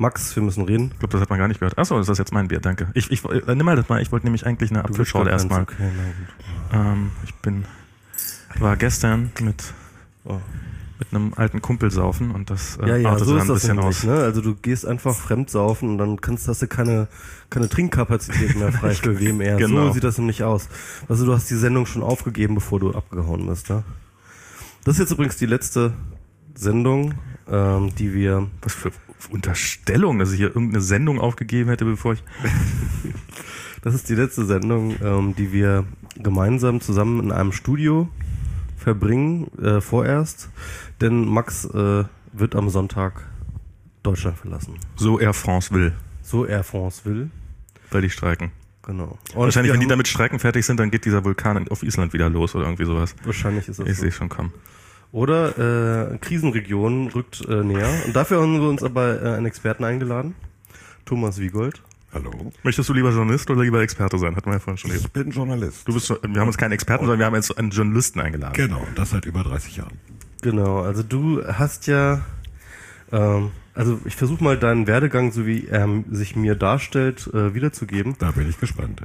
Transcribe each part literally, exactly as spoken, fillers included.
Max, wir müssen reden. Ich glaube, das hat man gar nicht gehört. Achso, das ist jetzt mein Bier, danke. Ich, ich, äh, nimm mal das mal, ich wollte nämlich eigentlich eine Apfelschorle erstmal. Okay, ähm, ich bin, war gestern mit, oh. mit einem alten Kumpel saufen und das äh, ja, ja, artete so dann ist ein das bisschen nämlich, aus. ne? Also du gehst einfach fremdsaufen und dann kannst, hast du keine, keine Trinkkapazität mehr frei für W M R. Genau. So sieht das nämlich aus. Also du hast die Sendung schon aufgegeben, bevor du abgehauen bist, ne? Das ist jetzt übrigens die letzte Sendung, ähm, die wir... Was für Unterstellung, dass ich hier irgendeine Sendung aufgegeben hätte, bevor ich... Das ist die letzte Sendung, ähm, die wir gemeinsam zusammen in einem Studio verbringen, äh, vorerst. Denn Max äh, wird am Sonntag Deutschland verlassen. So Air France will. So Air France will. Weil die streiken. Genau. Und wahrscheinlich, wenn die haben, damit Streiken fertig sind, dann geht dieser Vulkan auf Island wieder los oder irgendwie sowas. Wahrscheinlich ist das Ich so. sehe schon kommen. Oder äh, Krisenregion rückt äh, näher. Und dafür haben wir uns aber äh, einen Experten eingeladen. Thomas Wiegold. Hallo. Möchtest du lieber Journalist oder lieber Experte sein? Hatten wir ja vorhin schon. Ich bin Journalist. Du bist, wir haben uns keinen Experten, sondern wir haben jetzt einen Journalisten eingeladen. Genau, das seit über dreißig Jahren. Genau, also du hast ja, ähm, also ich versuche mal deinen Werdegang, so wie er sich mir darstellt, äh, wiederzugeben. Da bin ich gespannt.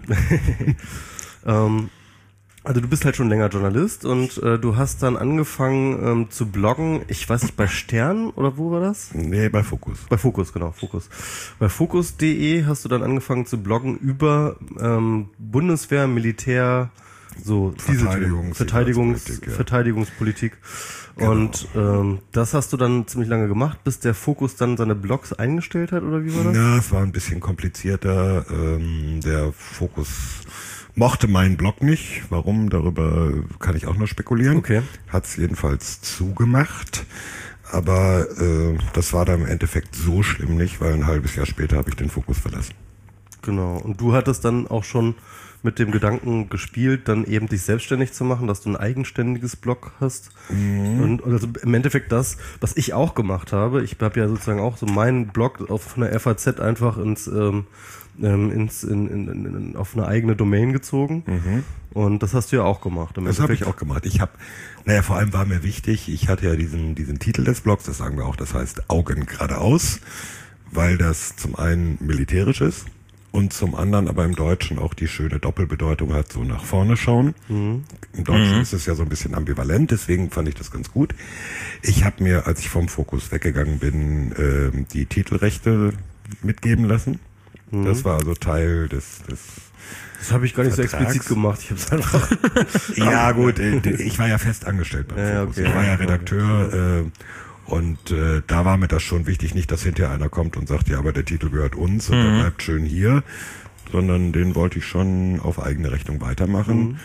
ähm, also du bist halt schon länger Journalist und äh, du hast dann angefangen ähm, zu bloggen, ich weiß nicht, bei Stern oder wo war das? Nee, bei Focus. Bei Focus, genau, Focus. Bei Focus punkt de hast du dann angefangen zu bloggen über ähm, Bundeswehr, Militär, so Verteidigungs- Verteidigungs Sicherheitspolitik, ja. Verteidigungspolitik. Genau. Und ähm, das hast du dann ziemlich lange gemacht, bis der Focus dann seine Blogs eingestellt hat, oder wie war das? Ja, es war ein bisschen komplizierter. Ähm, der Focus mochte meinen Blog nicht. Warum? Darüber kann ich auch nur spekulieren. Okay. Hat es jedenfalls zugemacht. Aber äh, das war dann im Endeffekt so schlimm nicht, weil ein halbes Jahr später habe ich den Focus verlassen. Genau. Und du hattest dann auch schon mit dem Gedanken gespielt, dann eben dich selbstständig zu machen, dass du ein eigenständiges Blog hast. Mhm. Und also im Endeffekt das, was ich auch gemacht habe. Ich habe ja sozusagen auch so meinen Blog auf einer F A Z einfach ins, ähm, ins in, in, in, auf eine eigene Domain gezogen. Mhm. Und das hast du ja auch gemacht. Das habe ich auch gemacht. Ich habe, naja, vor allem war mir wichtig, ich hatte ja diesen, diesen Titel des Blogs, das sagen wir auch, das heißt Augen geradeaus, weil das zum einen militärisch ist. Und zum anderen aber im Deutschen auch die schöne Doppelbedeutung hat, so nach vorne schauen. Mhm. Im Deutschen mhm. ist es ja so ein bisschen ambivalent, deswegen fand ich das ganz gut. Ich habe mir, als ich vom Fokus weggegangen bin, äh, die Titelrechte mitgeben lassen. Mhm. Das war also Teil des... des das habe ich gar nicht Vertrags. so explizit gemacht. Ich habe es einfach... ja gut, ich war ja fest angestellt beim ja, Fokus. Okay. Ich war ja Redakteur... Äh, Und äh, da war mir das schon wichtig, nicht, dass hinterher einer kommt und sagt, ja, aber der Titel gehört uns und mhm. der bleibt schön hier, sondern den wollte ich schon auf eigene Rechnung weitermachen. Mhm.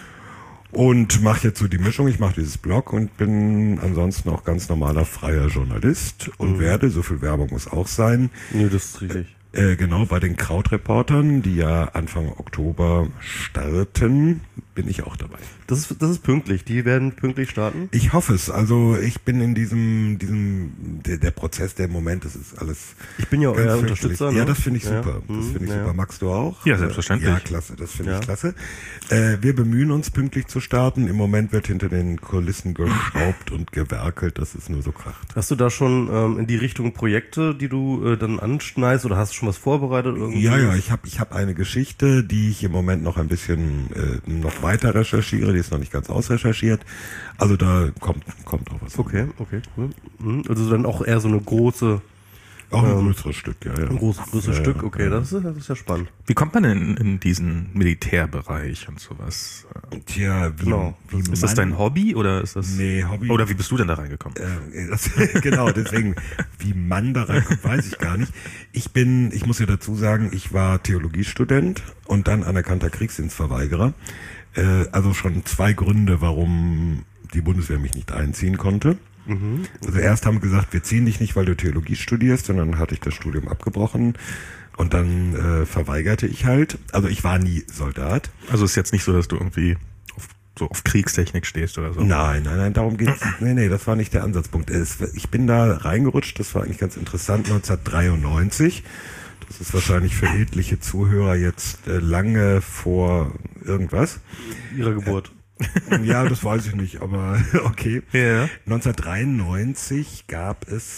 Und mache jetzt so die Mischung, ich mache dieses Blog und bin ansonsten auch ganz normaler freier Journalist und mhm. werde, so viel Werbung muss auch sein. Nee, das ist richtig. Äh, genau, bei den Krautreportern, die ja Anfang Oktober starten, bin ich auch dabei. Das ist, das ist pünktlich, die werden pünktlich starten? Ich hoffe es, also ich bin in diesem, diesem der, der Prozess, der im Moment, das ist alles... Ich bin ja euer Unterstützer. Ne? Ja, das ne? finde ich super, ja. das finde ich ja. super. Magst du auch? Ja, selbstverständlich. Ja, klasse, das finde ja. ich klasse. Äh, wir bemühen uns, pünktlich zu starten. Im Moment wird hinter den Kulissen geschraubt und gewerkelt, dass es nur so kracht. Hast du da schon ähm, in die Richtung Projekte, die du äh, dann anschneidest oder hast du schon was vorbereitet? Irgendwie? Ja, ja, ich habe ich hab eine Geschichte, die ich im Moment noch ein bisschen äh, noch weiter recherchiere, die ist noch nicht ganz ausrecherchiert. Also da kommt kommt auch was. Okay, okay, cool. Also dann auch eher so eine große... Auch ein ähm, größeres Stück, ja. ja. Ein großes, größeres ja, Stück, okay, ja. das ist, das ist ja spannend. Wie kommt man denn in, in diesen Militärbereich und sowas? Tja, wie, genau. wie Ist das dein Hobby oder ist das... Nee, Hobby. Oder wie bist du denn da reingekommen? Äh, das, genau, deswegen, wie man da reinkommt, weiß ich gar nicht. Ich bin, ich muss ja dazu sagen, ich war Theologiestudent und dann anerkannter Kriegsdienstverweigerer. Äh, also schon zwei Gründe, warum die Bundeswehr mich nicht einziehen konnte. Mhm. Also erst haben wir gesagt, wir ziehen dich nicht, weil du Theologie studierst, und dann hatte ich das Studium abgebrochen und dann äh, verweigerte ich halt. Also ich war nie Soldat. Also ist jetzt nicht so, dass du irgendwie auf, so auf Kriegstechnik stehst oder so? Nein, nein, nein, darum geht's. Nee, nee, das war nicht der Ansatzpunkt. Es, ich bin da reingerutscht, das war eigentlich ganz interessant, neunzehnhundertdreiundneunzig. Das ist wahrscheinlich für etliche Zuhörer jetzt äh, lange vor irgendwas. Ihrer Geburt. Ja, das weiß ich nicht, aber okay. Ja. neunzehnhundertdreiundneunzig gab es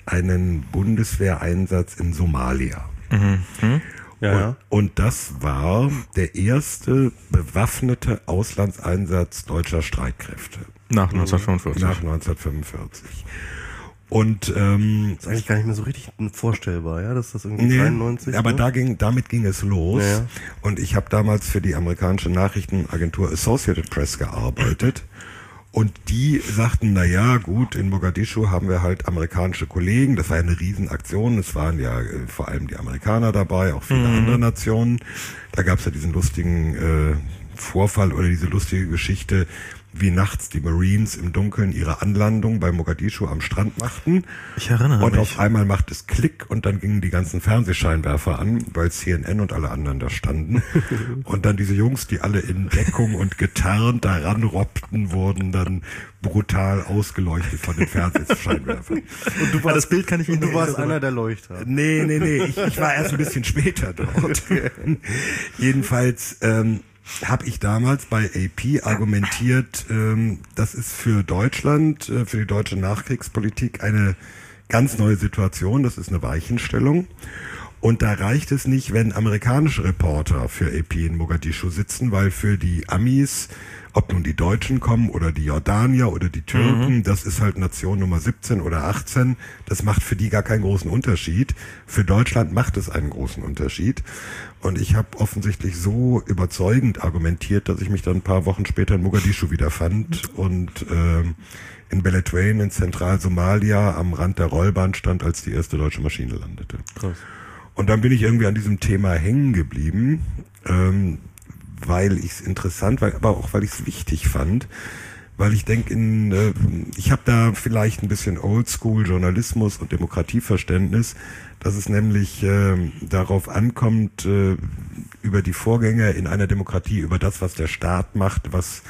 einen Bundeswehreinsatz in Somalia. Mhm. Hm? Ja, ja. Und, und das war der erste bewaffnete Auslandseinsatz deutscher Streitkräfte. Nach neunzehnhundertfünfundvierzig. Nach neunzehnhundertfünfundvierzig. Und ähm, Das ist eigentlich gar nicht mehr so richtig vorstellbar, ja, dass das irgendwie nee, dreiundneunzig. aber ne? da ging, damit ging es los. Ja, ja. Und ich habe damals für die amerikanische Nachrichtenagentur Associated Press gearbeitet. Und die sagten, na ja, gut, in Mogadischu haben wir halt amerikanische Kollegen. Das war ja eine Riesenaktion. Es waren ja äh, vor allem die Amerikaner dabei, auch viele mhm. andere Nationen. Da gab es ja diesen lustigen äh, Vorfall oder diese lustige Geschichte, wie nachts die Marines im Dunkeln ihre Anlandung bei Mogadischu am Strand machten. Ich erinnere und mich. Und auf einmal macht es Klick und dann gingen die ganzen Fernsehscheinwerfer an, weil C N N und alle anderen da standen. Und dann diese Jungs, die alle in Deckung und getarnt da ranrobbten, wurden dann brutal ausgeleuchtet von den Fernsehscheinwerfern. Und du warst, das Bild kann ich und du warst einer der Leuchter. Nee, nee, nee, ich, ich war erst ein bisschen später dort. Jedenfalls ähm, habe ich damals bei A P argumentiert, ähm, das ist für Deutschland, äh, für die deutsche Nachkriegspolitik eine ganz neue Situation, das ist eine Weichenstellung. Und da reicht es nicht, wenn amerikanische Reporter für A P in Mogadischu sitzen, weil für die Amis, ob nun die Deutschen kommen oder die Jordanier oder die Türken, mhm. das ist halt Nation Nummer siebzehn oder achtzehn, das macht für die gar keinen großen Unterschied. Für Deutschland macht es einen großen Unterschied. Und ich habe offensichtlich so überzeugend argumentiert, dass ich mich dann ein paar Wochen später in Mogadischu wiederfand und ähm, in Beledweyne in Zentralsomalia am Rand der Rollbahn stand, als die erste deutsche Maschine landete. Krass. Und dann bin ich irgendwie an diesem Thema hängen geblieben, ähm, weil ich es interessant war, aber auch weil ich es wichtig fand, weil ich denke, in äh, ich habe da vielleicht ein bisschen Oldschool-Journalismus und Demokratieverständnis, dass es nämlich äh, darauf ankommt, äh, über die Vorgänge in einer Demokratie, über das, was der Staat macht, was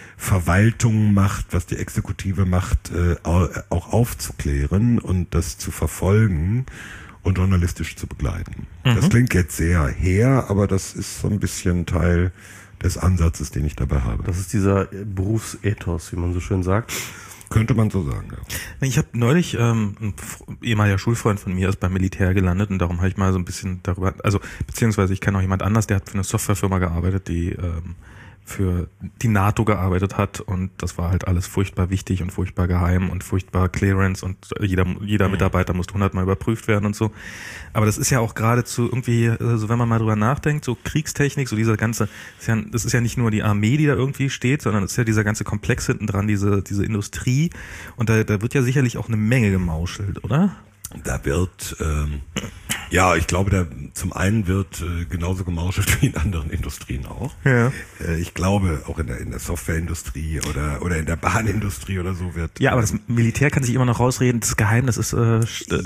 Verwaltung macht, was die Exekutive macht, äh, auch aufzuklären und das zu verfolgen und journalistisch zu begleiten. Mhm. Das klingt jetzt sehr her, aber das ist so ein bisschen Teil des Ansatzes, den ich dabei habe. Das ist dieser Berufsethos, wie man so schön sagt. Könnte man so sagen, ja. Ich habe neulich, ähm, ein ehemaliger Schulfreund von mir ist beim Militär gelandet und darum habe ich mal so ein bisschen darüber, also beziehungsweise ich kenne auch jemand anders, der hat für eine Softwarefirma gearbeitet, die ähm, für die NATO gearbeitet hat und das war halt alles furchtbar wichtig und furchtbar geheim und furchtbar Clearance und jeder jeder mhm. Mitarbeiter musste hundertmal überprüft werden und so. Aber das ist ja auch geradezu irgendwie, also wenn man mal drüber nachdenkt, so Kriegstechnik, so dieser ganze, das ist, ja, das ist ja nicht nur die Armee, die da irgendwie steht, sondern es ist ja dieser ganze Komplex hinten dran, diese diese Industrie und da, da wird ja sicherlich auch eine Menge gemauschelt, oder? Da wird, ähm, ja, ich glaube, da zum einen wird äh, genauso gemauschelt wie in anderen Industrien auch. Ja. Äh, ich glaube, auch in der in der Softwareindustrie oder oder in der Bahnindustrie oder so wird. Ja, aber das Militär kann sich immer noch rausreden, das Geheimnis ist. Äh,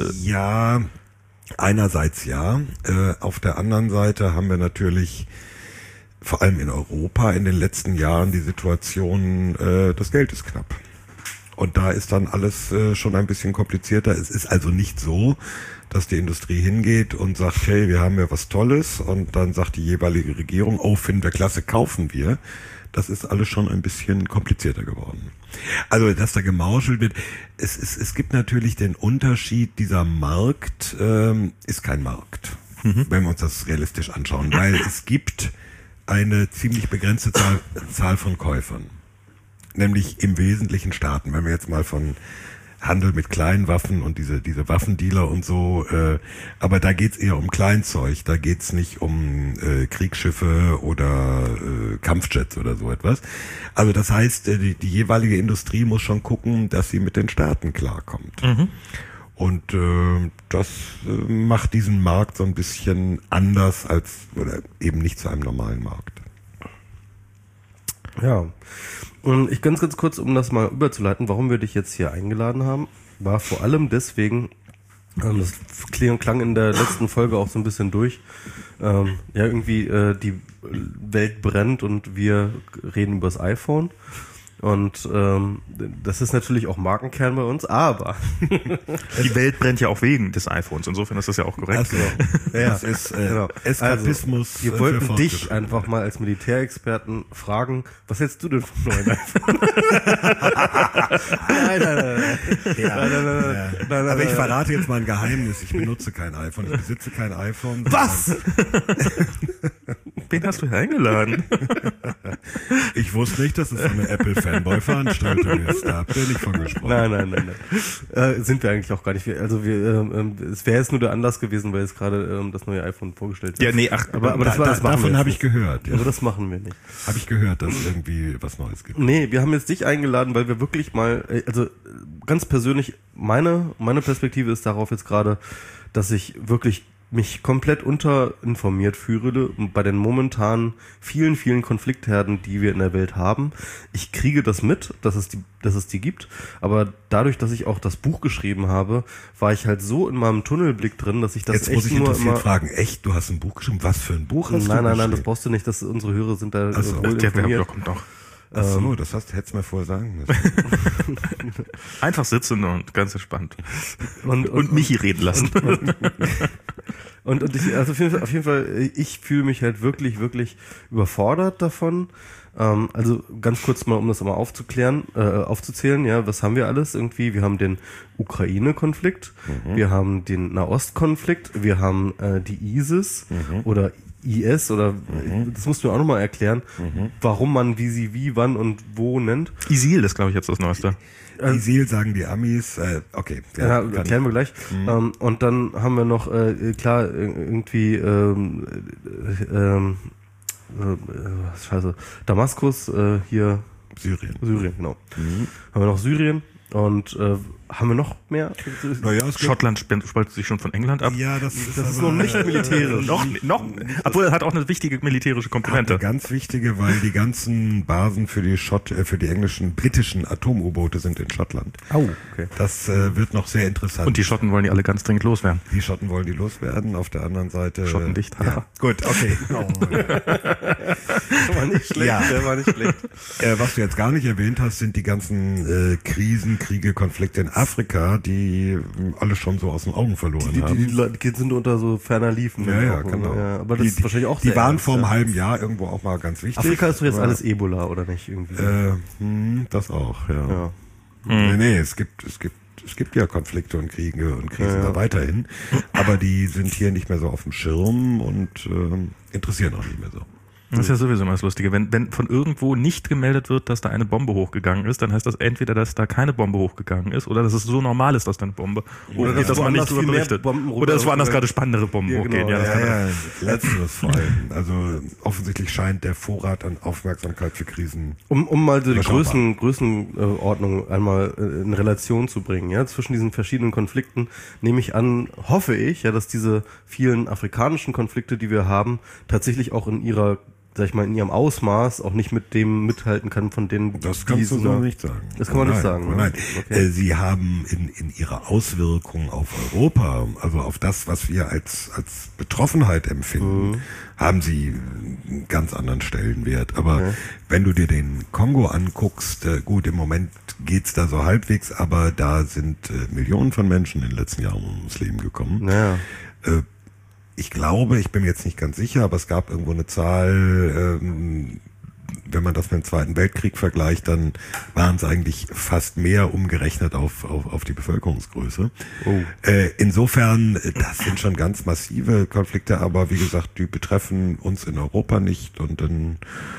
ja, einerseits ja. Äh, auf der anderen Seite haben wir natürlich vor allem in Europa in den letzten Jahren die Situation, äh, das Geld ist knapp. Und da ist dann alles äh, schon ein bisschen komplizierter. Es ist also nicht so, dass die Industrie hingeht und sagt, hey, wir haben ja was Tolles und dann sagt die jeweilige Regierung, oh, finden wir klasse, kaufen wir. Das ist alles schon ein bisschen komplizierter geworden. Also, dass da gemauschelt wird, es, es, es gibt natürlich den Unterschied, dieser Markt ähm, ist kein Markt, mhm. wenn wir uns das realistisch anschauen, weil es gibt eine ziemlich begrenzte Zahl, Zahl von Käufern. Nämlich im Wesentlichen Staaten, wenn wir jetzt mal von Handel mit kleinen Waffen und diese diese Waffendealer und so, äh, aber da geht's eher um Kleinzeug, da geht's nicht um äh, Kriegsschiffe oder äh, Kampfjets oder so etwas. Also das heißt, äh, die, die jeweilige Industrie muss schon gucken, dass sie mit den Staaten klarkommt. Mhm. Und äh, das äh, macht diesen Markt so ein bisschen anders als, oder eben nicht zu einem normalen Markt. Ja, und ich ganz, ganz kurz, um das mal überzuleiten, warum wir dich jetzt hier eingeladen haben, war vor allem deswegen, ähm, das klang in der letzten Folge auch so ein bisschen durch, ähm, ja irgendwie äh, die Welt brennt und wir reden über das iPhone. Und ähm, das ist natürlich auch Markenkern bei uns, aber die Welt brennt ja auch wegen des iPhones. Insofern ist das ja auch korrekt. Also, ja, das ist äh, genau. Eskapismus. Also, wir wollten dich einfach mal als Militärexperten fragen, was hältst du denn vom neuen iPhone? nein, nein, nein, nein. Ja, nein, nein, nein, ja. nein, nein, Aber ich nein. verrate jetzt mal ein Geheimnis. Ich benutze kein iPhone. Ich besitze kein iPhone. Was? Wen hast du hier eingeladen? Ich wusste nicht, dass es so eine Apple-Fanboy-Veranstaltung ist. Da habt ihr nicht von gesprochen. Nein, nein, nein, nein. Äh, sind wir eigentlich auch gar nicht. Wir- Also wir, ähm, es wäre jetzt nur der Anlass gewesen, weil es gerade ähm, das neue iPhone vorgestellt wird. Ja, nee, ach, aber, aber das, da, war, da, das machen wir davon jetzt habe ich nicht. gehört. Ja. Aber das machen wir nicht. Habe ich gehört, dass es irgendwie was Neues gibt. Nee, wir haben jetzt dich eingeladen, weil wir wirklich mal, äh, also äh, ganz persönlich, meine, meine Perspektive ist darauf jetzt gerade, dass ich wirklich mich komplett unterinformiert fühle bei den momentan vielen, vielen Konfliktherden, die wir in der Welt haben. Ich kriege das mit, dass es die, dass es die gibt, aber dadurch, dass ich auch das Buch geschrieben habe, war ich halt so in meinem Tunnelblick drin, dass ich das Jetzt echt muss ich nur interessiert immer... fragen, echt, du hast ein Buch geschrieben? Was für ein Buch hast Nein, du nein, nein, das geschrieben? brauchst du nicht, dass unsere Hörer sind da Ach so, wohl der informiert. Werbeblock kommt doch. Ach so, das hast, hättest du mir vorher sagen müssen. Einfach sitzen und ganz entspannt. Und, Und Michi reden lassen. Und, und ich, also auf jeden Fall, auf jeden Fall, ich fühle mich halt wirklich, wirklich überfordert davon. Ähm, also ganz kurz mal, um das mal aufzuklären, äh, aufzuzählen, ja, was haben wir alles irgendwie? Wir haben den Ukraine-Konflikt, mhm. wir haben den Nahost-Konflikt, wir haben äh, die ISIS mhm. oder I S oder mhm. das musst du auch nochmal erklären, mhm. warum man wie sie wie, wann und wo nennt. ISIL ist, glaube ich, jetzt das Neueste. ISIL sagen die Amis, äh, okay. Ja, kann erklären wir gleich. Mhm. Ähm, und dann haben wir noch, äh, klar, irgendwie, ähm, äh, ähm, äh, scheiße, Damaskus, äh, hier. Syrien. Syrien, genau. Mhm. Haben wir noch Syrien und äh, haben wir noch mehr? Naja, es gibt, Schottland sp- spaltet sich schon von England ab. ja, das, Das ist aber, noch nicht militärisch. Noch, noch, obwohl er hat auch eine wichtige militärische Eine Komponente. ganz wichtige, weil die ganzen Basen für die Schott, äh, für die englischen, britischen Atom-U-Boote sind in Schottland. Oh, okay. Das äh, wird noch sehr interessant. Und die Schotten wollen die alle ganz dringend loswerden. Die Schotten wollen die loswerden. Auf der anderen Seite Schottendicht. Ja, gut, okay. Oh. War nicht schlecht, Ja. der war nicht schlecht. äh, was du jetzt gar nicht erwähnt hast, sind die ganzen äh, Krisen, Kriege, Konflikte in Afrika, die mh, alle schon so aus den Augen verloren Die, die, haben. die Leute sind unter so ferner Liefen. ja, ja, auch, genau. Ja, aber das die, ist wahrscheinlich auch Die sehr waren ernst, vor einem ja. halben Jahr irgendwo auch mal ganz wichtig. Afrika ist doch jetzt aber, alles Ebola, oder nicht? Irgendwie. Äh, hm, das auch, ja. ja. Nee, nee, es gibt, es gibt, es gibt ja Konflikte und Kriege und Krisen Ja, ja. da weiterhin, aber die sind hier nicht mehr so auf dem Schirm und ähm, interessieren auch nicht mehr so. Das ist ja sowieso immer das Lustige. Wenn, wenn von irgendwo nicht gemeldet wird, dass da eine Bombe hochgegangen ist, dann heißt das entweder, dass da keine Bombe hochgegangen ist oder dass es so normal ist, dass da eine Bombe Oder hochgeht, dass dass man nicht woanders drüber viel mehr berichtet. Bomben Oder dass woanders runter- gerade spannendere Bomben Ja, hochgehen. genau. Ja, das Ja, kann ja, letzteres vor allem. Also offensichtlich scheint der Vorrat an Aufmerksamkeit für Krisen. Um, um mal so die Überschaubar. Größen, Größenordnung einmal äh, in Relation zu bringen, ja, zwischen diesen verschiedenen Konflikten, nehme ich an, hoffe ich, ja, dass diese vielen afrikanischen Konflikte, die wir haben, tatsächlich auch in ihrer, sag ich mal, in ihrem Ausmaß auch nicht mit dem mithalten kann, von denen Das kannst du die so eine- nicht sagen. Das kann man nein, nicht sagen. oh ne? Nein. Okay. Äh, Sie haben in, in ihrer Auswirkung auf Europa, also auf das, was wir als, als Betroffenheit empfinden, Mhm. haben sie einen ganz anderen Stellenwert. Aber Okay. wenn du dir den Kongo anguckst, äh, gut, im Moment geht's da so halbwegs, aber da sind äh, Millionen von Menschen in den letzten Jahren ums Leben gekommen. Naja. Äh, ich glaube, ich bin mir jetzt nicht ganz sicher, aber es gab irgendwo eine Zahl, ähm, wenn man das mit dem Zweiten Weltkrieg vergleicht, dann waren es eigentlich fast mehr umgerechnet auf, auf, auf die Bevölkerungsgröße. Oh. Äh, insofern, äh, das sind schon ganz massive Konflikte, aber wie gesagt, die betreffen uns in Europa nicht und dann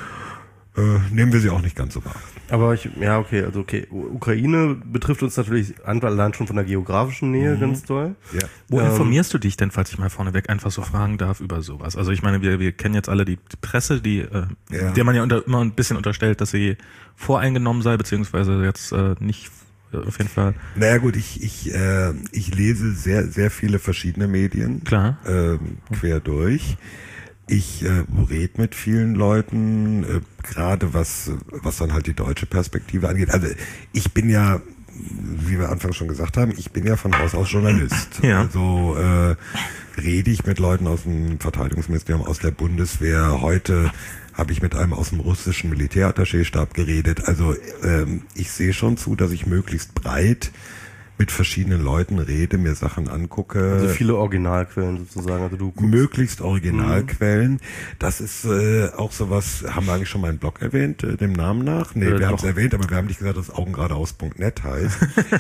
äh, nehmen wir sie auch nicht ganz so wahr. Aber ich, ja, okay, also okay. U- Ukraine betrifft uns natürlich allein schon von der geografischen Nähe ganz doll. Ja. Wo Ähm, informierst du dich denn, falls ich mal vorneweg einfach so fragen darf, über sowas? Also ich meine, wir, wir kennen jetzt alle die, die Presse, die, äh, Ja. der man ja unter, immer ein bisschen unterstellt, dass sie voreingenommen sei, beziehungsweise jetzt äh, nicht äh, auf jeden Fall. Naja gut, ich, ich, äh, ich lese sehr, sehr viele verschiedene Medien. Klar. Ähm, quer durch. Ich äh, rede mit vielen Leuten, äh, gerade was, was dann halt die deutsche Perspektive angeht. Also ich bin ja, wie wir anfangs schon gesagt haben, ich bin ja von Haus aus Journalist. Ja. Also äh, rede ich mit Leuten aus dem Verteidigungsministerium, aus der Bundeswehr. Heute habe ich mit einem aus dem russischen Militärattachéstab geredet. Also ähm, ich sehe schon zu, dass ich möglichst breit mit verschiedenen Leuten rede, mir Sachen angucke. Also viele Originalquellen sozusagen. Also du guckst. Möglichst Originalquellen. Mhm. Das ist äh, auch sowas, haben wir eigentlich schon mal einen Blog erwähnt, äh, dem Namen nach? Nee, äh, wir haben es erwähnt, aber wir haben nicht gesagt, dass es augengradeaus punkt net heißt.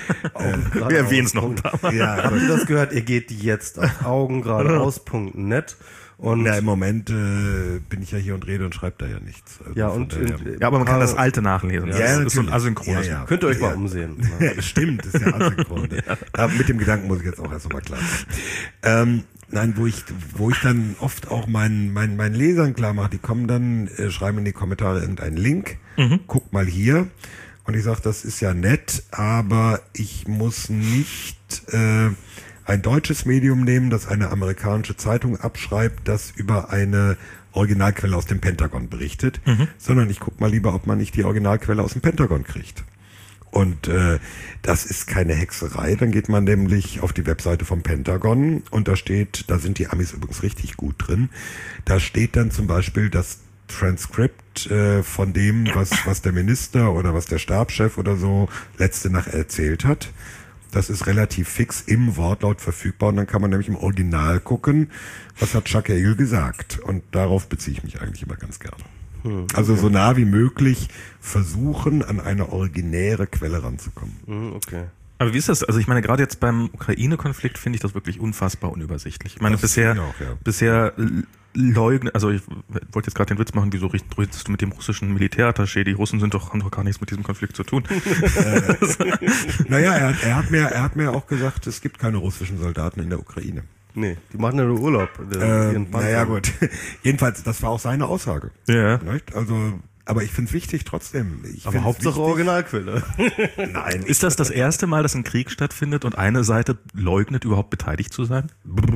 Wir erwähnen es noch ein paar Mal. Ja, habt ihr das gehört? Ihr geht jetzt auf augengradeaus punkt net. Und ja, im Moment äh, bin ich ja hier und rede und schreibe da ja nichts. Also ja, und, und ja, aber man kann das alte nachlesen. Ja, das ist so ein asynchrones. Ja, ja. Könnt ihr euch ja. mal umsehen. Ja, stimmt, ist ja asynchron. ja. Aber mit dem Gedanken muss ich jetzt auch erst mal klar sein. Ähm, nein, wo ich, wo ich dann oft auch meinen, meinen, meinen Lesern klar mache, die kommen dann, äh, schreiben in die Kommentare irgendeinen Link, mhm. guck mal hier. Und ich sage, das ist ja nett, aber ich muss nicht äh, ein deutsches Medium nehmen, das eine amerikanische Zeitung abschreibt, das über eine Originalquelle aus dem Pentagon berichtet, mhm. sondern ich gucke mal lieber, ob man nicht die Originalquelle aus dem Pentagon kriegt. Und äh, das ist keine Hexerei, dann geht man nämlich auf die Webseite vom Pentagon und da steht, da sind die Amis übrigens richtig gut drin, da steht dann zum Beispiel das Transkript äh, von dem, was, was der Minister oder was der Stabschef oder so letzte Nacht erzählt hat. Das ist relativ fix im Wortlaut verfügbar und dann kann man nämlich im Original gucken, was hat Chuck Hagel gesagt. Und darauf beziehe ich mich eigentlich immer ganz gerne. Hm, okay. Also so nah wie möglich versuchen, an eine originäre Quelle ranzukommen. Hm, okay. Aber wie ist das? Also ich meine, gerade jetzt beim Ukraine-Konflikt finde ich das wirklich unfassbar unübersichtlich. Ich meine, das bisher, auch, ja. bisher leugnen, also ich wollte jetzt gerade den Witz machen, wieso redest du mit dem russischen Militärattaché? Die Russen sind doch, haben doch gar nichts mit diesem Konflikt zu tun. äh, naja, er hat, er hat mir, er hat mir auch gesagt, es gibt keine russischen Soldaten in der Ukraine. Nee, die machen ja nur Urlaub. Äh, naja, gut. Jedenfalls, das war auch seine Aussage. Ja. Nicht? Also, aber ich finde es wichtig trotzdem. Ich aber Hauptsache wichtig. Originalquelle. Nein. Ist das das erste Mal, dass ein Krieg stattfindet und eine Seite leugnet, überhaupt beteiligt zu sein?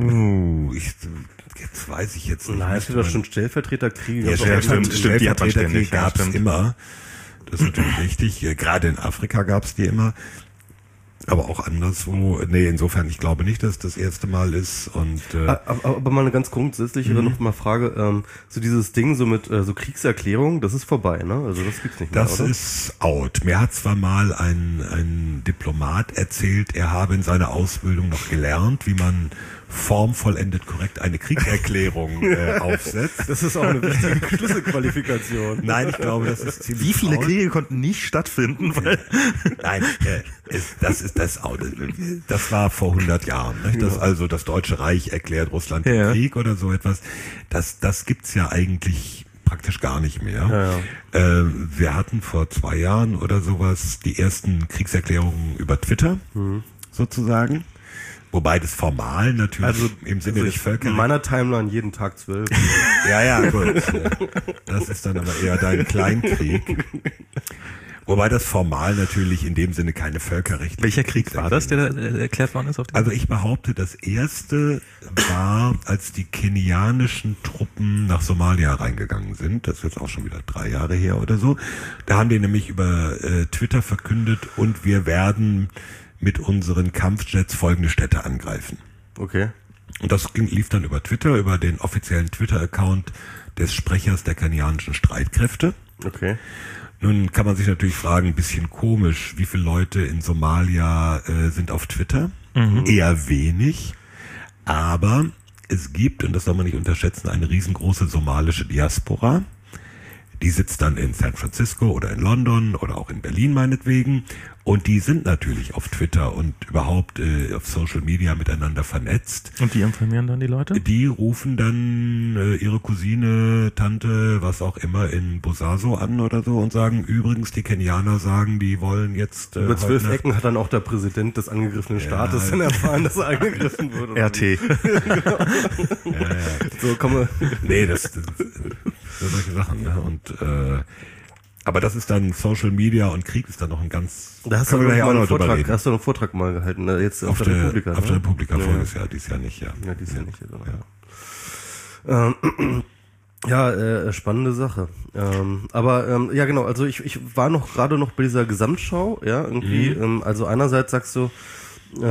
Ich, jetzt weiß ich jetzt nicht. Nein, es gibt doch schon Stellvertreterkriege. Ja, Stellvertreter, stimmt, stimmt, die hat man ständig. Gab es immer. Das ist natürlich richtig. Gerade in Afrika gab es die immer. Aber auch anderswo, nee, insofern, ich glaube nicht, dass das erste Mal ist. Und äh, aber, aber mal eine ganz grundsätzliche mhm. noch mal Frage, ähm, so dieses Ding so mit äh, so Kriegserklärung, das ist vorbei, ne? Also das gibt's nicht mehr, Das oder? ist out. Mir hat zwar mal ein, ein Diplomat erzählt, er habe in seiner Ausbildung noch gelernt, wie man formvollendet korrekt eine Kriegserklärung äh, aufsetzt. Das ist auch eine wichtige Schlüsselqualifikation. Nein, ich glaube, das ist ziemlich Wie viele out. Kriege konnten nicht stattfinden? Weil Nein, äh, es, das ist das out. Das war vor hundert Jahren. Nicht? Das, also das Deutsche Reich erklärt Russland den ja. Krieg oder so etwas. Das, das gibt's ja eigentlich praktisch gar nicht mehr. Ja, ja. Äh, wir hatten vor zwei Jahren oder sowas die ersten Kriegserklärungen über Twitter, mhm. sozusagen. Wobei das formal natürlich also, im Sinne also des Völkerrechts. In meiner Timeline jeden Tag zwölf. Ja, ja, gut. Das ist dann aber eher dein Kleinkrieg. Wobei das formal natürlich in dem Sinne keine Völkerrecht. Welcher Krieg war das, der da erklärt worden ist? Auf dem also ich behaupte, das erste war, als die kenianischen Truppen nach Somalia reingegangen sind. Das ist jetzt auch schon wieder drei Jahre her oder so. Da haben die nämlich über äh, Twitter verkündet, und wir werden mit unseren Kampfjets folgende Städte angreifen. Okay. Und das ging, lief dann über Twitter, über den offiziellen Twitter-Account des Sprechers der kenianischen Streitkräfte. Okay. Nun kann man sich natürlich fragen, ein bisschen komisch, wie viele Leute in Somalia äh, sind auf Twitter? Mhm. Eher wenig. Aber es gibt, und das soll man nicht unterschätzen, eine riesengroße somalische Diaspora. Die sitzt dann in San Francisco oder in London oder auch in Berlin meinetwegen. Und die sind natürlich auf Twitter und überhaupt äh, auf Social Media miteinander vernetzt. Und die informieren dann die Leute? Die rufen dann äh, ihre Cousine, Tante, was auch immer in Bosaso an oder so und sagen, übrigens, die Kenianer sagen, die wollen jetzt... Äh, Über zwölf Ecken hat dann auch der Präsident des angegriffenen Staates ja, dann erfahren, dass er angegriffen wurde. R T. Genau. Ja, ja. So, komm mal. Nee, das, das, das solche Sachen. Ne? Und äh, aber das ist dann Social Media und Krieg ist dann noch ein ganz... Da hast du mal einen Vortrag, hast du einen Vortrag mal gehalten, jetzt auf, auf der, der Republika. Auf ne? der Republika ja. voriges Jahr, dieses Jahr nicht, ja. Ja, dieses ja. Jahr nicht. Also, ja, ähm, ja äh, spannende Sache. Ähm, aber ähm, ja genau, also ich, ich war noch gerade noch bei dieser Gesamtschau, ja, irgendwie, mhm. ähm, also einerseits sagst du, ähm,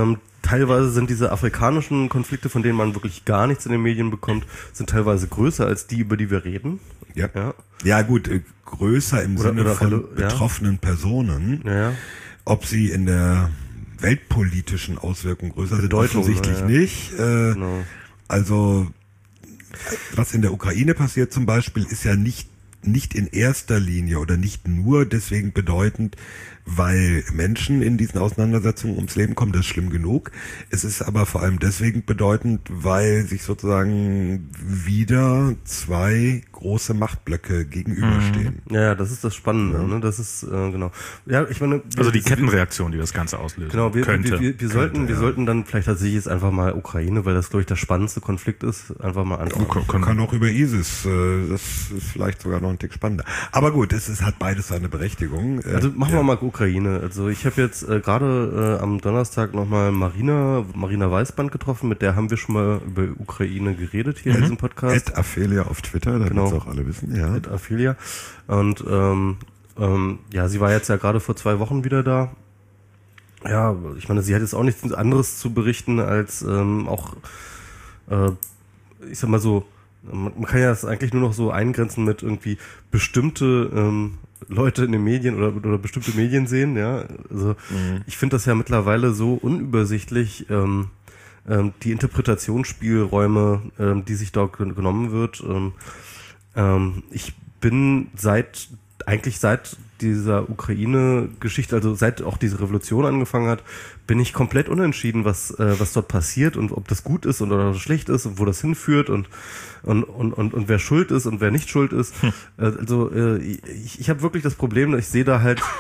teilweise sind diese afrikanischen Konflikte, von denen man wirklich gar nichts in den Medien bekommt, sind teilweise größer als die, über die wir reden. Ja, ja. ja gut, äh, größer im Oder, Sinne oder von ja. betroffenen Personen. Ja, ja. Ob sie in der weltpolitischen Auswirkung größer sind, Bedeutung, offensichtlich ja. nicht. Äh, Genau. Also, was in der Ukraine passiert zum Beispiel, ist ja nicht nicht in erster Linie oder nicht nur deswegen bedeutend, weil Menschen in diesen Auseinandersetzungen ums Leben kommen, das ist schlimm genug. Es ist aber vor allem deswegen bedeutend, weil sich sozusagen wieder zwei große Machtblöcke gegenüberstehen. Ja, ja, das ist das Spannende, Ja. ne? Das ist, äh, genau. Ja, ich meine, Also die wir- Kettenreaktion, die das Ganze auslöst. Genau, wir, könnte. wir, wir, wir sollten, Könnte, wir ja. sollten dann vielleicht tatsächlich jetzt einfach mal Ukraine, weil das, glaube ich, der spannendste Konflikt ist, einfach mal anschauen. Kann- Man kann- kann auch über ISIS, äh, das ist vielleicht sogar noch ein Tick spannender. Aber gut, es ist, hat beides seine Berechtigung. Äh, Also machen ja. wir mal Ukraine. Also ich habe jetzt äh, gerade äh, am Donnerstag nochmal Marina, Marina Weißband getroffen, mit der haben wir schon mal über Ukraine geredet hier in diesem Podcast. Ed Aphelia auf Twitter, damit Genau. es auch alle wissen. Ja. Mit Aphilia. Und ähm, ähm, ja, sie war jetzt ja gerade vor zwei Wochen wieder da. Ja, ich meine, sie hat jetzt auch nichts anderes zu berichten als ähm, auch, äh, ich sag mal so, man, man kann ja das eigentlich nur noch so eingrenzen mit irgendwie bestimmte ähm, Leute in den Medien oder, oder bestimmte Medien sehen, ja. Also ich finde das ja mittlerweile so unübersichtlich, ähm, ähm, die Interpretationsspielräume, ähm, die sich dort gen- genommen wird. Ähm, ähm, ich bin seit, eigentlich seit dieser Ukraine-Geschichte, also seit auch diese Revolution angefangen hat, bin ich komplett unentschieden, was, äh, was dort passiert und ob das gut ist und oder schlecht ist und wo das hinführt und, und, und, und, und wer schuld ist und wer nicht schuld ist. Hm. Äh, also äh, ich, ich habe wirklich das Problem, ich sehe da halt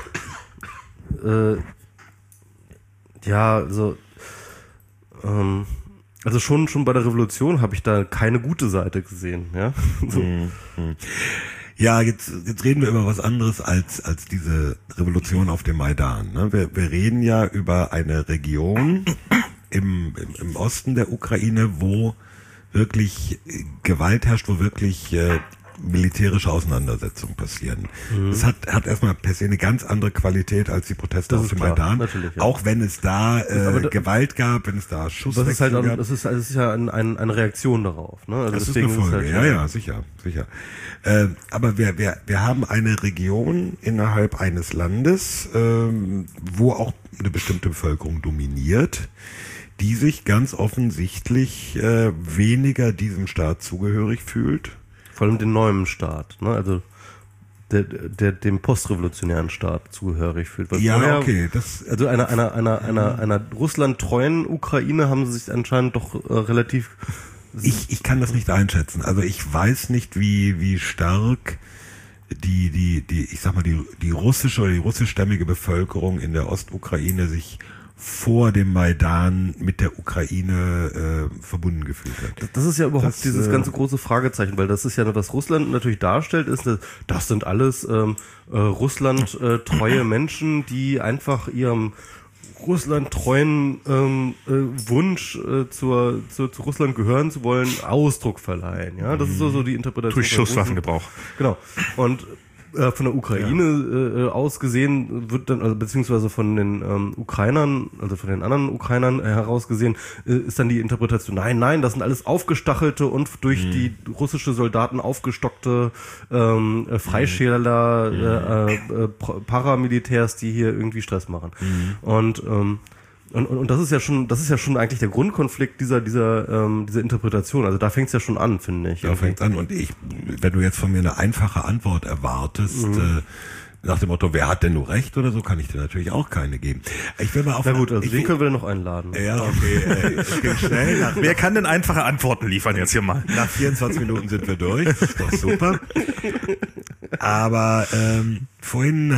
äh, ja, also ähm, also schon schon bei der Revolution habe ich da keine gute Seite gesehen, ja. So. Mhm. Ja, jetzt, jetzt reden wir über was anderes als, als diese Revolution auf dem Maidan. Ne? Wir, wir reden ja über eine Region im, im, im Osten der Ukraine, wo wirklich Gewalt herrscht, wo wirklich äh, militärische Auseinandersetzungen passieren. Mhm. Das hat, hat erstmal per se eine ganz andere Qualität als die Proteste Das auf ist dem klar, Maidan. natürlich, ja. Auch wenn es da, äh, Aber da- Gewalt gab, wenn es da Das Schusswechsel ist halt auch, gab. das ist, das ist ja ein, ein, eine Reaktion darauf, ne? Also Das deswegen ist eine Folge, es ja, halt, ja, sicher, sicher. Äh, aber wir, wir, wir haben eine Region innerhalb eines Landes, ähm, wo auch eine bestimmte Bevölkerung dominiert, die sich ganz offensichtlich äh, weniger diesem Staat zugehörig fühlt. vor allem den neuen Staat, ne? Also der, der dem postrevolutionären Staat zugehörig fühlt. Weil Ja, vorher, okay, das, Also einer einer einer einer einer Russland-treuen Ukraine haben sie sich anscheinend doch äh, relativ Ich, ich kann das nicht einschätzen. Also ich weiß nicht, wie, wie stark die, die, die, ich sag mal, die, die russische oder die russischstämmige Bevölkerung in der Ostukraine sich vor dem Maidan mit der Ukraine äh, verbunden gefühlt hat. Das ist ja überhaupt Das, dieses äh, ganze große Fragezeichen, weil das ist ja, was Russland natürlich darstellt, ist, dass das sind alles ähm, äh, Russland äh, treue Menschen, die einfach ihrem Russland treuen ähm, äh, Wunsch äh, zur, zur zu Russland gehören zu wollen Ausdruck verleihen. Ja, das ist so, so die Interpretation. Durch von Russen. Schusswaffengebrauch. Genau. Und äh, von der Ukraine äh, aus gesehen wird dann, also beziehungsweise von den ähm, Ukrainern, also von den anderen Ukrainern äh, heraus gesehen, äh, ist dann die Interpretation, nein, nein, das sind alles aufgestachelte und durch Mhm. die russische Soldaten aufgestockte ähm, äh, Freischärler, äh, äh, Pro- Paramilitärs, die hier irgendwie Stress machen. Mhm. Und ähm, Und, und, und das ist ja schon, das ist ja schon eigentlich der Grundkonflikt dieser, dieser, ähm, dieser Interpretation. Also da fängt es ja schon an, finde ich. Da fängt's an. Und ich, wenn du jetzt von mir eine einfache Antwort erwartest, Mhm. äh, nach dem Motto, wer hat denn nur recht oder so, kann ich dir natürlich auch keine geben. Ich will mal auf. Na gut, also ich den will, können wir dann noch einladen. ja, okay, äh, es geht schnell. Nach, Wer kann denn einfache Antworten liefern jetzt hier mal? nach vierundzwanzig Minuten sind wir durch. Das ist doch super. Aber ähm, vorhin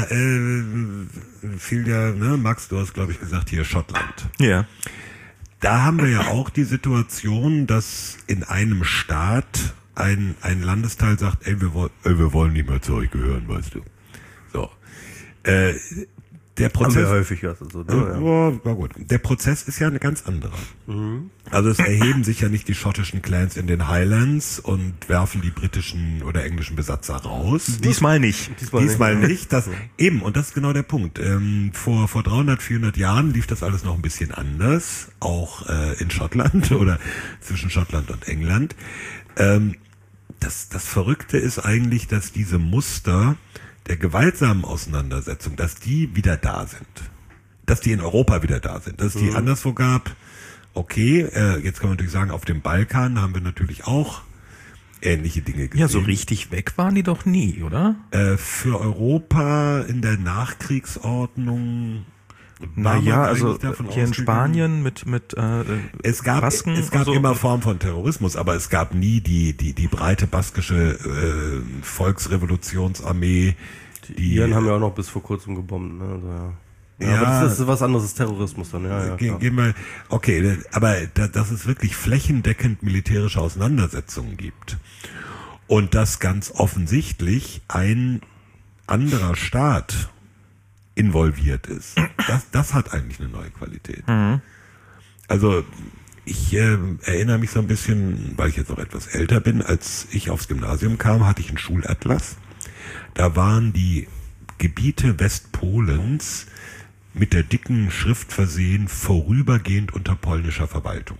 äh, fiel ja, ne, Max, du hast, glaube ich, gesagt, hier Schottland. Ja. Da haben wir ja auch die Situation, dass in einem Staat ein, ein Landesteil sagt, ey wir, wollen, ey, wir wollen nicht mehr zu euch gehören, weißt du. So. Äh, Der Prozess, haben wir häufig, also, so, ne? ja. Oh, war gut. Der Prozess ist ja eine ganz andere. Mhm. Also es erheben sich ja nicht die schottischen Clans in den Highlands und werfen die britischen oder englischen Besatzer raus. Diesmal nicht. Diesmal, Diesmal nicht. nicht. Das, eben, und das ist genau der Punkt. Ähm, vor, vor dreihundert, vierhundert Jahren lief das alles noch ein bisschen anders, auch äh, in Schottland oder zwischen Schottland und England. Ähm, das, das Verrückte ist eigentlich, dass diese Muster der gewaltsamen Auseinandersetzung, dass die wieder da sind. Dass die in Europa wieder da sind. Dass es die mhm. anderswo gab, okay, äh, jetzt kann man natürlich sagen, auf dem Balkan haben wir natürlich auch ähnliche Dinge gesehen. Ja, so richtig weg waren die doch nie, oder? Äh, für Europa in der Nachkriegsordnung... Naja, also hier in Spanien mit mit äh, es gab Basken es gab so. immer Formen von Terrorismus, aber es gab nie die die die breite baskische äh, Volksrevolutionsarmee. Die, die Iren haben ja auch noch bis vor kurzem gebombt, ne? Also, ja. Ja, ja, aber das ist was anderes, Terrorismus dann, ja. ja Ge gehen wir, okay, aber da, dass es wirklich flächendeckend militärische Auseinandersetzungen gibt und dass ganz offensichtlich ein anderer Staat involviert ist. Das, das hat eigentlich eine neue Qualität. Mhm. Also ich äh, erinnere mich so ein bisschen, weil ich jetzt noch etwas älter bin, als ich aufs Gymnasium kam, hatte ich einen Schulatlas. Da waren die Gebiete Westpolens mit der dicken Schrift versehen, vorübergehend unter polnischer Verwaltung.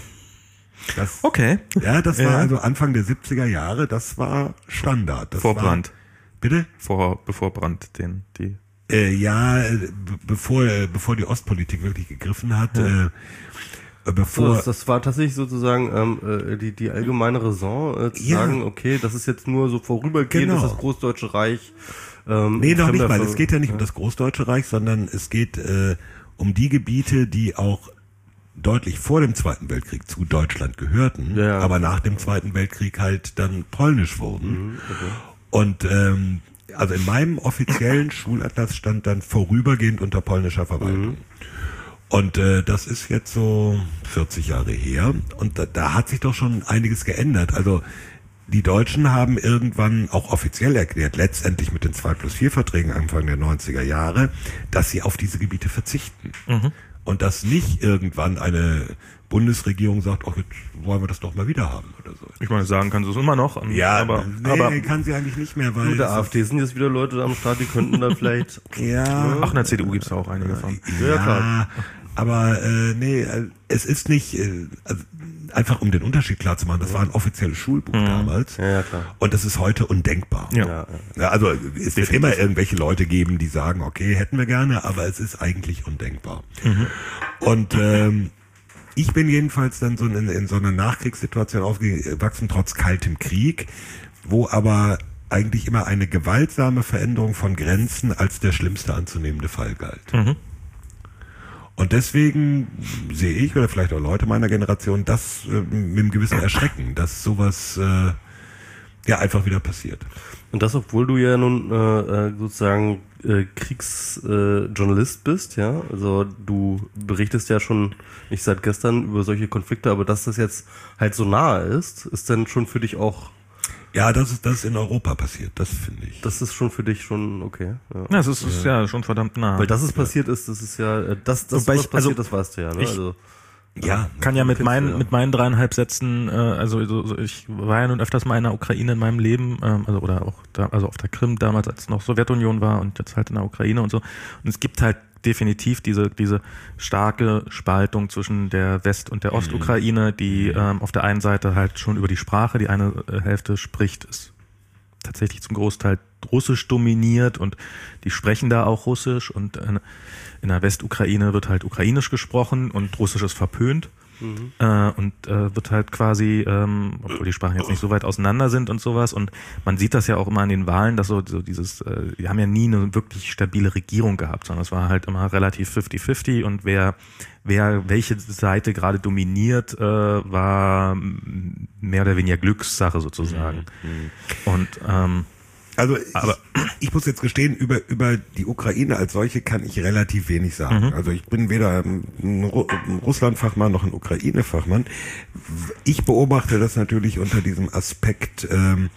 Das, okay. Ja, das war ja. also Anfang der siebziger Jahre, das war Standard. Das Vor war, Brand. Bitte? Vor, bevor Brand den, die... Äh, ja, bevor bevor die Ostpolitik wirklich gegriffen hat, ja. äh, bevor so, das, das war tatsächlich sozusagen ähm, die die allgemeine Raison, äh, zu ja. sagen, okay, das ist jetzt nur so vorübergehend, genau. ist das Großdeutsche Reich. Ähm, nee, noch nicht mal. Es geht ja nicht ja. um das Großdeutsche Reich, sondern es geht äh, um die Gebiete, die auch deutlich vor dem Zweiten Weltkrieg zu Deutschland gehörten, ja, ja. aber nach dem Zweiten Weltkrieg halt dann polnisch wurden. Mhm, okay. Und ähm, also in meinem offiziellen Schulatlas stand dann vorübergehend unter polnischer Verwaltung. Mhm. Und äh, das ist jetzt so vierzig Jahre her und da, da hat sich doch schon einiges geändert. Also die Deutschen haben irgendwann auch offiziell erklärt, letztendlich mit den zwei plus vier Verträgen Anfang der neunziger Jahre, dass sie auf diese Gebiete verzichten. Mhm. Und dass nicht irgendwann eine Bundesregierung sagt, ach, jetzt wollen wir das doch mal wieder haben oder so. Ich meine, sagen kann sie es immer noch. Ja, aber, nee, aber kann sie eigentlich nicht mehr, weil... Mit der AfD sind jetzt wieder Leute am Start, die könnten da vielleicht... ja. Ach, in der C D U gibt's da auch einige von. Ja, ja klar. Aber äh, nee, es ist nicht... Äh, also, einfach um den Unterschied klar zu machen, das war ein offizielles Schulbuch mhm. damals. Ja, ja, klar. Und das ist heute undenkbar. Ja. Ja, ja. Also es wird immer irgendwelche Leute geben, die sagen, okay, hätten wir gerne, aber es ist eigentlich undenkbar. Mhm. Und ähm, ich bin jedenfalls dann so in, in so einer Nachkriegssituation aufgewachsen, trotz kaltem Krieg, wo aber eigentlich immer eine gewaltsame Veränderung von Grenzen als der schlimmste anzunehmende Fall galt. Mhm. Und deswegen sehe ich, oder vielleicht auch Leute meiner Generation, das äh, mit einem gewissen Erschrecken, dass sowas äh, ja einfach wieder passiert. Und das, obwohl du ja nun äh, sozusagen äh, Kriegsjournalist äh, bist, ja, also du berichtest ja schon nicht seit gestern über solche Konflikte, aber dass das jetzt halt so nahe ist, ist dann schon für dich auch... Ja, das ist das ist in Europa passiert, das finde ich. Das ist schon für dich schon okay. Ja, ja das ist, ist ja schon verdammt nah. Weil das ist passiert ist, das ist ja, das, das was ich, passiert, also, das weißt du ja, ne? Ich, also, ja, kann ja mit meinen, ja. mit meinen dreieinhalb Sätzen, äh, also so, ich war ja nun öfters mal in der Ukraine in meinem Leben, ähm, also oder auch da, also auf der Krim damals, als es noch Sowjetunion war und jetzt halt in der Ukraine und so. Und es gibt halt definitiv diese diese starke Spaltung zwischen der West- und der Ostukraine, die ähm, auf der einen Seite halt schon über die Sprache, die eine äh, Hälfte spricht, ist tatsächlich zum Großteil Russisch dominiert und die sprechen da auch Russisch und äh, in der Westukraine wird halt Ukrainisch gesprochen und Russisch ist verpönt. Mhm. Äh, und äh, wird halt quasi, ähm, obwohl die Sprachen jetzt nicht so weit auseinander sind und sowas, und man sieht das ja auch immer an den Wahlen, dass so, so dieses, äh, die haben ja nie eine wirklich stabile Regierung gehabt, sondern es war halt immer relativ fifty fifty und wer, wer welche Seite gerade dominiert, äh, war mehr oder weniger Glückssache sozusagen. Mhm. Und ähm, Also ich, aber ich muss jetzt gestehen, über über die Ukraine als solche kann ich relativ wenig sagen. Mhm. Also ich bin weder ein, Ru- ein Russland-Fachmann noch ein Ukraine-Fachmann. Ich beobachte das natürlich unter diesem Aspekt, ähm,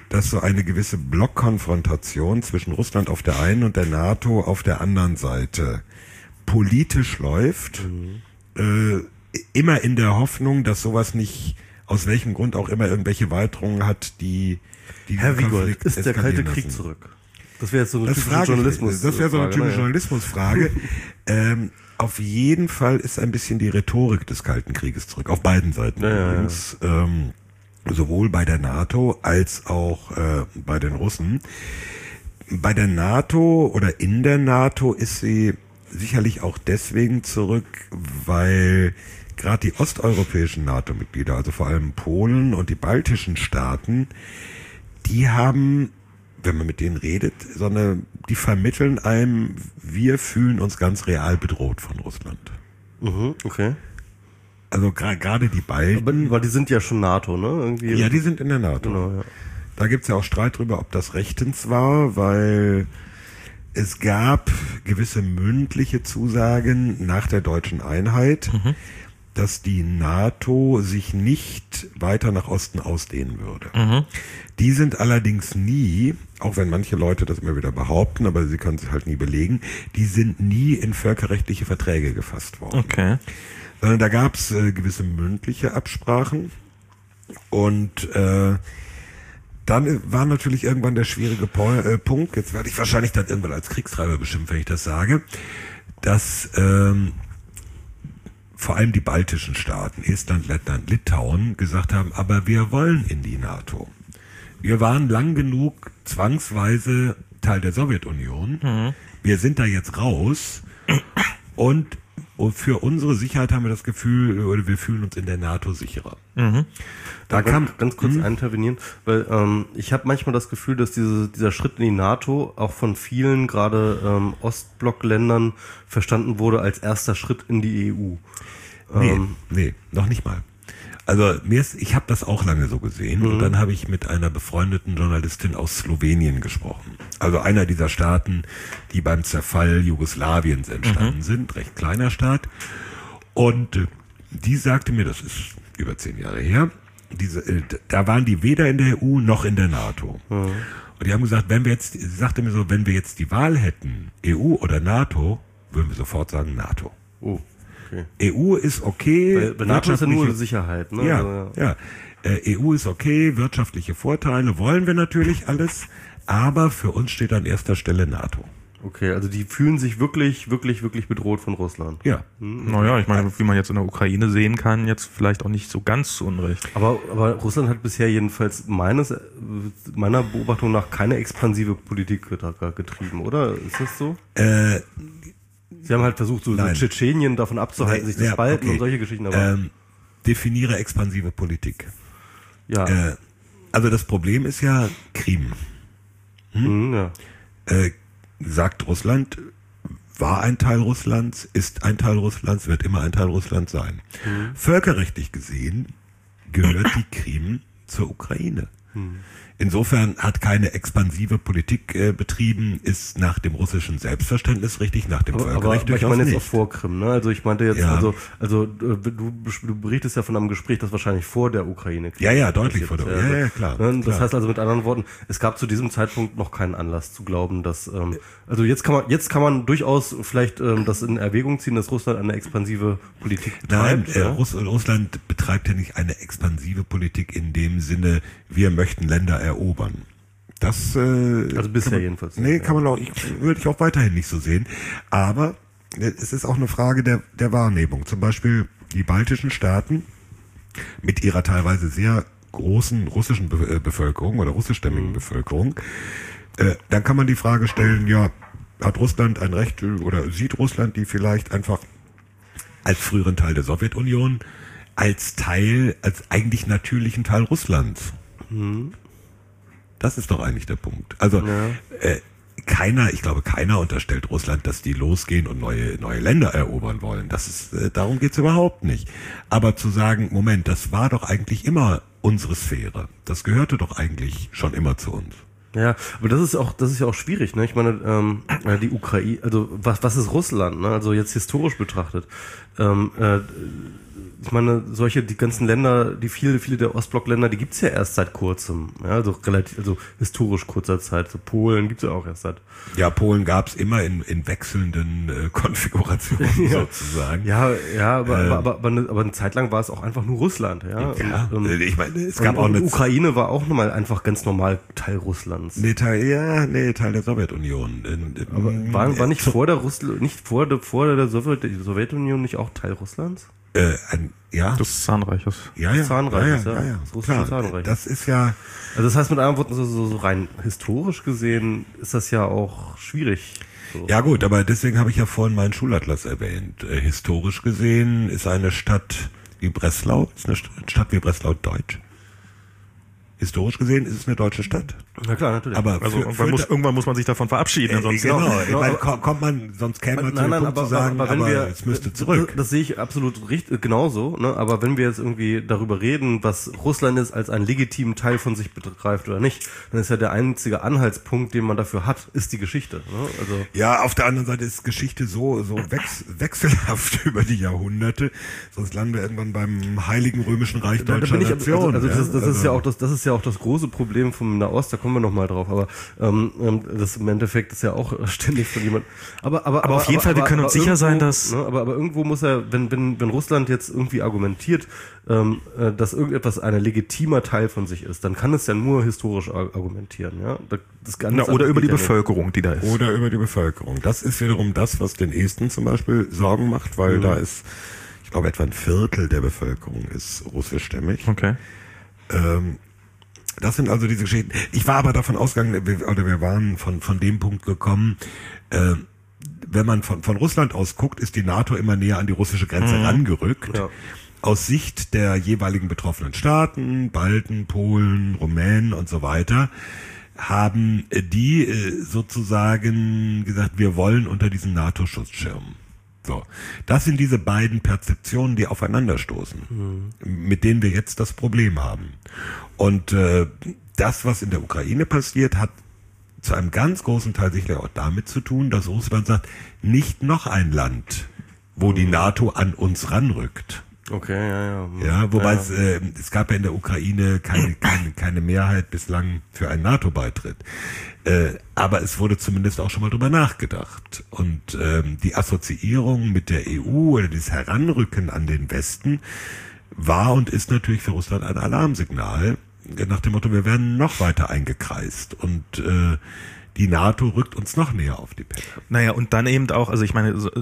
dass so eine gewisse Blockkonfrontation zwischen Russland auf der einen und der NATO auf der anderen Seite politisch läuft, mhm. äh, immer in der Hoffnung, dass sowas nicht, aus welchem Grund auch immer, irgendwelche Weiterungen hat, die, die Herr Wiegold, ist der Kalte Krieg lassen. Zurück? Das wäre jetzt so eine das typische Journalismus. Das wäre so eine typische ja. Journalismusfrage. ähm, auf jeden Fall ist ein bisschen die Rhetorik des Kalten Krieges zurück. Auf beiden Seiten ja, übrigens. Ja, ja. Ähm, sowohl bei der NATO als auch äh, bei den Russen. Bei der NATO oder in der NATO ist sie sicherlich auch deswegen zurück, weil gerade die osteuropäischen NATO-Mitglieder, also vor allem Polen und die baltischen Staaten, die haben, wenn man mit denen redet, so eine, die vermitteln einem, wir fühlen uns ganz real bedroht von Russland. Mhm, okay. Also gerade die Balten. Aber, aber die sind ja schon NATO, ne? Irgendwie. Ja, die sind in der NATO. Genau, ja. Da gibt's ja auch Streit drüber, ob das rechtens war, weil es gab gewisse mündliche Zusagen nach der deutschen Einheit, mhm. dass die NATO sich nicht weiter nach Osten ausdehnen würde. Mhm. Die sind allerdings nie, auch wenn manche Leute das immer wieder behaupten, aber sie können es halt nie belegen, die sind nie in völkerrechtliche Verträge gefasst worden. Okay. Sondern da gab es äh, gewisse mündliche Absprachen und äh, dann war natürlich irgendwann der schwierige po- äh, Punkt, jetzt werde ich wahrscheinlich dann irgendwann als Kriegstreiber beschimpft, wenn ich das sage, dass ähm, vor allem die baltischen Staaten, Estland, Lettland, Litauen, gesagt haben, aber wir wollen in die NATO. Wir waren lang genug zwangsweise Teil der Sowjetunion. Mhm. Wir sind da jetzt raus und, und für unsere Sicherheit haben wir das Gefühl, oder wir fühlen uns in der NATO sicherer. Mhm. Da kann ich ganz kurz mh. intervenieren, weil ähm, ich habe manchmal das Gefühl, dass diese, dieser Schritt in die NATO auch von vielen, gerade ähm, Ostblockländern, verstanden wurde als erster Schritt in die E U. Nee, ähm, nee, noch nicht mal. Also mir ist, ich habe das auch lange so gesehen, mhm. und dann habe ich mit einer befreundeten Journalistin aus Slowenien gesprochen. Also einer dieser Staaten, die beim Zerfall Jugoslawiens entstanden mhm. sind, recht kleiner Staat. Und äh, die sagte mir, das ist über zehn Jahre her, diese, äh, da waren die weder in der E U noch in der NATO. Mhm. Und die haben gesagt, wenn wir jetzt, sie sagte mir so, wenn wir jetzt die Wahl hätten, E U oder NATO, würden wir sofort sagen NATO. Oh. Okay. E U ist okay. Weil, weil NATO ist ja nur Sicherheit, ne? Ja, also, ja. ja. Äh, E U ist okay, wirtschaftliche Vorteile wollen wir natürlich alles, aber für uns steht an erster Stelle NATO. Okay, also die fühlen sich wirklich, wirklich, wirklich bedroht von Russland. Ja. Hm. Naja, ich meine, wie man jetzt in der Ukraine sehen kann, jetzt vielleicht auch nicht so ganz zu Unrecht. Aber, aber Russland hat bisher jedenfalls meines, meiner Beobachtung nach keine expansive Politik getrieben, oder? Ist das so? Äh, Sie haben halt versucht, so, so Tschetschenien davon abzuhalten, Nein, sich zu ja, spalten okay. und solche Geschichten. Aber ähm, definiere expansive Politik. Ja. Äh, also das Problem ist ja Krim. Hm? Mhm, ja. Äh, sagt Russland, war ein Teil Russlands, ist ein Teil Russlands, wird immer ein Teil Russlands sein. Mhm. Völkerrechtlich gesehen gehört die Krim zur Ukraine. Mhm. Insofern hat keine expansive Politik äh, betrieben, ist nach dem russischen Selbstverständnis richtig, nach dem aber, Völkerrecht aber, aber ich meine jetzt nicht. auch vor Krim, ne? Also ich meinte jetzt, ja. also, also du, du berichtest ja von einem Gespräch, das wahrscheinlich vor der Ukraine. Ja, ja, deutlich vor der Ukraine. Ja, ja, ja, klar. Ne? Das klar. heißt also mit anderen Worten, es gab zu diesem Zeitpunkt noch keinen Anlass zu glauben, dass, ähm, also jetzt kann man, jetzt kann man durchaus vielleicht ähm, das in Erwägung ziehen, dass Russland eine expansive Politik betreibt. Nein, äh, Russ, Russland betreibt ja nicht eine expansive Politik in dem Sinne, wir möchten Länder erobern. Das, äh, also bisher man, jedenfalls. Nee, ja. kann man auch, ich, würde ich auch weiterhin nicht so sehen. Aber es ist auch eine Frage der, der Wahrnehmung. Zum Beispiel die baltischen Staaten mit ihrer teilweise sehr großen russischen Be- Bevölkerung oder russischstämmigen mhm. Bevölkerung. Äh, dann kann man die Frage stellen, ja, hat Russland ein Recht oder sieht Russland die vielleicht einfach als früheren Teil der Sowjetunion, als Teil, als eigentlich natürlichen Teil Russlands? Mhm. Das ist doch eigentlich der Punkt. Also ja. äh, keiner, ich glaube, keiner unterstellt Russland, dass die losgehen und neue neue Länder erobern wollen. Das ist, äh, darum geht's überhaupt nicht. Aber zu sagen, Moment, das war doch eigentlich immer unsere Sphäre. Das gehörte doch eigentlich schon immer zu uns. Ja, aber das ist auch, das ist ja auch schwierig, ne? Ich meine, ähm, die Ukraine, also was, was ist Russland, ne? Also jetzt historisch betrachtet. Ähm, äh, ich meine, solche, die ganzen Länder, die viele, viele der Ostblockländer, die gibt's ja erst seit kurzem, ja, also relativ, also historisch kurzer Zeit. So Polen gibt's ja auch erst seit. Ja, Polen gab's immer in, in wechselnden äh, Konfigurationen ja. sozusagen. Ja, ja, aber, Ähm. aber, aber, aber, eine, aber eine Zeit lang war es auch einfach nur Russland, ja. Ja, und, ähm, ich meine, es gab und, auch und eine Ukraine war auch nochmal einfach ganz normal Teil Russlands. Nee, Teil, ja, nee, Teil der Sowjetunion. In, in, Aber war, war nicht zu, vor der Russland, nicht vor der, vor der Sowjet, die Sowjetunion nicht auch Teil Russlands? äh, ein, ja, Des Zahnreiches. ja, ja, Zahnreiches, ja, ja. ja, ja, Das russische klar. Zahnreich. Das ist ja, Also das heißt mit anderen Worten, so, so, so rein historisch gesehen ist das ja auch schwierig. So. ja gut, aber deswegen habe ich ja vorhin meinen Schulatlas erwähnt. Äh, historisch gesehen ist eine Stadt wie Breslau, ist eine Stadt wie Breslau deutsch. Historisch gesehen ist es eine deutsche Stadt. Na klar, natürlich. Aber Also für, irgendwann, für muss, irgendwann muss man sich davon verabschieden. Äh, Ansonsten genau, genau, ich genau, meine, aber- ko- kommt man, sonst käme man zu Nein, dem nein, Punkt aber, zu sagen, aber, aber wenn aber wir, es müsste zurück. Das, das sehe ich absolut richtig, genauso, ne? Aber wenn wir jetzt irgendwie darüber reden, was Russland ist, als einen legitimen Teil von sich begreift oder nicht, dann ist ja der einzige Anhaltspunkt, den man dafür hat, ist die Geschichte, ne? Also, Ja, auf der anderen Seite ist Geschichte so, so wechs wechselhaft über die Jahrhunderte, sonst landen wir irgendwann beim Heiligen Römischen Reich da, da deutscher bin ich, Nation. also, also das, das ja? ist ja auch das, das ist ja auch das große Problem vom Nahost, da kommen wir noch mal drauf, aber ähm, das im Endeffekt ist ja auch ständig von jemand. Aber, aber, Aber auf jeden Fall, wir können uns sicher sein, dass- Ne, aber, aber irgendwo muss er, wenn, wenn, wenn Russland jetzt irgendwie argumentiert, ähm, äh, dass irgendetwas ein legitimer Teil von sich ist, dann kann es ja nur historisch ar- argumentieren, ja. Das, das Na, Ganze oder über die geht ja nicht. Bevölkerung, die da ist. Oder über die Bevölkerung. Das ist wiederum das, was den Esten zum Beispiel Sorgen macht, weil Mhm. da ist, ich glaube, etwa ein Viertel der Bevölkerung ist russischstämmig. Okay. Ähm, das sind also diese Geschichten. Ich war aber davon ausgegangen, wir- oder wir waren von, von dem Punkt gekommen, äh, wenn man von, von Russland aus guckt, ist die NATO immer näher an die russische Grenze Mhm. rangerückt. Ja. Aus Sicht der jeweiligen betroffenen Staaten, Balten, Polen, Rumänen und so weiter, haben äh, die äh, sozusagen gesagt, wir wollen unter diesen NATO-Schutzschirm. So, das sind diese beiden Perzeptionen, die aufeinanderstoßen, mhm. mit denen wir jetzt das Problem haben. Und äh, das, was in der Ukraine passiert, hat zu einem ganz großen Teil sicherlich auch damit zu tun, dass Russland sagt, nicht noch ein Land, wo die NATO an uns ranrückt. Okay, ja, ja. Ja, wobei ja. es, äh, es gab ja in der Ukraine keine, keine, keine Mehrheit bislang für einen NATO-Beitritt. Äh, aber es wurde zumindest auch schon mal drüber nachgedacht. Und ähm, die Assoziierung mit der E U oder dieses Heranrücken an den Westen war und ist natürlich für Russland ein Alarmsignal nach dem Motto, wir werden noch weiter eingekreist und äh, die NATO rückt uns noch näher auf die Pelle. Naja, und dann eben auch, also ich meine, so, äh,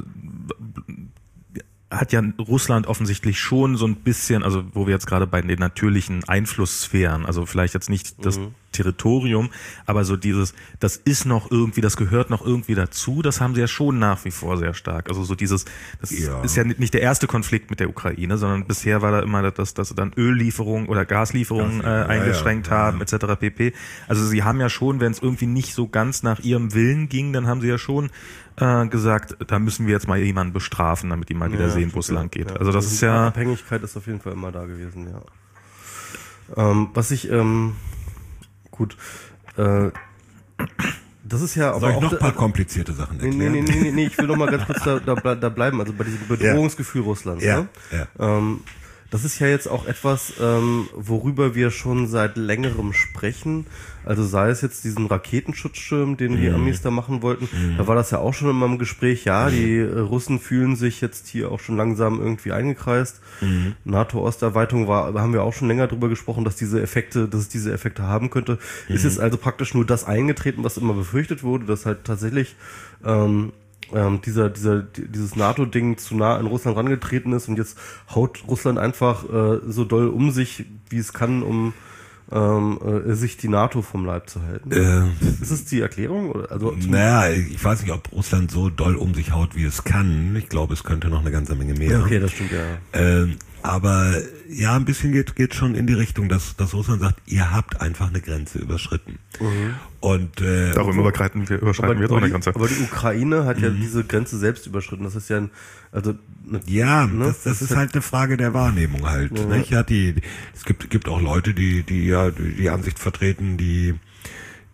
hat ja Russland offensichtlich schon so ein bisschen, also wo wir jetzt gerade bei den natürlichen Einflusssphären, also vielleicht jetzt nicht das Mhm. Territorium, aber so dieses, das ist noch irgendwie, das gehört noch irgendwie dazu, das haben sie ja schon nach wie vor sehr stark. Also so dieses, das Ja. ist ja nicht der erste Konflikt mit der Ukraine, sondern bisher war da immer, dass, dass sie dann Öllieferungen oder Gaslieferungen äh, Gaslieferungen, eingeschränkt ja, ja, haben, ja. et cetera pp. Also sie haben ja schon, wenn es irgendwie nicht so ganz nach ihrem Willen ging, dann haben sie ja schon äh, gesagt, da müssen wir jetzt mal jemanden bestrafen, damit die mal wieder Ja, sehen, wo es stimmt, lang geht. ja. Also das ist ja, Abhängigkeit ist auf jeden Fall immer da gewesen, ja. Ähm, was ich, ähm, gut, äh, das ist ja aber Soll ich auch noch ein paar da- komplizierte Sachen Nee, erklären? nee, nee, nee, nee, ich will noch mal ganz kurz da, da, ble- da bleiben, also bei diesem Bedrohungsgefühl Russlands. Ja, Ne? ja. Ähm, das ist ja jetzt auch etwas, ähm, worüber wir schon seit längerem sprechen. Also sei es jetzt diesen Raketenschutzschirm, den die Amis da machen wollten, da war das ja auch schon in meinem Gespräch, ja, die äh, Russen fühlen sich jetzt hier auch schon langsam irgendwie eingekreist. NATO-Osterweiterung war, da haben wir auch schon länger drüber gesprochen, dass diese Effekte, dass es diese Effekte haben könnte. Ist jetzt also praktisch nur das eingetreten, was immer befürchtet wurde, dass halt tatsächlich ähm, ähm, dieser, dieser, dieses NATO-Ding zu nah an Russland rangetreten ist und jetzt haut Russland einfach äh, so doll um sich, wie es kann, um ähm, äh, sich die NATO vom Leib zu halten. Äh, Ist es die Erklärung? Oder? Also, naja, ich weiß nicht, ob Russland so doll um sich haut, wie es kann. Ich glaube, es könnte noch eine ganze Menge mehr. okay, das stimmt ja. Ähm, aber ja, ein bisschen geht geht schon in die Richtung, dass, dass Russland sagt, ihr habt einfach eine Grenze überschritten. Und äh, darum überschreiten wir, überschreiten wir jetzt auch aber, eine die, Grenze. aber die Ukraine hat ja diese Grenze selbst überschritten. Das ist ja ein, also eine, ja, ne, das, das ist halt eine Frage der Wahrnehmung halt. Nicht? Ja, die, es gibt gibt auch Leute, die die ja die, die Ansicht vertreten, die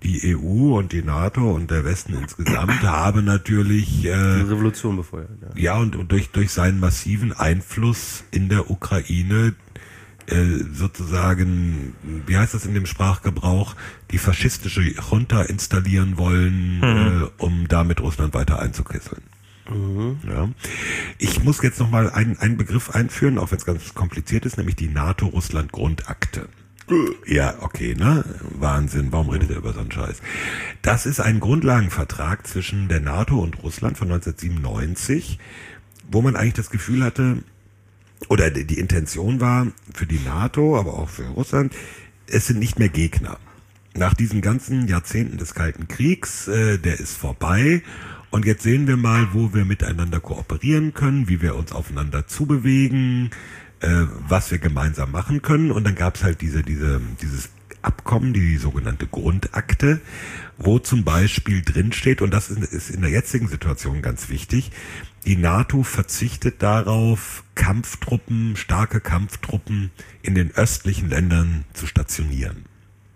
die E U und die NATO und der Westen insgesamt haben natürlich äh, die Revolution befeuert. Ja, ja und, und durch durch seinen massiven Einfluss in der Ukraine äh, sozusagen, wie heißt das in dem Sprachgebrauch, die faschistische Junta installieren wollen, mhm. äh, um damit Russland weiter einzukesseln. Mhm. Ja. Ich muss jetzt nochmal einen, einen Begriff einführen, auch wenn es ganz kompliziert ist, nämlich die NATO-Russland-Grundakte. Ja, okay, ne? Wahnsinn, warum redet er über so einen Scheiß? Das ist ein Grundlagenvertrag zwischen der NATO und Russland von neunzehnhundertsiebenundneunzig, wo man eigentlich das Gefühl hatte, oder die Intention war für die NATO, aber auch für Russland, es sind nicht mehr Gegner. Nach diesen ganzen Jahrzehnten des Kalten Kriegs, äh, der ist vorbei. Und jetzt sehen wir mal, wo wir miteinander kooperieren können, wie wir uns aufeinander zubewegen, äh, was wir gemeinsam machen können. Und dann gab es halt diese, diese, dieses Abkommen, die sogenannte Grundakte, wo zum Beispiel drinsteht, und das ist, ist in der jetzigen Situation ganz wichtig, die NATO verzichtet darauf, Kampftruppen, starke Kampftruppen in den östlichen Ländern zu stationieren.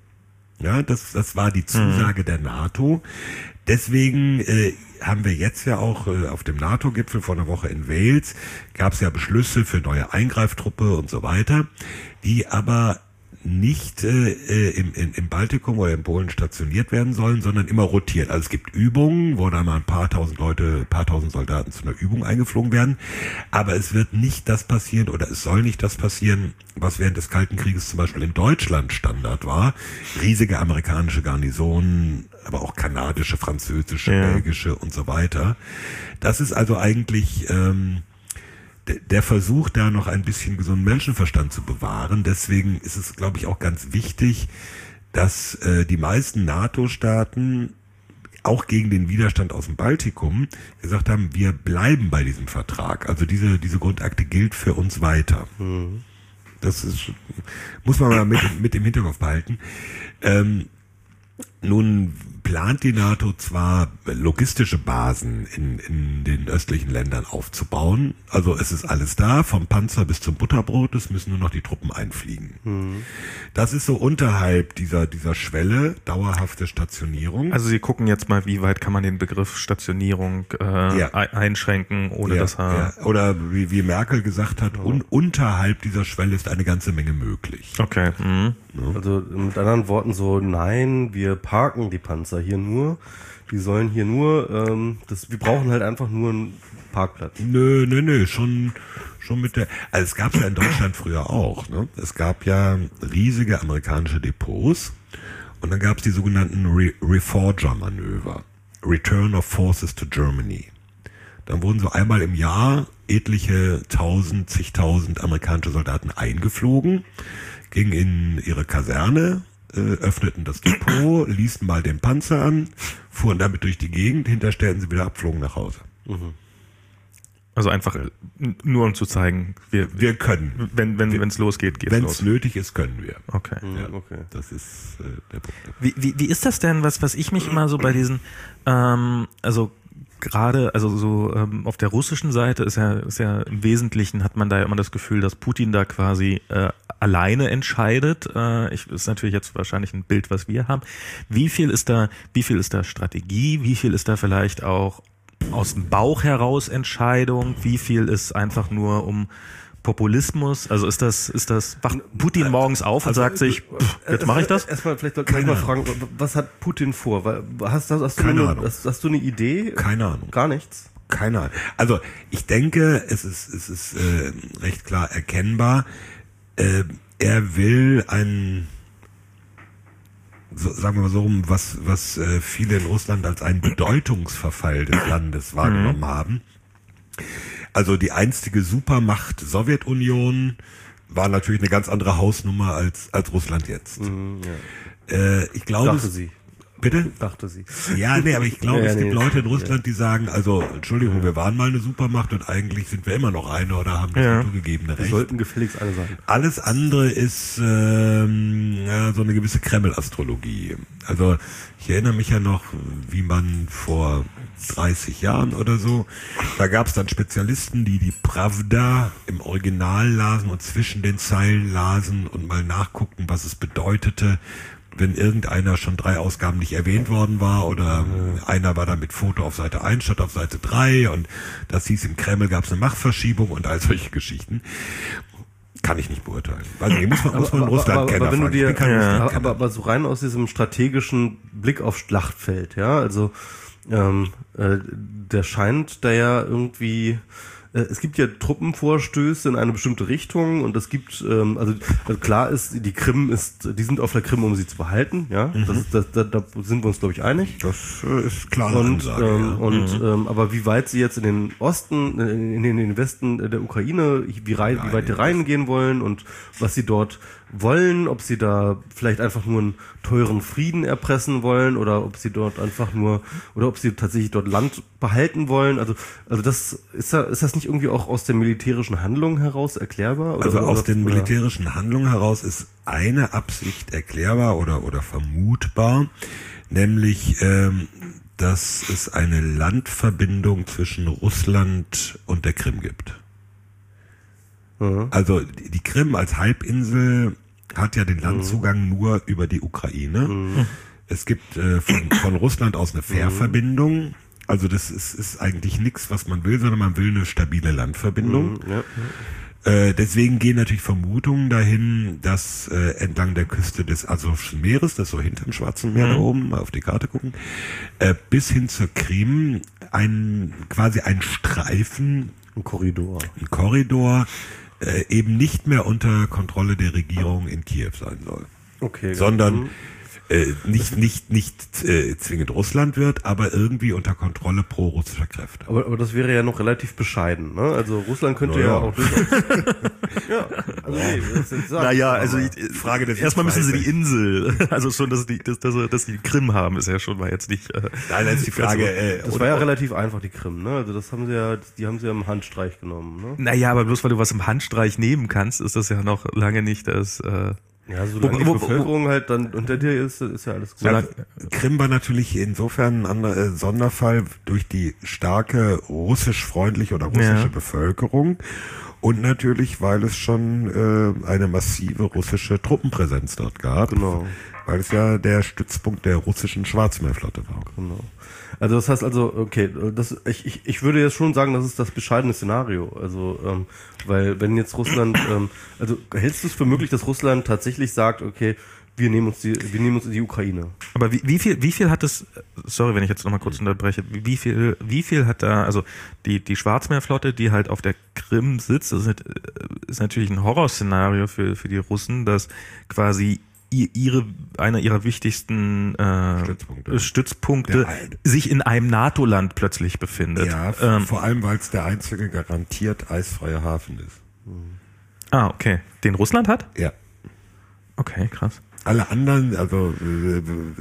Ja, das, das war die Zusage mhm. der NATO. Deswegen äh, haben wir jetzt ja auch äh, auf dem NATO-Gipfel vor einer Woche in Wales, gab es ja Beschlüsse für neue Eingreiftruppe und so weiter, die aber nicht äh, im, in, im Baltikum oder in Polen stationiert werden sollen, sondern immer rotiert. Also es gibt Übungen, wo dann mal ein paar tausend Leute, ein paar tausend Soldaten zu einer Übung eingeflogen werden, aber es wird nicht das passieren oder es soll nicht das passieren, was während des Kalten Krieges zum Beispiel in Deutschland Standard war. Riesige amerikanische Garnisonen, aber auch kanadische, französische, ja. belgische und so weiter. Das ist also eigentlich ähm, der Versuch, da noch ein bisschen gesunden Menschenverstand zu bewahren. Deswegen ist es, glaube ich, auch ganz wichtig, dass äh, die meisten NATO-Staaten auch gegen den Widerstand aus dem Baltikum gesagt haben, wir bleiben bei diesem Vertrag. Also diese diese Grundakte gilt für uns weiter. Mhm. Das ist, muss man mal mit, mit im Hinterkopf behalten. Ähm, nun plant die NATO zwar logistische Basen in, in den östlichen Ländern aufzubauen, also es ist alles da, vom Panzer bis zum Butterbrot, es müssen nur noch die Truppen einfliegen. Mhm. Das ist so unterhalb dieser dieser Schwelle, dauerhafte Stationierung. Also Sie gucken jetzt mal, wie weit kann man den Begriff Stationierung äh, ja. einschränken, ohne ja, dass er... Ja. Oder wie, wie Merkel gesagt hat, un, unterhalb dieser Schwelle ist eine ganze Menge möglich. Okay. Mhm. Ja. Also mit anderen Worten so, nein, wir parken die Panzer hier nur, die sollen hier nur, ähm, das, wir brauchen halt einfach nur einen Parkplatz. Nö, nö, nö, schon, schon mit der, also es gab es ja in Deutschland früher auch, ne? Es gab ja riesige amerikanische Depots und dann gab es die sogenannten Re- Reforger-Manöver, Return of Forces to Germany. Dann wurden so einmal im Jahr etliche tausend, zigtausend amerikanische Soldaten eingeflogen, gingen in ihre Kaserne, äh, öffneten das Depot, ließen mal den Panzer an, fuhren damit durch die Gegend, hinterstellten sie wieder ab, flogen nach Hause. Mhm. Also einfach nur um zu zeigen, wir, wir können. Wenn wenn wenn es losgeht, geht's wenn's los. Wenn es nötig ist, können wir. Okay. Ja, okay. Das ist äh, der Punkt. Wie, wie wie ist das denn, was was ich mich immer so bei diesen, ähm, also gerade, also so ähm, auf der russischen Seite ist ja, ist ja im Wesentlichen hat man da ja immer das Gefühl, dass Putin da quasi äh, alleine entscheidet. Äh, ich, ist natürlich jetzt wahrscheinlich ein Bild, was wir haben. Wie viel ist da, wie viel ist da Strategie? Wie viel ist da vielleicht auch aus dem Bauch heraus Entscheidung? Wie viel ist einfach nur um Populismus? Also ist das, ist das, wacht Putin morgens auf und also, sagt sich, pff, jetzt mache ich das? Erstmal vielleicht sollten wir mal fragen, was hat Putin vor? Hast, hast, hast, du, Keine eine, Ahnung. hast, hast du eine Idee? Keine Ahnung. Gar nichts? Keine Ahnung. Also ich denke, es ist, es ist äh, recht klar erkennbar, äh, er will ein, so, sagen wir mal so rum, was, was äh, viele in Russland als einen Bedeutungsverfall des Landes wahrgenommen mhm. haben. Also die einstige Supermacht Sowjetunion war natürlich eine ganz andere Hausnummer als als Russland jetzt. Mhm, ja. äh, ich glaube, dachte sie. Bitte? Dachte sie. Ja, nee, aber ich glaube, ja, es gibt nee, Leute in Russland, die sagen, also, Entschuldigung, wir waren mal eine Supermacht und eigentlich sind wir immer noch eine oder haben das ja. naturgegebene Recht. Wir sollten gefälligst alle sein. Alles andere ist ähm, ja, so eine gewisse Kreml-Astrologie. Also ich erinnere mich ja noch, wie man vor dreißig Jahren oder so, da gab es dann Spezialisten, die die Pravda im Original lasen und zwischen den Zeilen lasen und mal nachguckten, was es bedeutete, wenn irgendeiner schon drei Ausgaben nicht erwähnt worden war oder mhm. einer war dann mit Foto auf Seite eins statt auf Seite drei und das hieß, im Kreml gab es eine Machtverschiebung und all solche Geschichten. Kann ich nicht beurteilen. Also, muss man, muss man aber, Russland aber, kennen. aber, wenn du dir, ja, aber, aber, aber so rein aus diesem strategischen Blick aufs Schlachtfeld, ja, also ähm, äh, der scheint da ja irgendwie, äh, es gibt ja Truppenvorstöße in eine bestimmte Richtung und es gibt, ähm, also, also klar ist, die Krim ist, die sind auf der Krim, um sie zu behalten, ja, mhm. das, das, da, da sind wir uns, glaube ich, einig. Das äh, ist klar. Und, Ansage, ähm, ja. und mhm. ähm, aber wie weit sie jetzt in den Osten, in, in den Westen der Ukraine, wie, rein, wie weit die reingehen wollen und was sie dort wollen, ob sie da vielleicht einfach nur einen teuren Frieden erpressen wollen oder ob sie dort einfach nur oder ob sie tatsächlich dort Land behalten wollen. Also also das ist da, ist das nicht irgendwie auch aus der militärischen Handlung heraus erklärbar? Oder, also oder, aus den oder? militärischen Handlungen heraus ist eine Absicht erklärbar oder oder vermutbar, nämlich ähm, dass es eine Landverbindung zwischen Russland und der Krim gibt. Also die Krim als Halbinsel hat ja den Landzugang nur über die Ukraine. Mhm. Es gibt äh, von, von Russland aus eine Fährverbindung. Also das ist, ist eigentlich nichts, was man will, sondern man will eine stabile Landverbindung. Mhm, ja. äh, deswegen gehen natürlich Vermutungen dahin, dass äh, entlang der Küste des Asowschen Meeres, das so hinterm Schwarzen Meer mhm. da oben, mal auf die Karte gucken, äh, bis hin zur Krim ein quasi ein Streifen, ein Korridor, ein Korridor Äh, eben nicht mehr unter Kontrolle der Regierung in Kiew sein soll. Okay. Sondern äh, nicht nicht nicht äh, zwingend Russland wird, aber irgendwie unter Kontrolle pro-russischer Kräfte. Aber, aber das wäre ja noch relativ bescheiden, ne? Also Russland könnte ja, ja auch durchaus. ja, also nee, das ist sagen, naja, also ich, Frage des erstmal müssen sie die Insel, also schon, dass die, dass, dass, dass die Krim haben, ist ja schon mal jetzt nicht. Äh, Nein, das ist die Frage. Äh, das war ja relativ einfach, die Krim, ne? Also das haben sie ja, die haben sie ja im Handstreich genommen, ne? Naja, aber bloß weil du was im Handstreich nehmen kannst, ist das ja noch lange nicht das. Äh, Ja, solange wo, die wo, Bevölkerung wo, halt dann unter dir ist, ist ja alles gut. Ja, Krim war natürlich insofern ein anderer äh, Sonderfall durch die starke russisch-freundliche oder russische ja. Bevölkerung und natürlich, weil es schon äh, eine massive russische Truppenpräsenz dort gab. Genau. Weil es ja der Stützpunkt der russischen Schwarzmeerflotte war. Genau. Also das heißt also, okay, das, ich, ich, ich würde jetzt schon sagen, das ist das bescheidene Szenario. Also, ähm, weil wenn jetzt Russland, ähm, also hältst du es für möglich, dass Russland tatsächlich sagt, okay, wir nehmen uns die, wir nehmen uns die Ukraine. Aber wie, wie viel, wie viel hat es, sorry, wenn ich jetzt nochmal kurz unterbreche, wie viel, wie viel hat da, also die, die Schwarzmeerflotte, die halt auf der Krim sitzt, das ist, ist natürlich ein Horrorszenario für, für die Russen, dass quasi ihre, einer ihrer wichtigsten äh, Stützpunkte, Stützpunkte sich in einem NATO-Land plötzlich befindet. Ja, ähm, vor allem, weil es der einzige garantiert eisfreie Hafen ist. Ah, okay. Den Russland hat? Ja. Okay, krass. Alle anderen, also äh,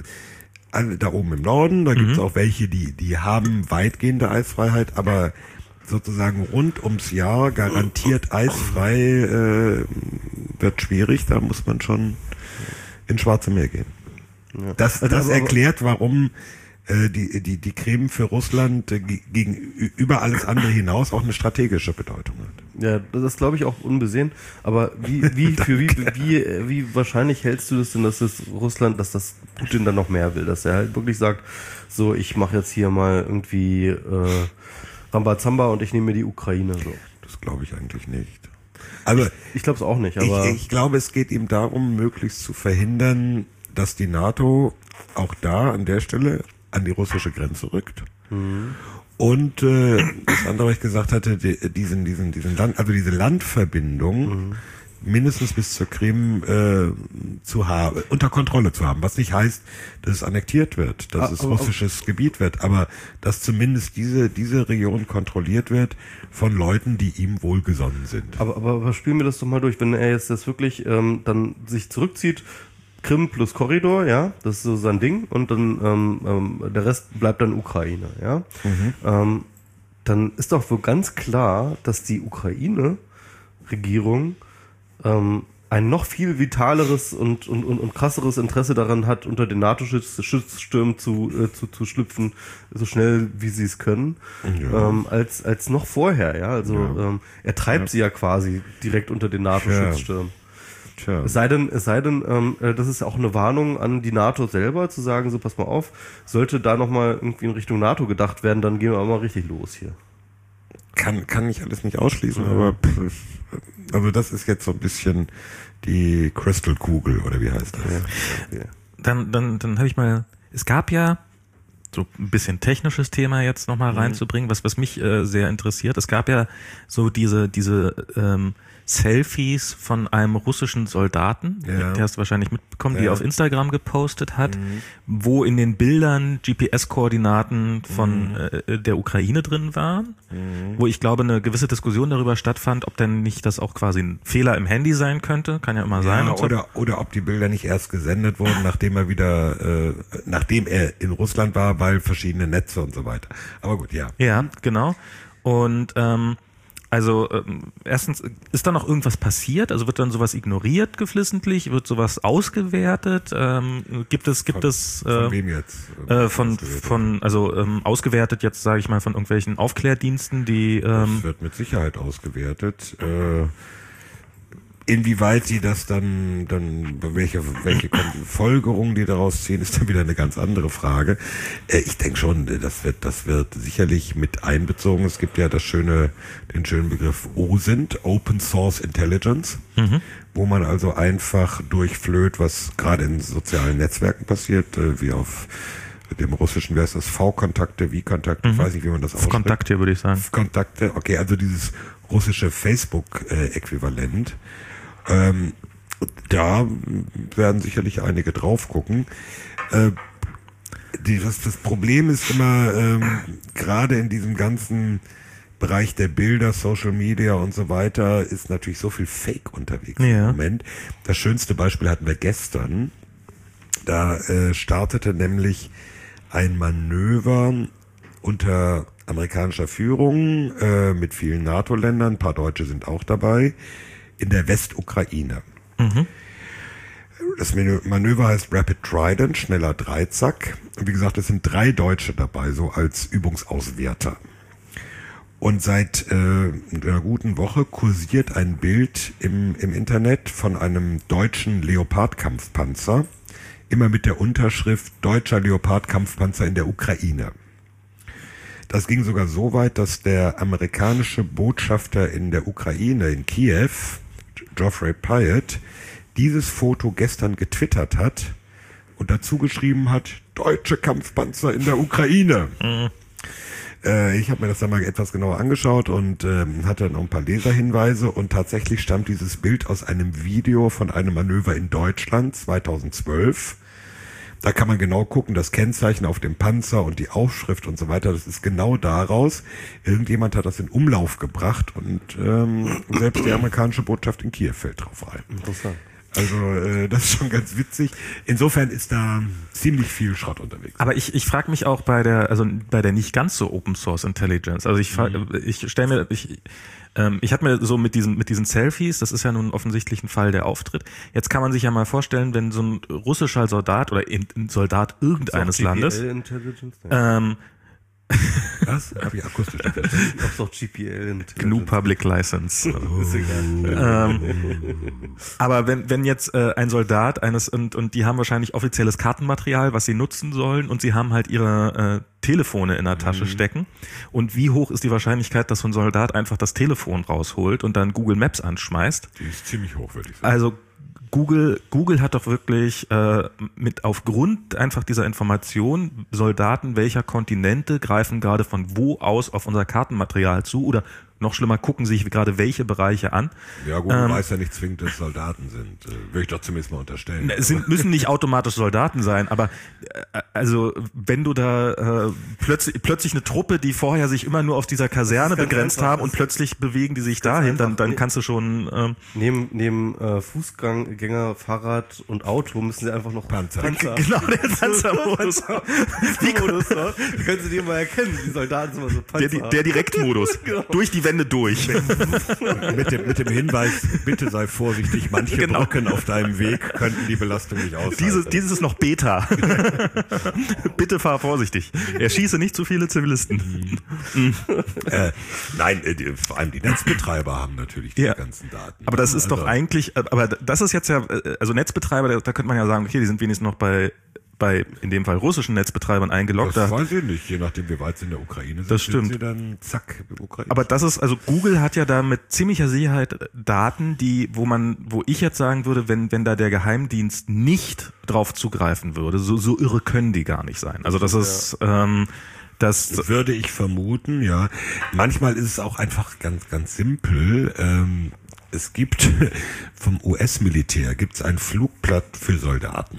alle da oben im Norden, da gibt es mhm. auch welche, die die haben weitgehende Eisfreiheit, aber sozusagen rund ums Jahr garantiert eisfrei äh, wird schwierig, da muss man schon ins Schwarze Meer gehen. Ja. Das, das erklärt, warum äh, die, die, die Krim für Russland äh, gegen über alles andere hinaus auch eine strategische Bedeutung hat. Ja, das ist, glaube ich, auch unbesehen. Aber wie, wie, für wie, wie, wie wahrscheinlich hältst du das denn, dass das Russland, dass das Putin dann noch mehr will? Dass er halt wirklich sagt, so, ich mache jetzt hier mal irgendwie äh, Rambazamba und ich nehme mir die Ukraine. So. Das glaube ich eigentlich nicht. Also ich, ich glaube es auch nicht, aber ich, ich glaube, es geht ihm darum, möglichst zu verhindern, dass die NATO auch da an der Stelle an die russische Grenze rückt. Mhm. Und äh, das andere, was ich gesagt hatte, die, diesen, diesen, diesen Land, also diese Landverbindung mhm. mindestens bis zur Krim äh, zu haben, unter Kontrolle zu haben. Was nicht heißt, dass es annektiert wird, dass ah, es russisches aber, Gebiet wird, aber dass zumindest diese diese Region kontrolliert wird von Leuten, die ihm wohlgesonnen sind. Aber, aber, aber spielen wir das doch mal durch, wenn er jetzt das wirklich ähm, dann sich zurückzieht, Krim plus Korridor, ja, das ist so sein Ding, und dann ähm, ähm, der Rest bleibt dann Ukraine, ja. Mhm. Ähm, dann ist doch wohl ganz klar, dass die Ukraine-Regierung ähm, ein noch viel vitaleres und, und, und, und krasseres Interesse daran hat, unter den NATO-Schutzstürmen zu, äh, zu, zu schlüpfen, so schnell wie sie es können, ja. ähm, als, als noch vorher, ja. Also ja. Ähm, er treibt ja. sie ja quasi direkt unter den NATO-Schutzstürmen. Tja. Es sei denn, es sei denn, ähm, das ist auch eine Warnung an die NATO selber, zu sagen, so pass mal auf, sollte da nochmal irgendwie in Richtung NATO gedacht werden, dann gehen wir auch mal richtig los hier. Kann, kann ich alles nicht ausschließen, ja. aber pff, also das ist jetzt so ein bisschen die Crystal-Kugel, oder wie heißt das? Ja. Okay. Dann, dann, dann habe ich mal, es gab ja so ein bisschen technisches Thema jetzt nochmal mhm. reinzubringen, was, was mich äh, sehr interessiert. Es gab ja so diese, diese ähm, Selfies von einem russischen Soldaten, ja. der hast du wahrscheinlich mitbekommen, ja. die er auf Instagram gepostet hat, mhm. wo in den Bildern G P S-Koordinaten von mhm. äh, der Ukraine drin waren, mhm. wo ich glaube, eine gewisse Diskussion darüber stattfand, ob denn nicht das auch quasi ein Fehler im Handy sein könnte, kann ja immer sein. Ja, und so. oder, oder ob die Bilder nicht erst gesendet wurden, nachdem er wieder, äh, nachdem er in Russland war, weil verschiedene Netze und so weiter. Aber gut, ja. Ja, genau. Und ähm, Also ähm, erstens, ist da noch irgendwas passiert? Also wird dann sowas ignoriert geflissentlich? Wird sowas ausgewertet? Ähm, gibt es, gibt von, es äh, von wem jetzt? Äh, von, von, also ähm, ausgewertet jetzt, sage ich mal, von irgendwelchen Aufklärdiensten, die ähm, das wird mit Sicherheit ausgewertet. Äh, Inwieweit sie das dann, dann welche welche Folgerungen die daraus ziehen, ist dann wieder eine ganz andere Frage. Äh, ich denke schon, das wird das wird sicherlich mit einbezogen. Es gibt ja das schöne den schönen Begriff O S I N T, Open Source Intelligence, mhm. wo man also einfach durchflöht, was gerade in sozialen Netzwerken passiert, äh, wie auf dem russischen, wer ist das? V-Kontakte, V-Kontakte, mhm. ich weiß nicht, wie man das ausspricht. Kontakte würde ich sagen. Kontakte, okay, also dieses russische Facebook-Äquivalent. Ähm, da werden sicherlich einige drauf gucken. Äh, die, das, das Problem ist immer, ähm, gerade in diesem ganzen Bereich der Bilder, Social Media und so weiter, ist natürlich so viel Fake unterwegs ja. im Moment. Das schönste Beispiel hatten wir gestern. Da äh, startete nämlich ein Manöver unter amerikanischer Führung äh, mit vielen NATO-Ländern, ein paar Deutsche sind auch dabei, in der Westukraine. Mhm. Das Manöver heißt Rapid Trident, schneller Dreizack. Und wie gesagt, es sind drei Deutsche dabei, so als Übungsauswerter. Und seit äh, einer guten Woche kursiert ein Bild im, im Internet von einem deutschen Leopard-Kampfpanzer, immer mit der Unterschrift Deutscher Leopard-Kampfpanzer in der Ukraine. Das ging sogar so weit, dass der amerikanische Botschafter in der Ukraine, in Kiew, Geoffrey Pyatt, dieses Foto gestern getwittert hat und dazu geschrieben hat, deutsche Kampfpanzer in der Ukraine. Mhm. Äh, ich habe mir das dann mal etwas genauer angeschaut und äh, hatte noch ein paar Leserhinweise und tatsächlich stammt dieses Bild aus einem Video von einem Manöver in Deutschland zweitausendzwölf. Da kann man genau gucken, das Kennzeichen auf dem Panzer und die Aufschrift und so weiter, das ist genau daraus. Irgendjemand hat das in Umlauf gebracht und ähm, selbst die amerikanische Botschaft in Kiew fällt drauf rein. Interessant. Also äh, das ist schon ganz witzig. Insofern ist da ziemlich viel Schrott unterwegs. Aber ich, ich frage mich auch bei der, also bei der nicht ganz so Open Source Intelligence. Also ich frag, mhm. ich stelle mir, ich ähm, ich hatte mir so mit diesen mit diesen Selfies, das ist ja nun offensichtlich ein Fall, der auftritt. Jetzt kann man sich ja mal vorstellen, wenn so ein russischer Soldat oder ein Soldat irgendeines Landes ähm, Was? Habe ich akustisch gehört. Ich hab's doch G P L. G N U Public License. Oh. Ist egal. ähm, aber wenn wenn jetzt äh, ein Soldat eines und und die haben wahrscheinlich offizielles Kartenmaterial, was sie nutzen sollen, und sie haben halt ihre äh, Telefone in der Tasche mhm. stecken. Und wie hoch ist die Wahrscheinlichkeit, dass so ein Soldat einfach das Telefon rausholt und dann Google Maps anschmeißt? Die ist ziemlich hoch, würde ich sagen. Also Google, Google hat doch wirklich äh, mit aufgrund einfach dieser Information Soldaten welcher Kontinente greifen gerade von wo aus auf unser Kartenmaterial zu oder noch schlimmer, gucken sich gerade welche Bereiche an. Ja gut, ähm, du weißt ja nicht zwingend, dass Soldaten sind. Äh, würde ich doch zumindest mal unterstellen. Es sind, müssen nicht automatisch Soldaten sein, aber äh, also wenn du da äh, plötzlich plötzlich eine Truppe, die vorher sich immer nur auf dieser Kaserne begrenzt einfach haben und plötzlich bewegen die sich dahin, dann dann kannst du schon ähm, neben neben äh, Fußgänger, Fahrrad und Auto müssen sie einfach noch Panzer. Panzer. Genau, der Panzermodus. Wie Modus da? Können Sie den mal erkennen? Die Soldaten sind immer so Panzer. Der, der Direktmodus. Genau. Durch die Wände durch. mit, dem, mit dem Hinweis, bitte sei vorsichtig, manche Genau. Brücken auf deinem Weg könnten die Belastung nicht aushalten. Dieses, dieses ist noch Beta. Bitte fahr vorsichtig. Erschieße nicht zu viele Zivilisten. äh, nein, äh, die, vor allem die Netzbetreiber haben natürlich die Ja. ganzen Daten. Aber das ist Also, doch eigentlich, aber das ist jetzt ja, also Netzbetreiber, da, da könnte man ja sagen, okay, die sind wenigstens noch bei, bei in dem Fall russischen Netzbetreibern eingeloggt. Das Da, weiß ich nicht, je nachdem wie weit sie in der Ukraine sind. Das sind stimmt. Sie dann zack, im Ukraine. aber das ist, also Google hat ja da mit ziemlicher Sicherheit Daten, die, wo man, wo ich jetzt sagen würde, wenn, wenn da der Geheimdienst nicht drauf zugreifen würde, so, so irre können die gar nicht sein. Also das ist, ähm, das, würde ich vermuten, ja. Manchmal ist es auch einfach ganz, ganz simpel. Ähm, es gibt vom U S-Militär gibt's ein Flugblatt für Soldaten,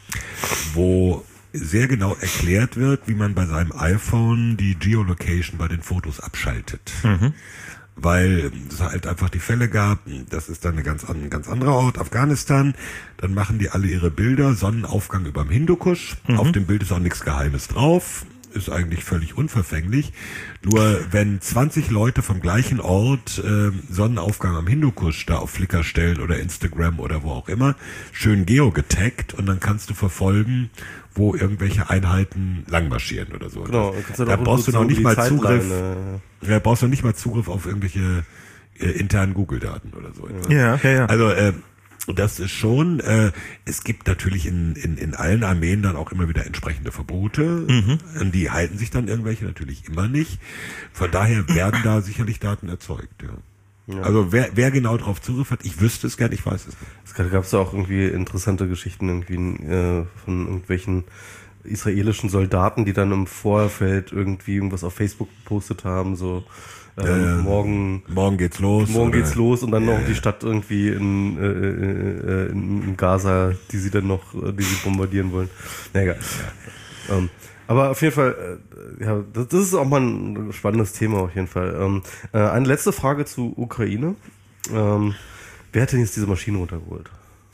wo sehr genau erklärt wird, wie man bei seinem iPhone die Geolocation bei den Fotos abschaltet. Mhm. Weil es halt einfach die Fälle gab, das ist dann eine ganz, ein ganz anderer Ort, Afghanistan, dann machen die alle ihre Bilder, Sonnenaufgang überm Hindukusch, mhm. auf dem Bild ist auch nichts Geheimes drauf, ist eigentlich völlig unverfänglich. Nur wenn zwanzig Leute vom gleichen Ort äh, Sonnenaufgang am Hindukusch da auf Flickr stellen oder Instagram oder wo auch immer, schön geogetaggt und dann kannst du verfolgen, wo irgendwelche Einheiten langmarschieren oder so. Genau, da da brauchst du noch nicht mal Zugriff. Da brauchst du nicht mal Zugriff auf irgendwelche äh, internen Google-Daten oder so. ja, ja, ja. Also äh, das ist schon, äh, es gibt natürlich in, in, in allen Armeen dann auch immer wieder entsprechende Verbote. Mhm. An die halten sich dann irgendwelche natürlich immer nicht. Von daher werden da sicherlich Daten erzeugt, ja. Ja. Also wer, wer genau drauf Zugriff hat, ich wüsste es gerne, ich weiß es nicht. Es gab ja auch irgendwie interessante Geschichten irgendwie äh, von irgendwelchen israelischen Soldaten, die dann im Vorfeld irgendwie irgendwas auf Facebook gepostet haben, so ähm, äh, morgen morgen geht's los. Morgen oder? geht's los und dann ja, noch die Stadt irgendwie in, äh, äh, in, in Gaza, die sie dann noch, die sie bombardieren wollen. Na egal. Ja. Ähm, aber auf jeden Fall, äh, ja, das, das ist auch mal ein spannendes Thema auf jeden Fall. Ähm, äh, eine letzte Frage zu Ukraine. Ähm, wer hat denn jetzt diese Maschine runtergeholt?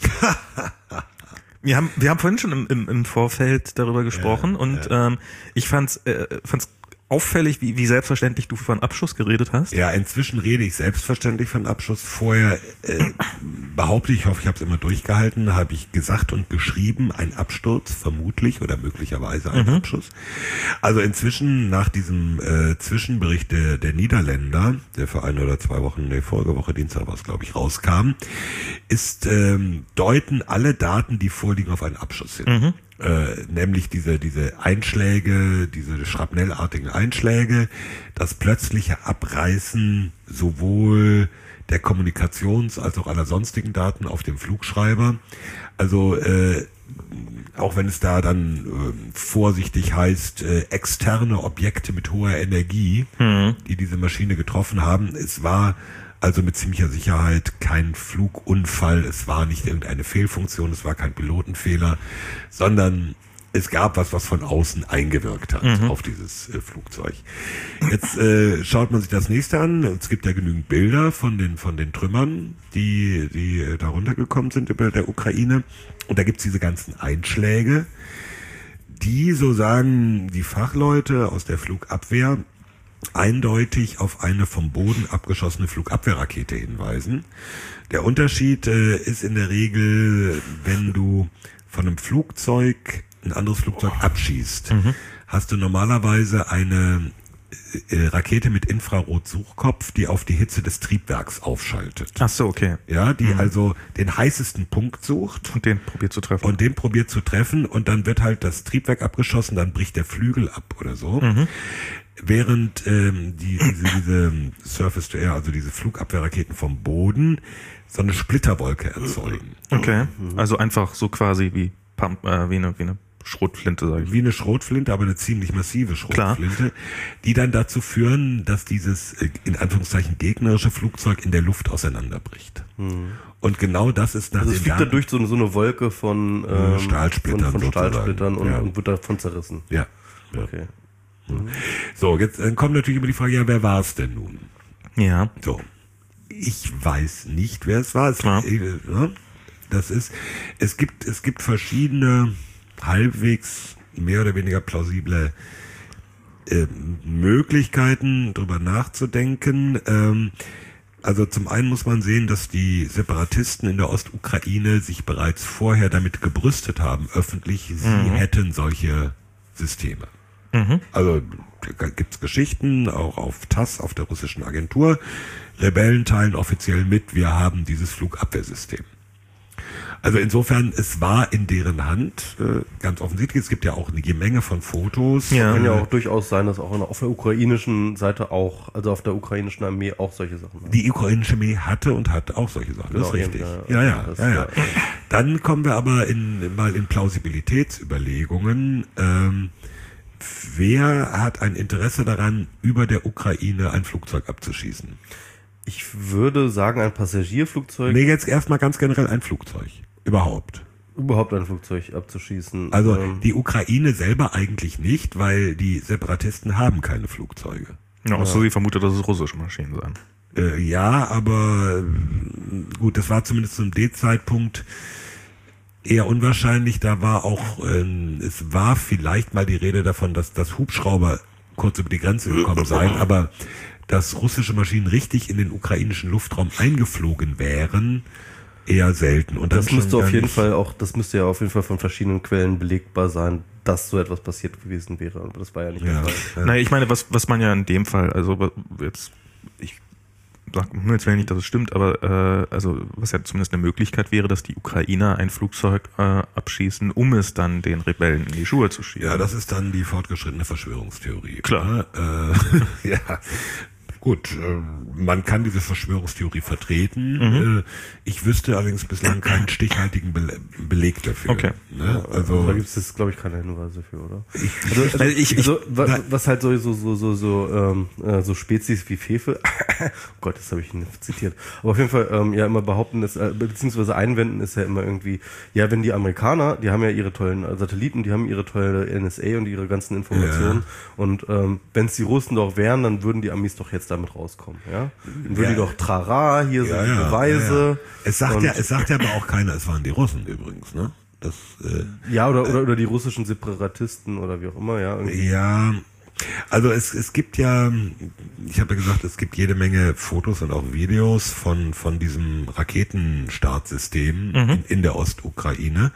Wir haben, wir haben vorhin schon im, im, im Vorfeld darüber gesprochen Ja, und ja. Ähm, ich fand's, äh, fand's auffällig, wie, wie selbstverständlich du von Abschuss geredet hast. Ja, inzwischen rede ich selbstverständlich von Abschuss. Vorher äh, behaupte ich, ich hoffe, ich habe es immer durchgehalten, habe ich gesagt und geschrieben, ein Absturz, vermutlich oder möglicherweise ein mhm. Abschuss. Also inzwischen nach diesem äh, Zwischenbericht der, der Niederländer, der für eine oder zwei Wochen, nee, vorige Woche Dienstag war es, glaube ich, rauskam, ist ähm, deuten alle Daten, die vorliegen, auf einen Abschuss hin. Mhm. Äh, nämlich diese diese Einschläge, diese schrapnellartigen Einschläge, das plötzliche Abreißen sowohl der Kommunikations- als auch aller sonstigen Daten auf dem Flugschreiber. Also äh, auch wenn es da dann äh, vorsichtig heißt, äh, externe Objekte mit hoher Energie, mhm. die diese Maschine getroffen haben, es war also mit ziemlicher Sicherheit kein Flugunfall, es war nicht irgendeine Fehlfunktion, es war kein Pilotenfehler, sondern es gab was, was von außen eingewirkt hat mhm. auf dieses äh, Flugzeug. Jetzt äh, schaut man sich das nächste an. Es gibt ja genügend Bilder von den von den Trümmern, die die äh, da runtergekommen sind über der Ukraine. Und da gibt's diese ganzen Einschläge, die, so sagen die Fachleute aus der Flugabwehr, eindeutig auf eine vom Boden abgeschossene Flugabwehrrakete hinweisen. Der Unterschied äh, ist in der Regel, wenn du von einem Flugzeug ein anderes Flugzeug abschießt, mhm. hast du normalerweise eine äh, Rakete mit Infrarotsuchkopf, die auf die Hitze des Triebwerks aufschaltet. Ach so, okay. Ja, die mhm. also den heißesten Punkt sucht. Und den probiert zu treffen. Und den probiert zu treffen und dann wird halt das Triebwerk abgeschossen, dann bricht der Flügel ab oder so. Mhm. Während ähm, die, diese, diese Surface-to-Air, also diese Flugabwehrraketen vom Boden, so eine Splitterwolke erzeugen. Okay, also einfach so quasi wie, Pump, äh, wie, eine, wie eine Schrotflinte, sage ich. Wie eine Schrotflinte, aber eine ziemlich massive Schrotflinte, Klar. die dann dazu führen, dass dieses in Anführungszeichen gegnerische Flugzeug in der Luft auseinanderbricht. Mhm. Und genau das ist nach also den es fliegt Daten, da durch so, so eine Wolke von, ähm, Stahlsplittern, von, von Stahlsplittern und, ja. und wird davon zerrissen. Ja. ja. Okay. Mhm. So, jetzt dann kommt natürlich immer die Frage, ja, wer war es denn nun? Ja. So. Ich weiß nicht, wer es war. Es, ja. äh, das ist, es gibt, es gibt verschiedene halbwegs mehr oder weniger plausible äh, Möglichkeiten, drüber nachzudenken. Ähm, also zum einen muss man sehen, dass die Separatisten in der Ostukraine sich bereits vorher damit gebrüstet haben, öffentlich, sie mhm. hätten solche Systeme. Mhm. Also da gibt's Geschichten, auch auf TASS, auf der russischen Agentur. Rebellen teilen offiziell mit, wir haben dieses Flugabwehrsystem. Also insofern, es war in deren Hand, äh, ganz offensichtlich. Es gibt ja auch eine Menge von Fotos. Ja, kann ja auch durchaus sein, dass auch auf der ukrainischen Seite auch, also auf der ukrainischen Armee auch solche Sachen haben. Die ukrainische Armee hatte und hat auch solche Sachen, genau, das ist richtig. Eben, ja, ja, ja, das, ja, ja. ja. Dann kommen wir aber in, mal in Plausibilitätsüberlegungen. Ähm, wer hat ein Interesse daran, über der Ukraine ein Flugzeug abzuschießen? Ich würde sagen, ein Passagierflugzeug. Nee, jetzt erstmal ganz generell ein Flugzeug. Überhaupt. Überhaupt ein Flugzeug abzuschießen. Also ähm, die Ukraine selber eigentlich nicht, weil die Separatisten haben keine Flugzeuge. Ja, ja. So wie vermutet, dass es russische Maschinen seien. Äh, ja, aber gut, das war zumindest zum D-Zeitpunkt eher unwahrscheinlich. Da war auch, äh, es war vielleicht mal die Rede davon, dass das Hubschrauber kurz über die Grenze gekommen seien, aber dass russische Maschinen richtig in den ukrainischen Luftraum eingeflogen wären, eher selten. Und das müsste auf jeden Fall auch, das müsste ja auf jeden Fall von verschiedenen Quellen belegbar sein, dass so etwas passiert gewesen wäre. Aber das war ja nicht ja, der Fall. Ja. Naja, ich meine, was, was man ja in dem Fall, also jetzt, ich sag jetzt will nicht, dass es stimmt, aber äh, also was ja zumindest eine Möglichkeit wäre, dass die Ukrainer ein Flugzeug äh, abschießen, um es dann den Rebellen in die Schuhe zu schieben. Ja, das ist dann die fortgeschrittene Verschwörungstheorie. Klar. Äh, ja. Gut, äh, man kann diese Verschwörungstheorie vertreten. Mhm. Äh, ich wüsste allerdings bislang keinen stichhaltigen Be- Beleg dafür. Okay. Ne? Also da gibt es jetzt, glaube ich, keine Hinweise für, oder? Ich, also, also, ich, also ich, was, was halt so so so so so, ähm, äh, so Spezies wie Fefe, oh Gott, das habe ich nicht zitiert, aber auf jeden Fall ähm, ja immer behaupten, ist, äh, beziehungsweise einwenden ist ja immer irgendwie, ja, wenn die Amerikaner, die haben ja ihre tollen Satelliten, die haben ihre tolle N S A und ihre ganzen Informationen, ja. Und ähm, wenn es die Russen doch wären, dann würden die Amis doch jetzt damit rauskommen, ja? Dann würden ja. die doch trara, hier sind ja, die Beweise. Ja, ja. Es sagt ja, es sagt ja aber auch keiner, es waren die Russen übrigens, ne? Das, äh, ja, oder, oder, oder die russischen Separatisten oder wie auch immer, ja. Irgendwie. Ja, also es, es gibt ja, ich habe ja gesagt, es gibt jede Menge Fotos und auch Videos von, von diesem Raketenstartsystem mhm. in, in der Ostukraine.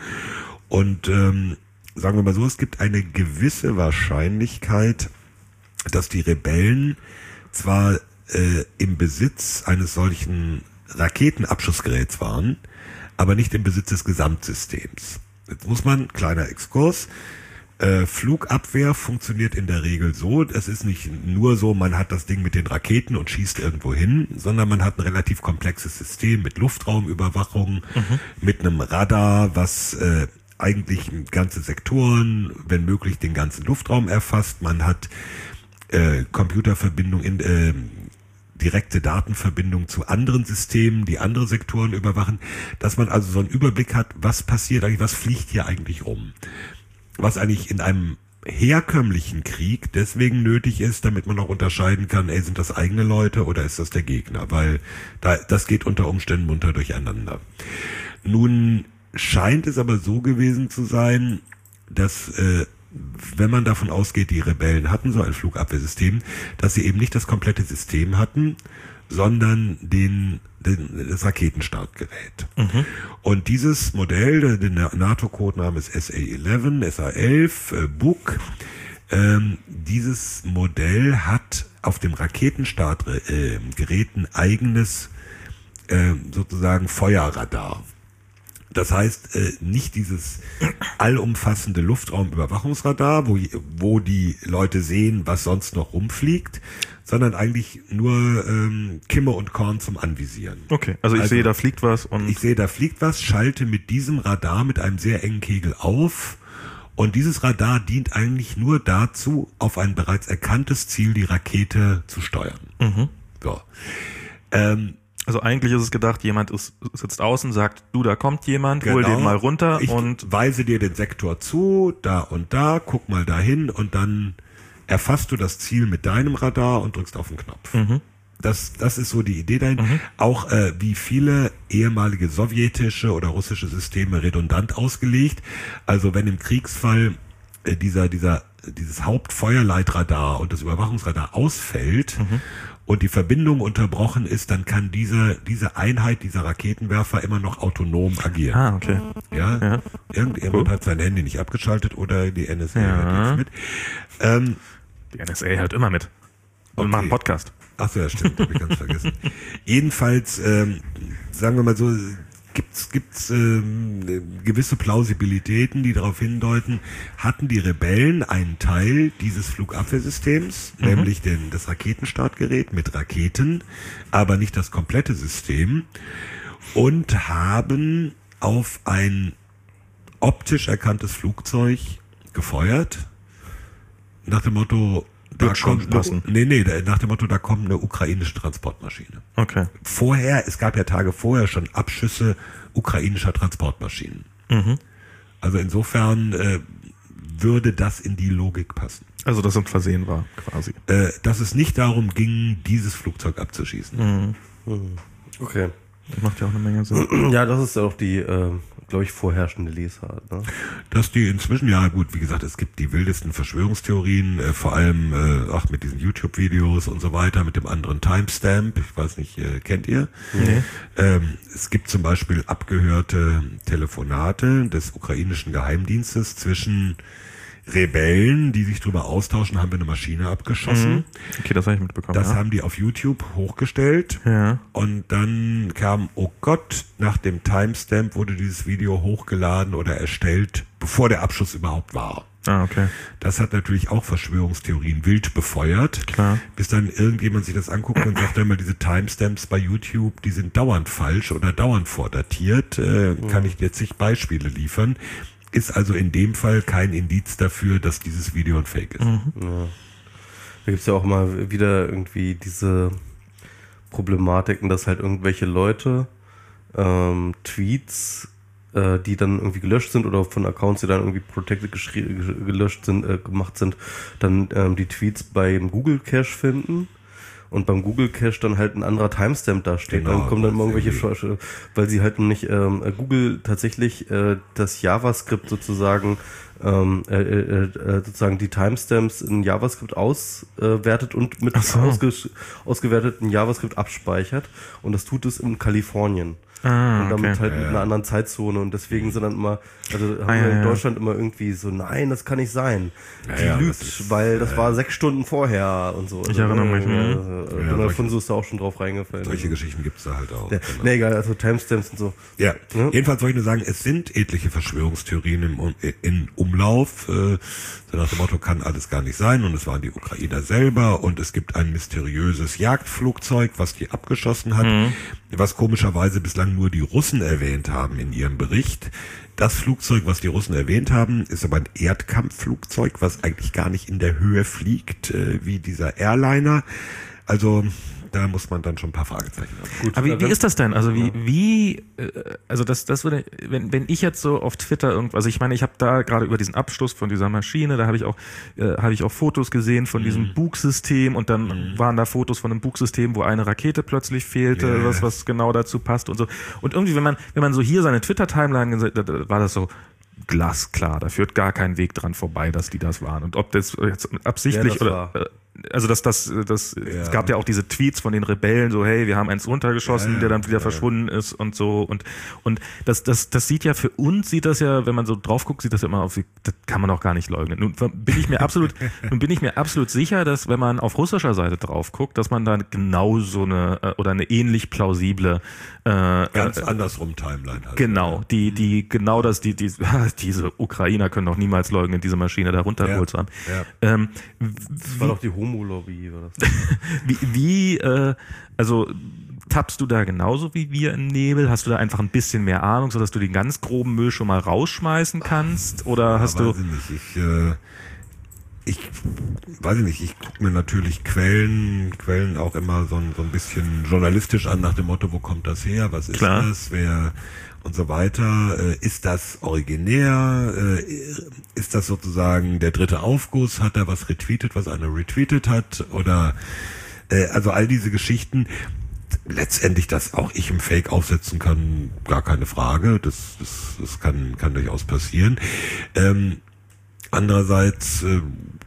Und ähm, sagen wir mal so, es gibt eine gewisse Wahrscheinlichkeit, dass die Rebellen zwar äh, im Besitz eines solchen Raketenabschussgeräts waren, aber nicht im Besitz des Gesamtsystems. Jetzt muss man, kleiner Exkurs, äh, Flugabwehr funktioniert in der Regel so, es ist nicht nur so, man hat das Ding mit den Raketen und schießt irgendwo hin, sondern man hat ein relativ komplexes System mit Luftraumüberwachung, mhm. mit einem Radar, was äh, eigentlich ganze Sektoren, wenn möglich den ganzen Luftraum erfasst. Man hat äh, Computerverbindung in äh, direkte Datenverbindung zu anderen Systemen, die andere Sektoren überwachen, dass man also so einen Überblick hat, was passiert eigentlich, was fliegt hier eigentlich rum. Was eigentlich in einem herkömmlichen Krieg deswegen nötig ist, damit man auch unterscheiden kann, ey, sind das eigene Leute oder ist das der Gegner? Weil da, das geht unter Umständen munter durcheinander. Nun scheint es aber so gewesen zu sein, dass äh, wenn man davon ausgeht, die Rebellen hatten so ein Flugabwehrsystem, dass sie eben nicht das komplette System hatten, sondern den, den das Raketenstartgerät. Mhm. Und dieses Modell, der NATO-Codename ist S A elf, S A elf, äh, B U C, ähm, dieses Modell hat auf dem Raketenstartgerät ein eigenes äh, sozusagen Feuerradar. Das heißt, äh, nicht dieses allumfassende Luftraumüberwachungsradar, wo, wo die Leute sehen, was sonst noch rumfliegt, sondern eigentlich nur ähm, Kimme und Korn zum Anvisieren. Okay, also ich also, sehe, da fliegt was. Und ich sehe, da fliegt was, schalte mit diesem Radar mit einem sehr engen Kegel auf und dieses Radar dient eigentlich nur dazu, auf ein bereits erkanntes Ziel die Rakete zu steuern. Mhm. So. Ähm, Also eigentlich ist es gedacht, jemand ist, sitzt außen, sagt, du, da kommt jemand, genau, hol den mal runter ich und weise dir den Sektor zu, da und da, guck mal dahin und dann erfasst du das Ziel mit deinem Radar und drückst auf den Knopf. Mhm. Das, das ist so die Idee dahin. Mhm. Auch äh, wie viele ehemalige sowjetische oder russische Systeme redundant ausgelegt. Also wenn im Kriegsfall äh, dieser, dieser, dieses Hauptfeuerleitradar und das Überwachungsradar ausfällt mhm. und die Verbindung unterbrochen ist, dann kann diese, diese Einheit, dieser Raketenwerfer immer noch autonom agieren. Ah, okay. Ja, ja. Irgendjemand cool. hat sein Handy nicht abgeschaltet oder die N S A ja. hört mit. Ähm, die N S A hört immer mit. Und okay. macht einen Podcast. Ach so, ja, stimmt, habe ich ganz vergessen. Jedenfalls, ähm, sagen wir mal so, gibt's gibt's ähm, gewisse Plausibilitäten, die darauf hindeuten, hatten die Rebellen einen Teil dieses Flugabwehrsystems, mhm. nämlich den, das Raketenstartgerät mit Raketen, aber nicht das komplette System, und haben auf ein optisch erkanntes Flugzeug gefeuert, nach dem Motto, da kommt eine, nee, nee, nach dem Motto, da kommt eine ukrainische Transportmaschine. Okay. Vorher, es gab ja Tage vorher schon Abschüsse ukrainischer Transportmaschinen. Mhm. Also insofern äh, würde das in die Logik passen. Also dass es Versehen war, quasi. Äh, dass es nicht darum ging, dieses Flugzeug abzuschießen. Mhm. Okay. Das macht ja auch eine Menge Sinn. Ja, das ist ja auch die, äh, glaube ich, vorherrschende Lesart. Ne? Dass die inzwischen, ja gut, wie gesagt, es gibt die wildesten Verschwörungstheorien, äh, vor allem äh, auch mit diesen YouTube-Videos und so weiter, mit dem anderen Timestamp, ich weiß nicht, äh, kennt ihr? Nee. Ähm, es gibt zum Beispiel abgehörte Telefonate des ukrainischen Geheimdienstes zwischen Rebellen, die sich drüber austauschen, haben wir eine Maschine abgeschossen. Mhm. Okay, das habe ich mitbekommen. Das ja. haben die auf YouTube hochgestellt. Ja. Und dann kam, oh Gott, nach dem Timestamp wurde dieses Video hochgeladen oder erstellt, bevor der Abschuss überhaupt war. Ah, okay. Das hat natürlich auch Verschwörungstheorien wild befeuert. Klar. Bis dann irgendjemand sich das anguckt und sagt einmal, diese Timestamps bei YouTube, die sind dauernd falsch oder dauernd vordatiert. Äh, mhm. Kann ich dir zig Beispiele liefern. Ist also in dem Fall kein Indiz dafür, dass dieses Video ein Fake ist. Mhm. Ja. Da gibt's ja auch mal wieder irgendwie diese Problematiken, dass halt irgendwelche Leute ähm, Tweets, äh, die dann irgendwie gelöscht sind oder von Accounts, die dann irgendwie protected geschri- gelöscht sind, äh, gemacht sind, dann ähm, die Tweets beim Google Cache finden. Und beim Google Cache dann halt ein anderer Timestamp da steht. Genau, dann kommen dann immer irgendwelche, Sch- weil sie halt nicht ähm, Google tatsächlich äh, das JavaScript sozusagen ähm, äh, äh, sozusagen die Timestamps in JavaScript auswertet äh, und mit so. ausge- ausgewerteten JavaScript abspeichert. Und das tut es in Kalifornien. Ah, und damit okay. halt Ja, mit ja. einer anderen Zeitzone und deswegen sind dann immer, also haben Ah, wir ja, in ja. Deutschland immer irgendwie so, nein, das kann nicht sein. Ja, Die ja, lügt, das ist- weil das ja, war ja. sechs Stunden vorher und so. Ich erinnere mich, Ja, mhm. also, Ja, Donald solche- Funso ist da auch schon drauf reingefallen. Solche Geschichten gibt's da halt auch. Ja, Genau. nee, egal, also Timestamps und so. Ja, Ja. jedenfalls wollte ich nur sagen, es sind etliche Verschwörungstheorien im um, in Umlauf. Äh, so nach dem Motto, kann alles gar nicht sein und es waren die Ukrainer selber und es gibt ein mysteriöses Jagdflugzeug, was die abgeschossen hat, Mhm. was komischerweise bislang nur die Russen erwähnt haben in ihrem Bericht. Das Flugzeug, was die Russen erwähnt haben, ist aber ein Erdkampfflugzeug, was eigentlich gar nicht in der Höhe fliegt, äh, wie dieser Airliner. Also da muss man dann schon ein paar Fragezeichen haben. Gut, Aber wie, wie ist das denn? Also wie, Ja. wie, äh, also das, das würde, wenn, wenn ich jetzt so auf Twitter irgendwas, also ich meine, ich habe da gerade über diesen Absturz von dieser Maschine, da habe ich auch, äh, habe ich auch Fotos gesehen von diesem Mhm. Bugsystem und dann Mhm. waren da Fotos von einem Bugsystem, wo eine Rakete plötzlich fehlte, Ja. was, was genau dazu passt und so. Und irgendwie, wenn man, wenn man so hier seine Twitter-Timeline gesehen, da, da war das so glasklar, da führt gar kein Weg dran vorbei, dass die das waren. Und ob das jetzt absichtlich Wer das oder, war. äh, also das, das, das, Ja. es gab ja auch diese Tweets von den Rebellen, so hey, wir haben eins runtergeschossen, Ja, ja, der dann wieder ja. verschwunden ist und so und und das, das, das sieht ja für uns sieht das ja, wenn man so drauf guckt, sieht das ja immer auf, das kann man auch gar nicht leugnen. Nun bin ich mir absolut, nun bin ich mir absolut sicher, dass wenn man auf russischer Seite drauf guckt, dass man dann genau so eine äh, oder eine ähnlich plausible äh, Ganz äh, andersrum Timeline. Halt. Genau, die, die, genau das, die, die, diese Ukrainer können doch niemals leugnen, diese Maschine da runtergeholt zu haben. Ja. Ähm, Das war doch die Homo-Lobby, war das. wie, wie äh, also tappst du da genauso wie wir im Nebel? Hast du da einfach ein bisschen mehr Ahnung, sodass du den ganz groben Müll schon mal rausschmeißen kannst? Oder Ja, hast weiß du... ich nicht. Ich, äh, ich weiß ich nicht, ich gucke mir natürlich Quellen, Quellen auch immer so ein, so ein bisschen journalistisch an, nach dem Motto, wo kommt das her, was ist Klar. das, wer und so weiter. Äh, ist das originär? Äh, ist das sozusagen der dritte Aufguss? Hat er was retweetet, was einer retweetet hat? Oder äh, also all diese Geschichten. Letztendlich, dass auch ich im Fake aufsetzen kann, gar keine Frage. Das, das, das kann, kann durchaus passieren. Ähm, Andererseits äh,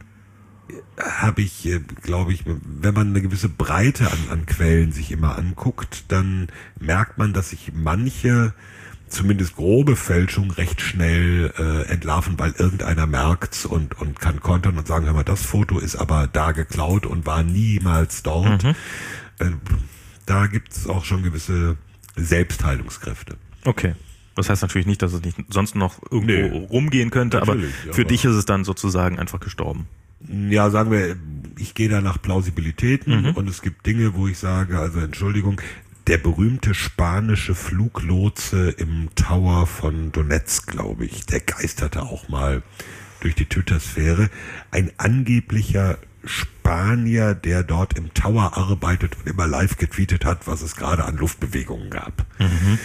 habe ich, äh, glaube ich, wenn man eine gewisse Breite an, an Quellen sich immer anguckt, dann merkt man, dass sich manche, zumindest grobe Fälschung, recht schnell äh, entlarven, weil irgendeiner merkt's und, und kann kontern und sagen, hör mal, das Foto ist aber da geklaut und war niemals dort. Mhm. Äh, da gibt's auch schon gewisse Selbstheilungskräfte. Okay. Das heißt natürlich nicht, dass es nicht sonst noch irgendwo nee, rumgehen könnte, aber für dich ist es dann sozusagen einfach gestorben. Ja, sagen wir, ich gehe da nach Plausibilitäten mhm. und es gibt Dinge, wo ich sage, also Entschuldigung, der berühmte spanische Fluglotse im Tower von Donetsk, glaube ich, der geisterte auch mal durch die Twitter-Sphäre. Ein angeblicher Spanier, der dort im Tower arbeitet und immer live getweetet hat, was es gerade an Luftbewegungen gab. Mhm.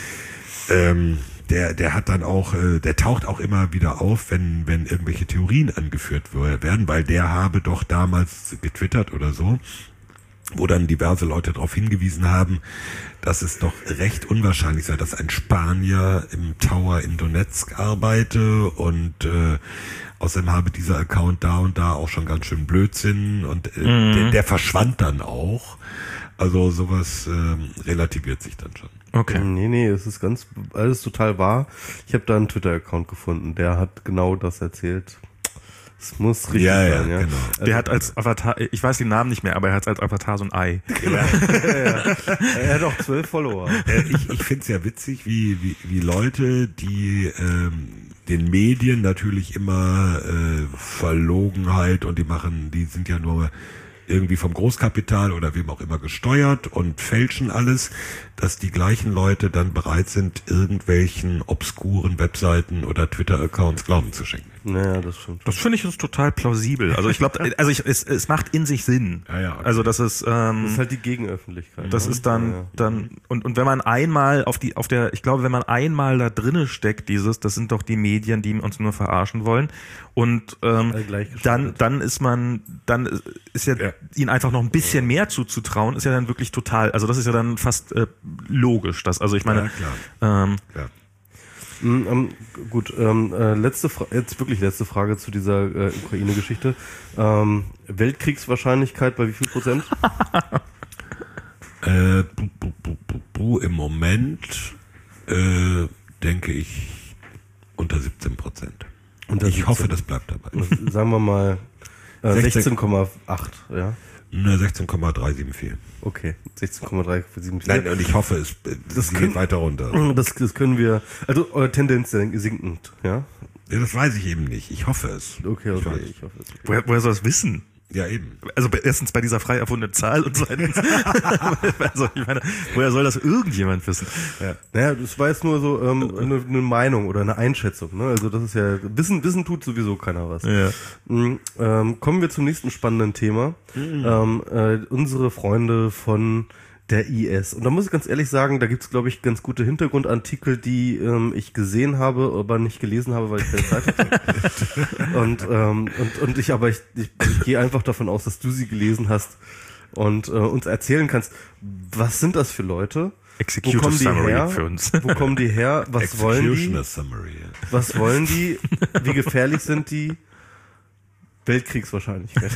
Ähm, Der, der hat dann auch, äh, der taucht auch immer wieder auf, wenn, wenn irgendwelche Theorien angeführt werden, weil der habe doch damals getwittert oder so, wo dann diverse Leute darauf hingewiesen haben, dass es doch recht unwahrscheinlich sei, dass ein Spanier im Tower in Donetsk arbeite und äh, außerdem habe dieser Account da und da auch schon ganz schön Blödsinn und äh, mhm. der, der verschwand dann auch. Also sowas äh, relativiert sich dann schon. Okay. Nee, nee, es ist ganz, alles total wahr. Ich habe da einen Twitter-Account gefunden, der hat genau das erzählt. Es muss richtig ja, sein, ja. ja. Genau. Der also, hat als Avatar, ich weiß den Namen nicht mehr, aber er hat als Avatar so ein Ei. Ja. ja, ja. Er hat auch zwölf Follower. Ich, ich finde es ja witzig, wie, wie, wie Leute, die ähm, den Medien natürlich immer äh, Verlogenheit und die machen, die sind ja nur irgendwie vom Großkapital oder wem auch immer gesteuert und fälschen alles, dass die gleichen Leute dann bereit sind, irgendwelchen obskuren Webseiten oder Twitter-Accounts Glauben zu schenken. Naja, das stimmt. Das finde ich uns total plausibel. Also ich glaube, also ich, es, es macht in sich Sinn. Ja, ja, okay. Also das ist, ähm, das ist halt die Gegenöffentlichkeit. Das ne? ist dann, ja, ja. dann und und wenn man einmal auf die, auf der, ich glaube, wenn man einmal da drinne steckt, dieses, das sind doch die Medien, die uns nur verarschen wollen. Und ähm, dann, dann ist man, dann ist ja, ja. ihnen einfach noch ein bisschen mehr zuzutrauen, ist ja dann wirklich total. Also das ist ja dann fast äh, logisch. Das, also ich meine, ja, klar. Ähm, klar. Mm, ähm, gut, ähm, äh, letzte Fra- jetzt wirklich letzte Frage zu dieser äh, Ukraine-Geschichte. Ähm, Weltkriegswahrscheinlichkeit bei wie viel Prozent? äh, bu, bu, bu, bu, bu, Im Moment äh, denke ich unter siebzehn Prozent. Unter ich siebzehn. Hoffe, das bleibt dabei. Sagen wir mal äh, sechzehn Komma acht, ja? Ne, sechzehn Komma drei sieben vier. Okay, sechzehn Komma drei sieben vier. Nein, und ich hoffe, es das geht können, weiter runter. Das, das können wir, also eure Tendenz sinkend, ja? Ja, das weiß ich eben nicht. Ich hoffe es. Okay, okay, ich, ich hoffe es. Woher, woher soll es wissen? Ja, eben. Also erstens bei dieser frei erfundenen Zahl und zweitens, also ich meine, woher soll das irgendjemand wissen? Ja. Naja, das war jetzt nur so ähm, eine, eine Meinung oder eine Einschätzung. Ne? Also das ist ja, Wissen, Wissen tut sowieso keiner was. Ja. Mhm, ähm, kommen wir zum nächsten spannenden Thema. Mhm. Ähm, äh, unsere Freunde von der I S. Und da muss ich ganz ehrlich sagen, da gibt's, glaube ich, ganz gute Hintergrundartikel, die ähm, ich gesehen habe, aber nicht gelesen habe, weil ich keine Zeit hatte. und, ähm, und, und ich, aber ich, ich, ich gehe einfach davon aus, dass du sie gelesen hast und äh, uns erzählen kannst, was sind das für Leute? Executive Wo kommen die Summary her? für uns. Wo kommen die her? Was wollen die? Summary, ja. Was wollen die? Wie gefährlich sind die? Weltkriegswahrscheinlichkeit.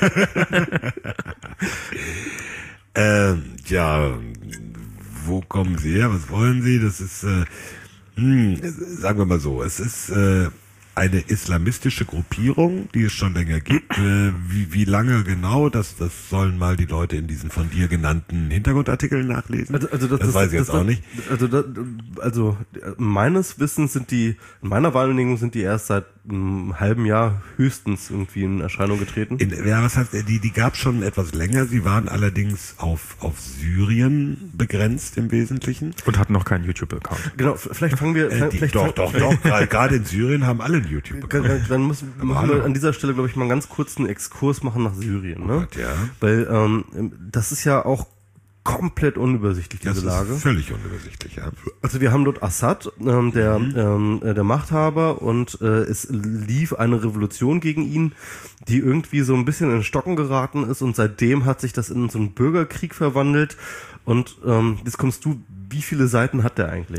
Ähm, ja, wo kommen Sie her? Was wollen Sie? Das ist, äh, hm, sagen wir mal so, es ist äh, eine islamistische Gruppierung, die es schon länger gibt. Äh, wie, wie lange genau, das, das sollen mal die Leute in diesen von dir genannten Hintergrundartikeln nachlesen. Also, also das, das, das weiß ich jetzt das, auch nicht. Also, das, also meines Wissens sind die, in meiner Wahrnehmung sind die erst seit einem halben Jahr höchstens irgendwie in Erscheinung getreten. In, ja, was heißt, die, die gab schon etwas länger. Sie waren allerdings auf, auf Syrien begrenzt im Wesentlichen. Und hatten noch keinen YouTube-Account. Genau, vielleicht fangen wir, Äh, die, vielleicht doch, doch, doch. Gerade in Syrien haben alle einen YouTube-Account. Dann, dann müssen, müssen wir an dieser Stelle, glaube ich, mal einen ganz kurzen Exkurs machen nach Syrien, ne? Oh Gott, ja. Weil ähm, das ist ja auch komplett unübersichtlich, diese Das Lage. ist völlig unübersichtlich, ja. Also wir haben dort Assad, ähm, der Mhm. ähm, der Machthaber, und äh, es lief eine Revolution gegen ihn, die irgendwie so ein bisschen in Stocken geraten ist, und seitdem hat sich das in so einen Bürgerkrieg verwandelt. Und ähm, jetzt kommst du, wie viele Seiten hat der eigentlich?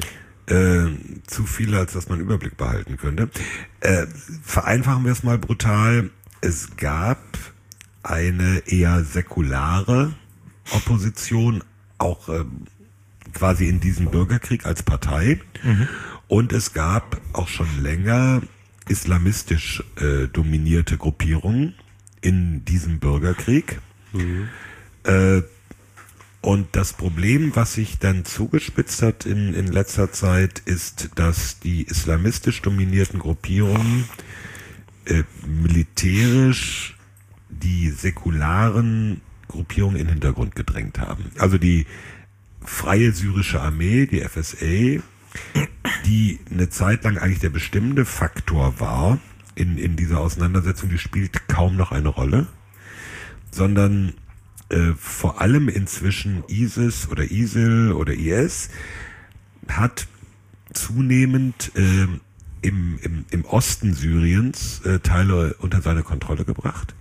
Äh, zu viele, als dass man einen Überblick behalten könnte. Äh, vereinfachen wir es mal brutal. Es gab eine eher säkulare Opposition, auch äh, quasi in diesem Bürgerkrieg als Partei. Mhm. Und es gab auch schon länger islamistisch äh, dominierte Gruppierungen in diesem Bürgerkrieg. Mhm. Äh, Und das Problem, was sich dann zugespitzt hat in, in letzter Zeit, ist, dass die islamistisch dominierten Gruppierungen äh, militärisch die säkularen Gruppierungen in den Hintergrund gedrängt haben. Also die Freie Syrische Armee, die F S A, die eine Zeit lang eigentlich der bestimmende Faktor war in, in dieser Auseinandersetzung, die spielt kaum noch eine Rolle, sondern Äh, vor allem inzwischen ISIS oder ISIL oder I S hat zunehmend äh, im, im, im Osten Syriens äh, Teile unter seine Kontrolle gebracht,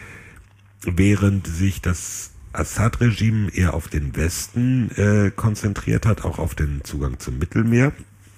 während sich das Assad-Regime eher auf den Westen äh, konzentriert hat, auch auf den Zugang zum Mittelmeer.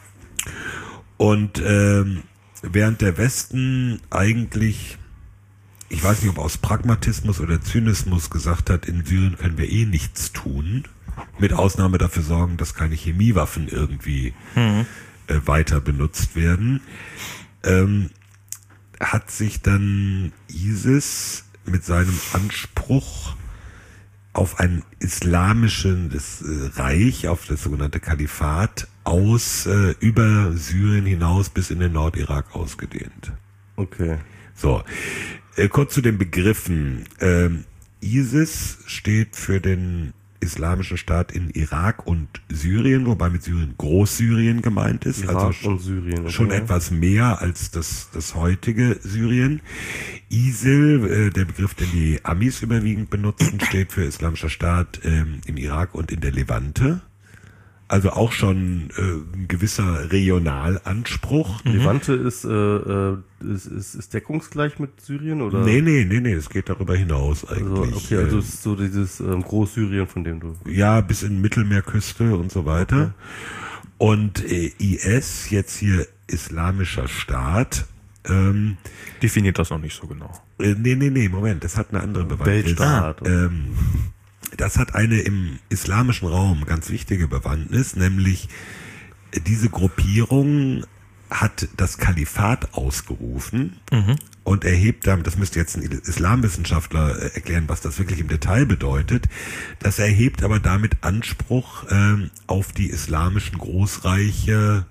Und äh, während der Westen eigentlich, ich weiß nicht, ob aus Pragmatismus oder Zynismus gesagt hat, in Syrien können wir eh nichts tun, mit Ausnahme dafür sorgen, dass keine Chemiewaffen irgendwie mhm. äh, weiter benutzt werden, ähm, hat sich dann ISIS mit seinem Anspruch auf ein islamisches äh, Reich, auf das sogenannte Kalifat, aus äh, über Syrien hinaus bis in den Nordirak ausgedehnt. Okay. So, äh, kurz zu den Begriffen. Ähm, ISIS steht für den Islamischen Staat in Irak und Syrien, wobei mit Syrien Großsyrien gemeint ist. Irak also und Syrien. Okay. Schon etwas mehr als das, das heutige Syrien. ISIL, äh, der Begriff, den die Amis überwiegend benutzen, steht für Islamischer Staat ähm, im Irak und in der Levante. Also auch schon äh, ein gewisser Regionalanspruch. Mhm. Levante ist, äh, ist, ist, ist deckungsgleich mit Syrien, oder? Nee, nee, nee, nee, es geht darüber hinaus eigentlich. Also, okay, also es ist so dieses ähm, Großsyrien, von dem du... Ja, bis in Mittelmeerküste und so weiter. Okay. Und äh, I S, jetzt hier Islamischer Staat, ähm, definiert das noch nicht so genau. Äh, nee, nee, nee, Moment, das hat eine andere Bewandtnis. Weltstaat. Ähm, Das hat eine im islamischen Raum ganz wichtige Bewandtnis, nämlich diese Gruppierung hat das Kalifat ausgerufen mhm. und erhebt damit, das müsste jetzt ein Islamwissenschaftler erklären, was das wirklich im Detail bedeutet, das erhebt aber damit Anspruch äh, auf die islamischen Großreiche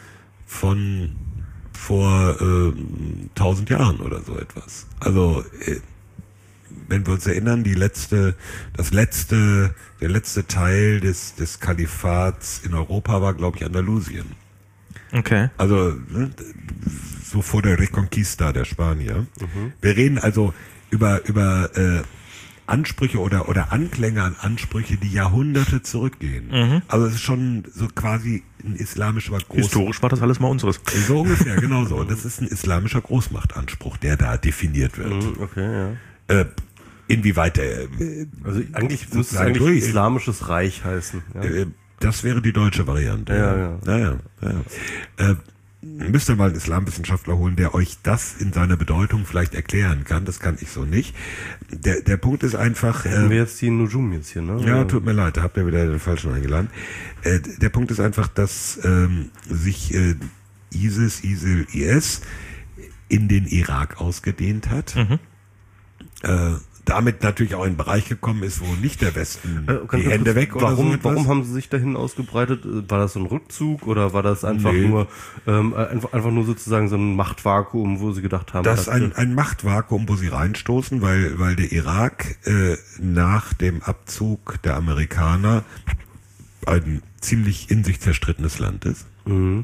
von vor äh, tausend Jahren oder so etwas. Also äh, wenn wir uns erinnern, die letzte, das letzte, der letzte Teil des, des Kalifats in Europa war, glaube ich, Andalusien. Okay. Also, ne, so vor der Reconquista der Spanier. Mhm. Wir reden also über, über, äh, Ansprüche oder, oder Anklänge an Ansprüche, die Jahrhunderte zurückgehen. Mhm. Also, es ist schon so quasi ein islamischer Großmacht. Historisch war das alles mal unseres. So ungefähr, genau so. Das ist ein islamischer Großmachtanspruch, der da definiert wird. Mhm, okay, ja. Äh, Inwieweit der... Also eigentlich müsste es eigentlich durch, Islamisches Reich heißen. Ja. Äh, das wäre die deutsche Variante. Ja, ja. ja. ja, ja, ja. Äh, müsst ihr mal einen Islamwissenschaftler holen, der euch das in seiner Bedeutung vielleicht erklären kann. Das kann ich so nicht. Der, der Punkt ist einfach... Da hätten wir jetzt die Nujum jetzt hier, ne? Ja, tut mir leid, da habt ihr wieder den Falschen eingeladen. Äh, der Punkt ist einfach, dass ähm, sich äh, ISIS, ISIL, I S in den Irak ausgedehnt hat. Mhm. Äh, damit natürlich auch in einen Bereich gekommen ist, wo nicht der Westen äh, die Hände weg oder warum, so etwas. Warum haben sie sich dahin ausgebreitet? War das so ein Rückzug oder war das einfach nee. nur ähm, einfach, einfach nur sozusagen so ein Machtvakuum, wo sie gedacht haben? Das ist ein, ein Machtvakuum, wo sie reinstoßen, weil, weil der Irak äh, nach dem Abzug der Amerikaner ein ziemlich in sich zerstrittenes Land ist. Mhm.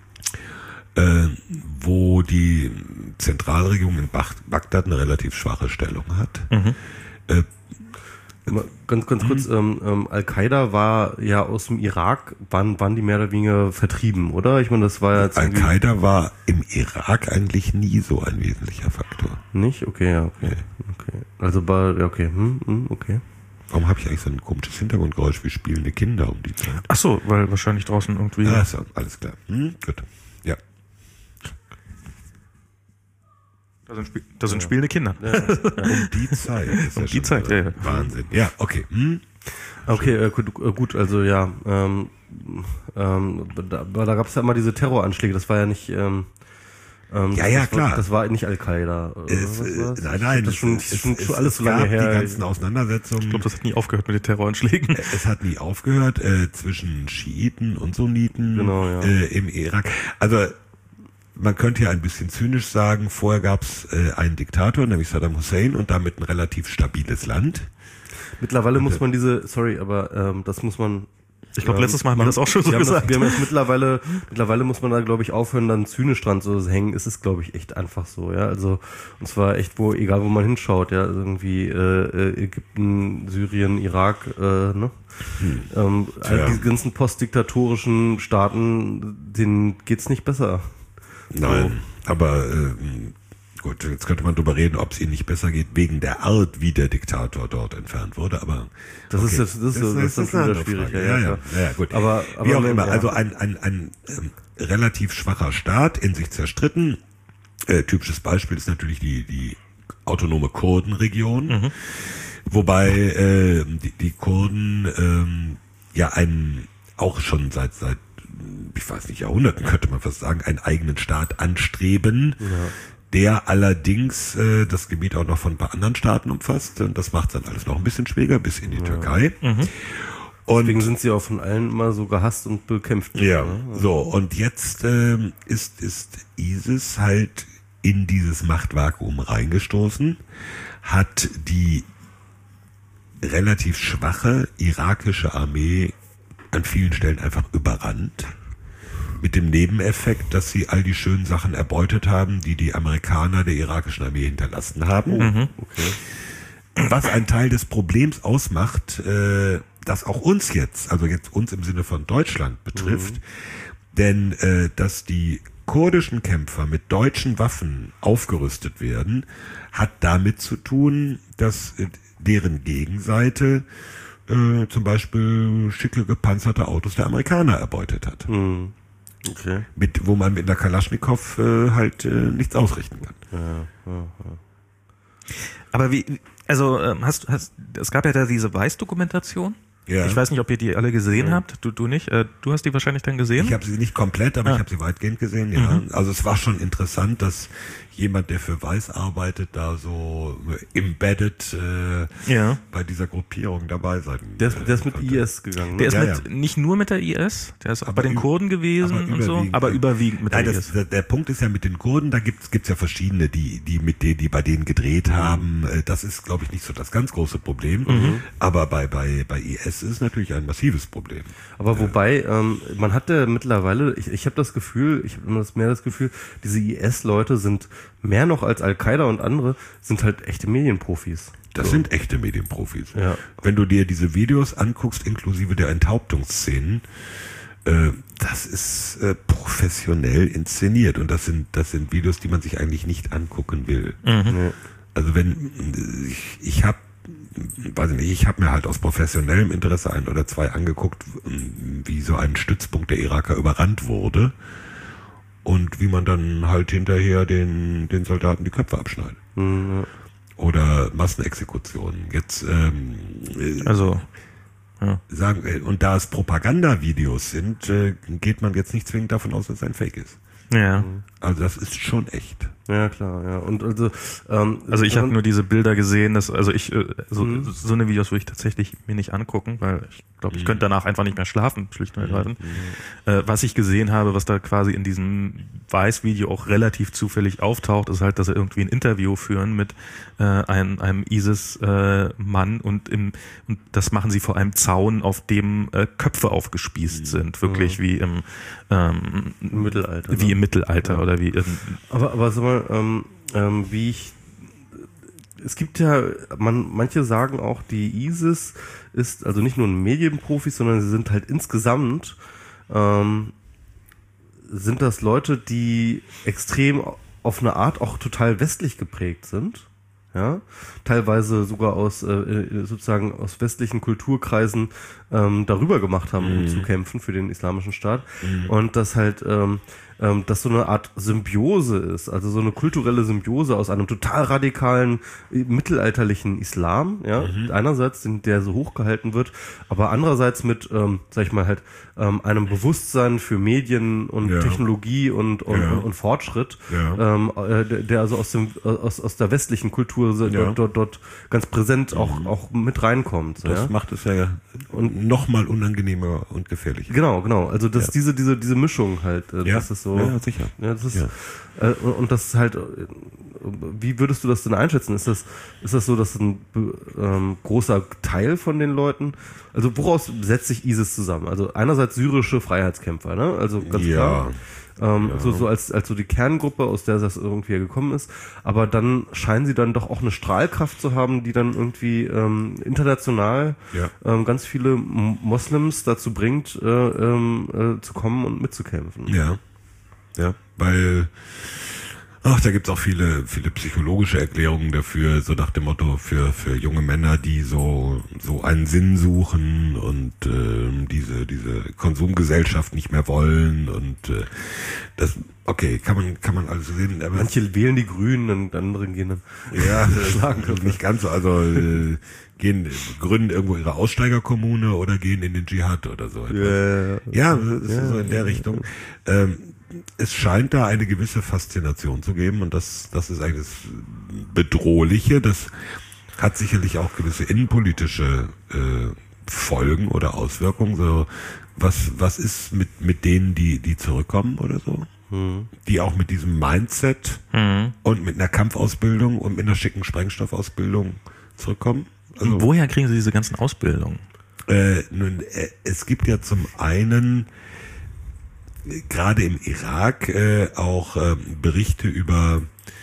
Äh, wo die Zentralregierung in Bagdad eine relativ schwache Stellung hat. Mhm. Äh, ganz ganz kurz, ähm, ähm, Al-Qaida war ja aus dem Irak, waren, waren die mehr oder weniger vertrieben, oder? Ich meine, das war jetzt Al-Qaida war im Irak eigentlich nie so ein wesentlicher Faktor. Nicht? Okay, ja, okay. okay. Also war, ja, okay, hm, hm, okay. Warum habe ich eigentlich so ein komisches Hintergrundgeräusch wie spielende Kinder um die Zeit? Ach so, weil wahrscheinlich draußen irgendwie... Ah, so, alles klar. Hm, gut. Ja. Da sind, Spiel, da sind ja. spielende Kinder. Ja. Um die Zeit. Ist um ja die Zeit, ja, ja. Wahnsinn. Ja, okay. Hm. Okay, äh, gut, gut, also ja, ähm, ähm, da, da gab es ja immer diese Terroranschläge, das war ja nicht... Ähm, Ähm, ja, ja, das klar. War, das war nicht Al-Qaida. Es, äh, nein, nein. Das ist schon, es, schon, es, schon alles es so lange gab her. Die ganzen Auseinandersetzungen. Ich glaube, das hat nie aufgehört mit den Terroranschlägen. Es hat nie aufgehört äh, zwischen Schiiten und Sunniten genau, ja. äh, im Irak. Also man könnte ja ein bisschen zynisch sagen, vorher gab es äh, einen Diktator, nämlich Saddam Hussein, und damit ein relativ stabiles Land. Mittlerweile und, muss man diese, sorry, aber ähm, das muss man... Ich glaube, letztes Mal haben wir das auch schon so wir gesagt. Das, wir haben das mittlerweile, mittlerweile muss man da, glaube ich, aufhören, dann zynisch dran zu hängen. Ist es, glaube ich, echt einfach so, ja. Also, und zwar echt, wo, egal wo man hinschaut, ja, also irgendwie äh, Ägypten, Syrien, Irak, äh, ne? Hm. Ähm, all diese ganzen postdiktatorischen Staaten, denen geht's nicht besser. Nein, so. aber äh, gut, jetzt könnte man drüber reden, ob es ihnen nicht besser geht, wegen der Art, wie der Diktator dort entfernt wurde, aber das okay. ist das, das, das, das, das ist dann wieder schwieriger. Ja, ja, ja, ja, gut. Aber, aber wie auch wenn, immer, ja. also ein, ein, ein ähm, relativ schwacher Staat, in sich zerstritten. Äh, typisches Beispiel ist natürlich die, die autonome Kurdenregion, mhm. wobei äh, die, die Kurden ähm, ja einen auch schon seit seit ich weiß nicht, Jahrhunderten könnte man fast sagen, einen eigenen Staat anstreben, ja. der allerdings äh, das Gebiet auch noch von ein paar anderen Staaten umfasst. Und das macht dann alles noch ein bisschen schwieriger, bis in die ja. Türkei. Mhm. Und deswegen sind sie auch von allen immer so gehasst und bekämpft. Ja, ne? So, und jetzt ähm, ist, ist ISIS halt in dieses Machtvakuum reingestoßen, hat die relativ schwache irakische Armee an vielen Stellen einfach überrannt. Mit dem Nebeneffekt, dass sie all die schönen Sachen erbeutet haben, die die Amerikaner der irakischen Armee hinterlassen haben. Mhm. Okay. Was ein Teil des Problems ausmacht, äh, das auch uns jetzt, also jetzt uns im Sinne von Deutschland betrifft. Mhm. Denn äh, dass die kurdischen Kämpfer mit deutschen Waffen aufgerüstet werden, hat damit zu tun, dass äh, deren Gegenseite äh, zum Beispiel schicke gepanzerte Autos der Amerikaner erbeutet hat. Mhm. Okay. Mit, wo man mit einer Kalaschnikow äh, halt äh, nichts ausrichten kann. Ja, ja, ja. Aber wie, also ähm, hast, hast, es gab ja da diese Weiß-Dokumentation. Ja. Ich weiß nicht, ob ihr die alle gesehen ja. habt. Du, du nicht. Äh, du hast die wahrscheinlich dann gesehen. Ich habe sie nicht komplett, aber ah. ich habe sie weitgehend gesehen. Ja. Mhm. Also es war schon interessant, dass jemand, der für Weiß arbeitet, da so embedded äh, ja. bei dieser Gruppierung dabei sein. Der ist, der ist mit I S gegangen. Ne? Der ist ja, mit, ja. nicht nur mit der I S, der ist auch aber bei den Kurden gewesen und so, aber überwiegend mit Nein, der das, I S. Der Punkt ist ja mit den Kurden, da gibt's gibt's ja verschiedene, die die mit denen, die bei denen gedreht mhm. haben. Das ist, glaube ich, nicht so das ganz große Problem. Mhm. Aber bei bei bei I S ist natürlich ein massives Problem. Aber wobei ähm, man hatte mittlerweile, ich, ich habe das Gefühl, ich habe immer das mehr das Gefühl, diese I S-Leute sind mehr noch als Al-Qaida und andere, sind halt echte Medienprofis. Das so. sind echte Medienprofis. Ja. Wenn du dir diese Videos anguckst, inklusive der Enthauptungsszenen, äh, das ist äh, professionell inszeniert. Und das sind, das sind Videos, die man sich eigentlich nicht angucken will. Mhm. Also wenn, ich, ich habe weiß ich nicht, ich habe mir halt aus professionellem Interesse ein oder zwei angeguckt, wie so ein Stützpunkt der Iraker überrannt wurde und wie man dann halt hinterher den den Soldaten die Köpfe abschneidet. Mhm. Oder Massenexekutionen. Jetzt ähm, also ja. sagen, und da es Propagandavideos sind, äh, geht man jetzt nicht zwingend davon aus, dass es ein Fake ist. Ja. Also das ist schon echt. Ja, klar, ja. Und also, ähm, also ich habe nur diese Bilder gesehen, dass, also ich, so, mhm. so eine Videos würde ich tatsächlich mir nicht angucken, weil ich glaube, ich mhm. könnte danach einfach nicht mehr schlafen, schlicht und ergreifend. Mhm. Äh, was ich gesehen habe, was da quasi in diesem Weiß-Video auch relativ zufällig auftaucht, ist halt, dass sie irgendwie ein Interview führen mit äh, einem, einem ISIS-Mann äh, und im, und das machen sie vor einem Zaun, auf dem äh, Köpfe aufgespießt mhm. sind, wirklich mhm. wie im, ähm, Im Mittelalter. Wie ne? im Mittelalter ja. oder wie in, aber, aber sag mal, Ähm, ähm, wie ich, es gibt ja, man, manche sagen auch, die ISIS ist also nicht nur ein Medienprofi, sondern sie sind halt insgesamt, ähm, sind das Leute, die extrem auf eine Art auch total westlich geprägt sind, ja, teilweise sogar aus äh, sozusagen aus westlichen Kulturkreisen ähm, darüber gemacht haben, um Mhm. zu kämpfen für den islamischen Staat Mhm. und das halt ähm, ähm, das so eine Art Symbiose ist, also so eine kulturelle Symbiose aus einem total radikalen äh, mittelalterlichen Islam, ja, Mhm. einerseits, den, der so hochgehalten wird, aber andererseits mit, ähm, sag ich mal halt, ähm, einem Bewusstsein für Medien und Ja. Technologie und und, Ja. und, und Fortschritt, Ja. ähm, äh, der, der also aus dem aus aus der westlichen Kultur so Ja. dort, dort dort ganz präsent auch auch mit reinkommt, so, Das ja. macht es ja Und- noch mal unangenehmer und gefährlicher. Genau, genau. Also dass Ja. diese diese diese Mischung halt, äh, Ja. das ist so. Ja, sicher. Ja, das ist Ja. äh, und und das ist halt. äh, Wie würdest du das denn einschätzen? Ist das ist das so, dass ein ähm, großer Teil von den Leuten, also woraus setzt sich ISIS zusammen? Also einerseits syrische Freiheitskämpfer, ne? Also ganz Ja. klar. Ähm, Ja. so, so als, als so die Kerngruppe, aus der das irgendwie gekommen ist. Aber dann scheinen sie dann doch auch eine Strahlkraft zu haben, die dann irgendwie ähm, international Ja. ähm, ganz viele M- Moslems dazu bringt, äh, ähm, äh, zu kommen und mitzukämpfen. Ja, ja, weil, ach, da gibt's auch viele, viele psychologische Erklärungen dafür, so nach dem Motto, für, für junge Männer, die so, so einen Sinn suchen und ähm, diese, diese Konsumgesellschaft nicht mehr wollen und äh, das, okay, kann man, kann man alles sehen, aber Manche wählen die Grünen und andere gehen dann. ja, Schlagen. nicht ganz so, also äh, gehen, gründen irgendwo ihre Aussteigerkommune oder gehen in den Dschihad oder so etwas. Ja, das ist Ja, so in der Richtung. Ähm, es scheint da eine gewisse Faszination zu geben und das, das ist eigentlich das Bedrohliche. Das hat sicherlich auch gewisse innenpolitische äh, Folgen oder Auswirkungen. So, was, was ist mit, mit denen, die, die zurückkommen oder so? Hm. Die auch mit diesem Mindset Mhm. und mit einer Kampfausbildung und mit einer schicken Sprengstoffausbildung zurückkommen? Also, Woher kriegen Sie diese ganzen Ausbildungen? Äh, nun, äh, es gibt ja zum einen äh, gerade im Irak äh, auch äh, Berichte über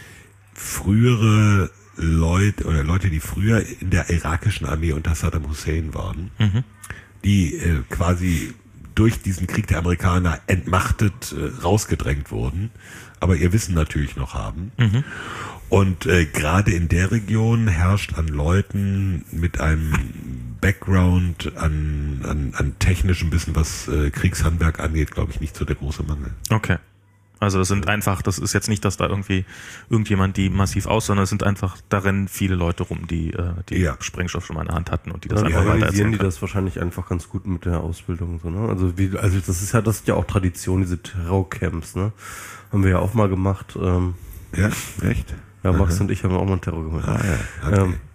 frühere Leute oder Leute, die früher in der irakischen Armee unter Saddam Hussein waren, Mhm. die äh, quasi durch diesen Krieg der Amerikaner entmachtet äh, rausgedrängt wurden, aber ihr Wissen natürlich noch haben. Mhm. Und äh, gerade in der Region herrscht an Leuten mit einem Background an, an, an technischem Wissen, was äh, Kriegshandwerk angeht, glaube ich, nicht so der große Mangel. Okay. Also das sind einfach, das ist jetzt nicht, dass da irgendwie irgendjemand die massiv aus, sondern es sind einfach, da rennen viele Leute rum, die äh, die Ja. Sprengstoff schon mal in der Hand hatten und die das Dann einfach weiter organisieren erzählen die können. das wahrscheinlich einfach ganz gut mit der Ausbildung, so, ne? Also wie, also das ist ja, das ist ja auch Tradition, diese Terrorcamps, ne? Haben wir ja auch mal gemacht. Ähm, Ja, echt? ja, Max und ich haben auch mal einen Terror gemacht. Ah ja, okay. Ähm,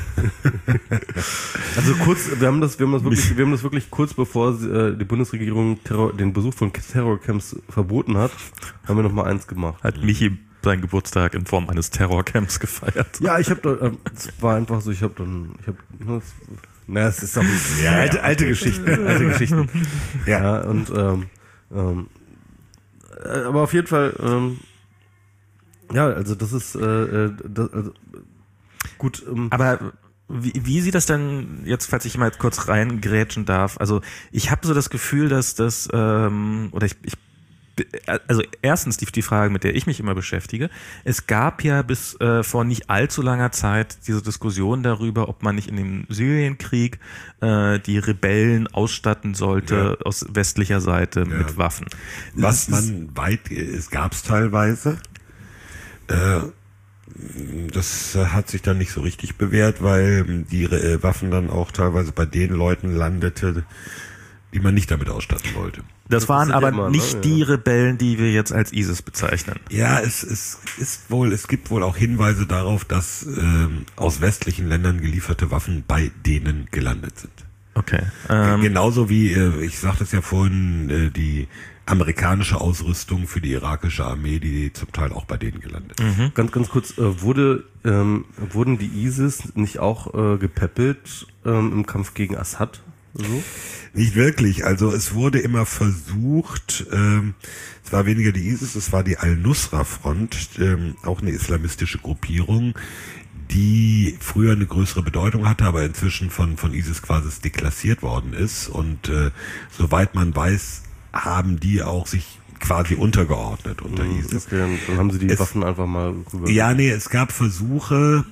Also kurz, wir haben das, wir haben das wirklich, wir haben das wirklich kurz bevor äh, die Bundesregierung Terror, den Besuch von Terrorcamps verboten hat, haben wir noch mal eins gemacht. Hat Michi seinen Geburtstag in Form eines Terrorcamps gefeiert. Ja, ich habe da, ähm, es war einfach so, ich habe dann, ich habe, na, es ist auch Ja, alte, ja. alte Geschichten, alte Geschichten. Ja. Ja, und ähm, ähm, äh, aber auf jeden Fall, ähm, ja, also das ist, äh, äh, das, also, gut. Ähm, Aber wie, wie sieht das denn jetzt, falls ich mal kurz reingrätschen darf? Also ich habe so das Gefühl, dass das, ähm, oder ich, ich also erstens die, die Frage, mit der ich mich immer beschäftige. Es gab ja bis äh, vor nicht allzu langer Zeit diese Diskussion darüber, ob man nicht in dem Syrienkrieg äh, die Rebellen ausstatten sollte Ja. aus westlicher Seite Ja. mit Waffen. Was Das ist- man weit, es gab es teilweise. Äh, das äh, hat sich dann nicht so richtig bewährt, weil die äh, Waffen dann auch teilweise bei den Leuten landete, die man nicht damit ausstatten wollte. Das, Das waren ist ja aber immer, ne? nicht Ja. die Rebellen, die wir jetzt als ISIS bezeichnen. Ja, es, es ist wohl, es gibt wohl auch Hinweise darauf, dass ähm, aus westlichen Ländern gelieferte Waffen bei denen gelandet sind. Okay. Ähm, Genauso wie, äh, ich sagte es ja vorhin, äh, die amerikanische Ausrüstung für die irakische Armee, die zum Teil auch bei denen gelandet ist. mhm. Ganz, ganz kurz, äh, wurde, ähm, wurden die ISIS nicht auch äh, gepäppelt ähm, im Kampf gegen Assad? So? Nicht wirklich. Also es wurde immer versucht, ähm, es war weniger die ISIS, es war die Al-Nusra-Front, ähm, auch eine islamistische Gruppierung, die früher eine größere Bedeutung hatte, aber inzwischen von von ISIS quasi deklassiert worden ist. Und äh, soweit man weiß, haben die auch sich quasi untergeordnet unter Mhm, ISIS. okay, dann, dann haben sie die Es- Waffen einfach mal rüber. Ja, nee, es gab Versuche,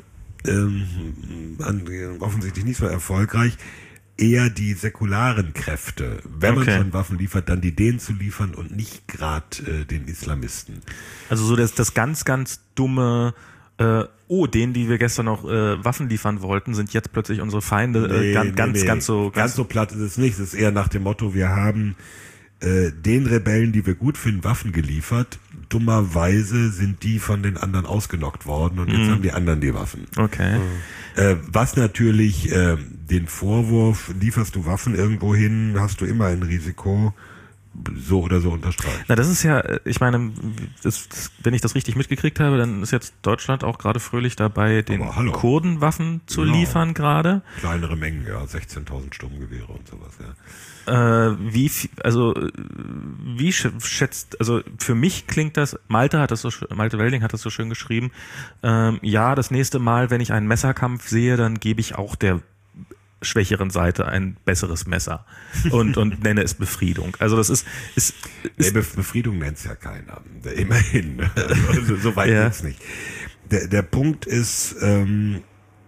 ähm, an, offensichtlich nicht so erfolgreich, eher die säkularen Kräfte, wenn Okay. man schon Waffen liefert, dann die denen zu liefern und nicht gerade äh, den Islamisten. Also so das, das ganz, ganz dumme, äh, oh, denen, die wir gestern noch äh, Waffen liefern wollten, sind jetzt plötzlich unsere Feinde. Nee, äh, ganz, nee, ganz, nee. ganz so. Ganz Ganz so platt ist es nicht. Es ist eher nach dem Motto, wir haben äh, den Rebellen, die wir gut finden, Waffen geliefert. Dummerweise sind die von den anderen ausgenockt worden und jetzt Mhm. haben die anderen die Waffen. Okay. Äh, was natürlich äh, den Vorwurf, lieferst du Waffen irgendwo hin, hast du immer ein Risiko, so oder so unterstreicht. Na, das ist ja, äh, ich meine, das, das, wenn ich das richtig mitgekriegt habe, dann ist jetzt Deutschland auch gerade fröhlich dabei, den Aber hallo. Kurden Waffen zu Genau. liefern gerade. Kleinere Mengen, ja, sechzehntausend Sturmgewehre und sowas, ja. Äh, wie, viel- also, äh, wie sch- schätzt, also für mich klingt das, Malte hat das so, sch- Malte Welding hat das so schön geschrieben, ähm, ja, das nächste Mal, wenn ich einen Messerkampf sehe, dann gebe ich auch der schwächeren Seite ein besseres Messer und, und nenne es Befriedung. Also das ist, ist, Nee, ist Be Befriedung nennt's ja keiner. Immerhin. Also, so weit Ja. geht's nicht. Der, der Punkt ist, ähm,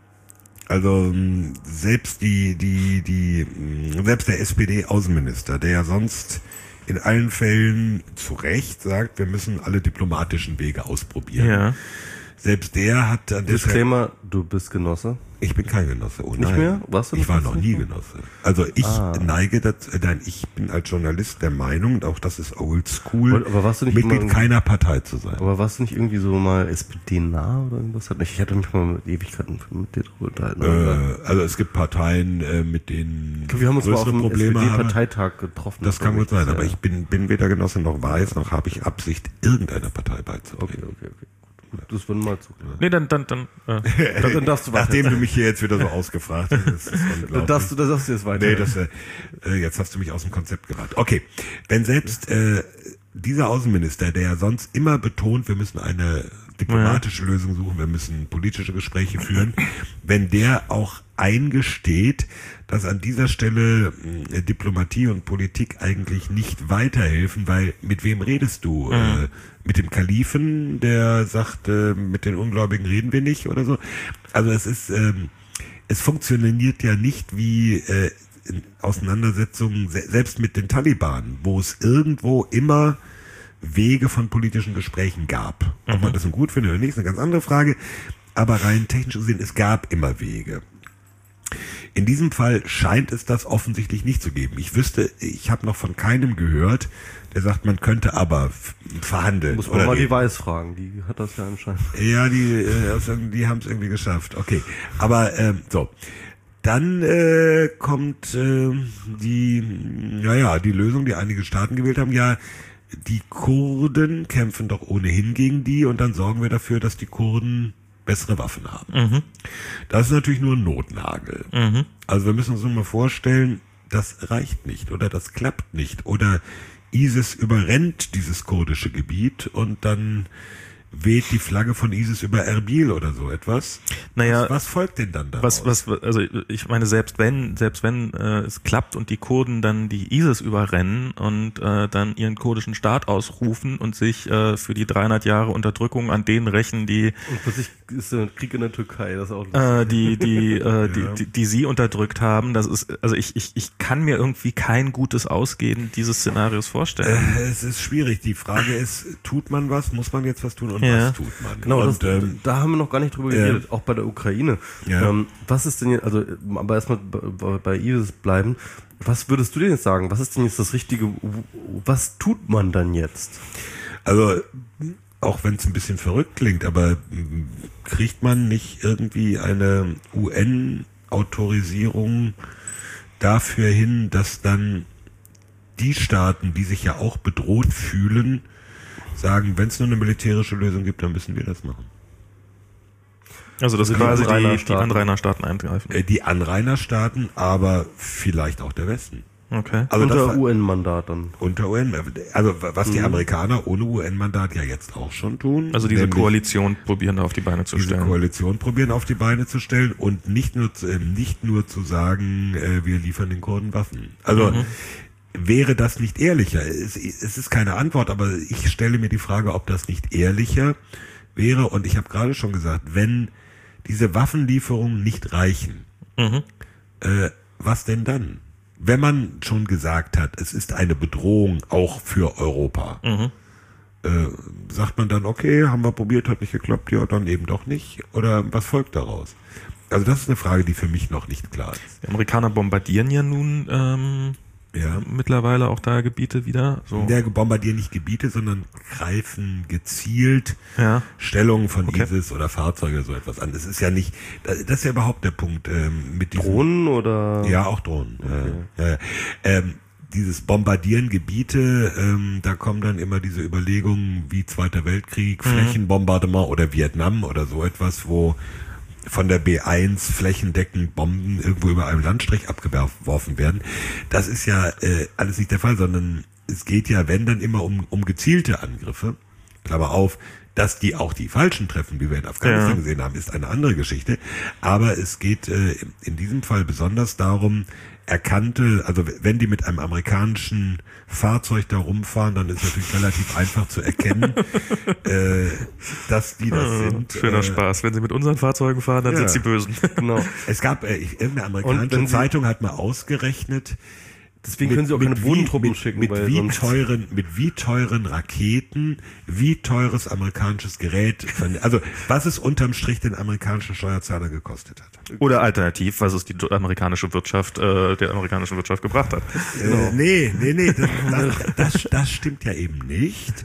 also ähm, selbst die, die, die, mh, selbst der S P D-Außenminister, der ja sonst in allen Fällen zu Recht sagt, wir müssen alle diplomatischen Wege ausprobieren. ja. Selbst der hat an der Stelle, Disclaimer, du bist Genosse. ich bin kein Genosse. Oh, Nicht nein. mehr? Warst du Ich nicht war Genosse? noch nie Genosse. Also ich Ah. neige dazu, äh, nein, ich bin als Journalist der Meinung, und auch das ist oldschool, Und- aber warst du nicht Mitglied immer- keiner Partei zu sein. Aber warst du nicht irgendwie so mal S P D-nah oder irgendwas? Ich hatte mich mal mit Ewigkeiten mit dir drüber unterhalten. Äh, also es gibt Parteien, äh, mit denen wir haben uns mal auf größere dem Probleme haben. S P D-Parteitag getroffen. Das kann glaub gut sein, ich. aber Ja. ich bin, bin weder Genosse noch weiß, noch habe ich Absicht, irgendeiner Partei beizutreten. Okay, okay, okay. Gut, das würden wir mal zu. Nee, dann, dann, dann, äh, Dann, dann darfst du weiter. Nachdem du mich hier jetzt wieder so ausgefragt hast, das ist Dann unglaublich. darfst du, dann darfst du jetzt weiter. Nee, das, äh, äh, jetzt hast du mich aus dem Konzept gebracht. Okay, wenn selbst äh, dieser Außenminister, der ja sonst immer betont, wir müssen eine diplomatische Lösung suchen, wir müssen politische Gespräche führen, wenn der auch eingesteht, dass an dieser Stelle äh, Diplomatie und Politik eigentlich nicht weiterhelfen, weil mit wem redest du? Äh, mit dem Kalifen, der sagt, äh, mit den Ungläubigen reden wir nicht oder so? Also es ist... Ähm, es funktioniert ja nicht wie äh, in Auseinandersetzungen, se selbst mit den Taliban, wo es irgendwo immer Wege von politischen Gesprächen gab. Ob man das nun gut findet oder nicht, ist eine ganz andere Frage. Aber rein technisch gesehen, es gab immer Wege. In diesem Fall scheint es das offensichtlich nicht zu geben. Ich wüsste, ich habe noch von keinem gehört, der sagt, man könnte aber f- verhandeln. Muss man oder mal die reden. Weiß fragen. Die hat das ja anscheinend. Ja, die, äh, aus irgend- die haben es irgendwie geschafft. Okay, aber ähm, so. Dann äh, kommt äh, die, naja, die Lösung, die einige Staaten gewählt haben. Ja, die Kurden kämpfen doch ohnehin gegen die und dann sorgen wir dafür, dass die Kurden bessere Waffen haben. mhm, Das ist natürlich nur ein Notnagel. mhm. Also wir müssen uns nur mal vorstellen, das reicht nicht oder das klappt nicht oder ISIS überrennt dieses kurdische Gebiet und dann weht die Flagge von ISIS über Erbil oder so etwas. Naja, was, was folgt denn dann daraus? Was, was, also ich meine, selbst wenn, selbst wenn äh, es klappt und die Kurden dann die ISIS überrennen und äh, dann ihren kurdischen Staat ausrufen und sich äh, für die dreihundert Jahre Unterdrückung an denen rächen, die Und plötzlich ist der Krieg in der Türkei. Das ist auch äh, die, die, äh, die, Ja. die, die sie unterdrückt haben. Das ist, also ich, ich, ich kann mir irgendwie kein gutes Ausgehen dieses Szenarios vorstellen. Äh, es ist schwierig. Die Frage ist, tut man was? Muss man jetzt was tun? Und Ja. was tut man? Genau, und, das, ähm, da haben wir noch gar nicht drüber ja. geredet, auch bei der Ukraine. Ja. Ähm, was ist denn jetzt, also, aber erstmal bei, bei ISIS bleiben. Was würdest du denn jetzt sagen? Was ist denn jetzt das Richtige? Was tut man dann jetzt? Also, auch wenn es ein bisschen verrückt klingt, aber mm, kriegt man nicht irgendwie eine U N-Autorisierung dafür hin, dass dann die Staaten, die sich ja auch bedroht fühlen, sagen, wenn es nur eine militärische Lösung gibt, dann müssen wir das machen. Also dass Also die quasi die, die Anrainerstaaten. Anrainerstaaten eingreifen. Äh, Die Anrainerstaaten, aber vielleicht auch der Westen. Okay. Also das Unter war- U N-Mandat dann. Unter U N, also was die Mhm. Amerikaner ohne U N-Mandat ja jetzt auch schon tun. Also diese nämlich Koalition probieren da auf die Beine zu diese stellen. Koalition probieren auf die Beine zu stellen und nicht nur zu, äh, nicht nur zu sagen, äh, wir liefern den Kurden Waffen. Also Mhm. wäre das nicht ehrlicher? Es, es ist keine Antwort, aber ich stelle mir die Frage, ob das nicht ehrlicher wäre. Und ich habe gerade schon gesagt, wenn diese Waffenlieferungen nicht reichen, Mhm. äh, was denn dann? Wenn man schon gesagt hat, es ist eine Bedrohung auch für Europa, Mhm. äh, sagt man dann, okay, haben wir probiert, hat nicht geklappt, ja, dann eben doch nicht? Oder was folgt daraus? Also das ist eine Frage, die für mich noch nicht klar ist. Die Amerikaner bombardieren ja nun ähm, Ja. mittlerweile auch da Gebiete wieder. So. Der bombardieren nicht Gebiete, sondern greifen gezielt Ja. Stellungen von Okay. ISIS oder Fahrzeuge so etwas an. Das ist ja nicht, das ist ja überhaupt der Punkt ähm, mit diesen, Drohnen oder? Ja, auch Drohnen. Ja, ja, ja. Ähm, dieses Bombardieren Gebiete, ähm, da kommen dann immer diese Überlegungen wie Zweiter Weltkrieg, Mhm. Flächenbombardement oder Vietnam oder so etwas, wo von der B eins flächendeckend Bomben irgendwo über einem Landstrich abgeworfen werden. Das ist ja äh, alles nicht der Fall, sondern es geht ja, wenn dann immer um, um gezielte Angriffe. Klammer auf, dass die auch die Falschen treffen, wie wir in Afghanistan Ja. gesehen haben, ist eine andere Geschichte. Aber es geht äh, in diesem Fall besonders darum, erkannte, also wenn die mit einem amerikanischen Fahrzeug da rumfahren, dann ist natürlich relativ einfach zu erkennen, äh, dass die das sind. Schöner äh, Spaß. Wenn sie mit unseren Fahrzeugen fahren, dann Ja. sind sie Bösen. Genau. Es gab, äh, ich- irgendeine Und amerikanische wenn sie- Zeitung hat mal ausgerechnet, Deswegen können sie auch keine wie- Bodentruppen mit, schicken, mit weil wie sonst- teuren, mit wie teuren Raketen, wie teures amerikanisches Gerät, also was es unterm Strich den amerikanischen Steuerzahler gekostet hat. Oder alternativ, was es die amerikanische Wirtschaft, äh, der amerikanischen Wirtschaft gebracht hat. Äh, nee, nee, nee, das, das, das, das stimmt ja eben nicht,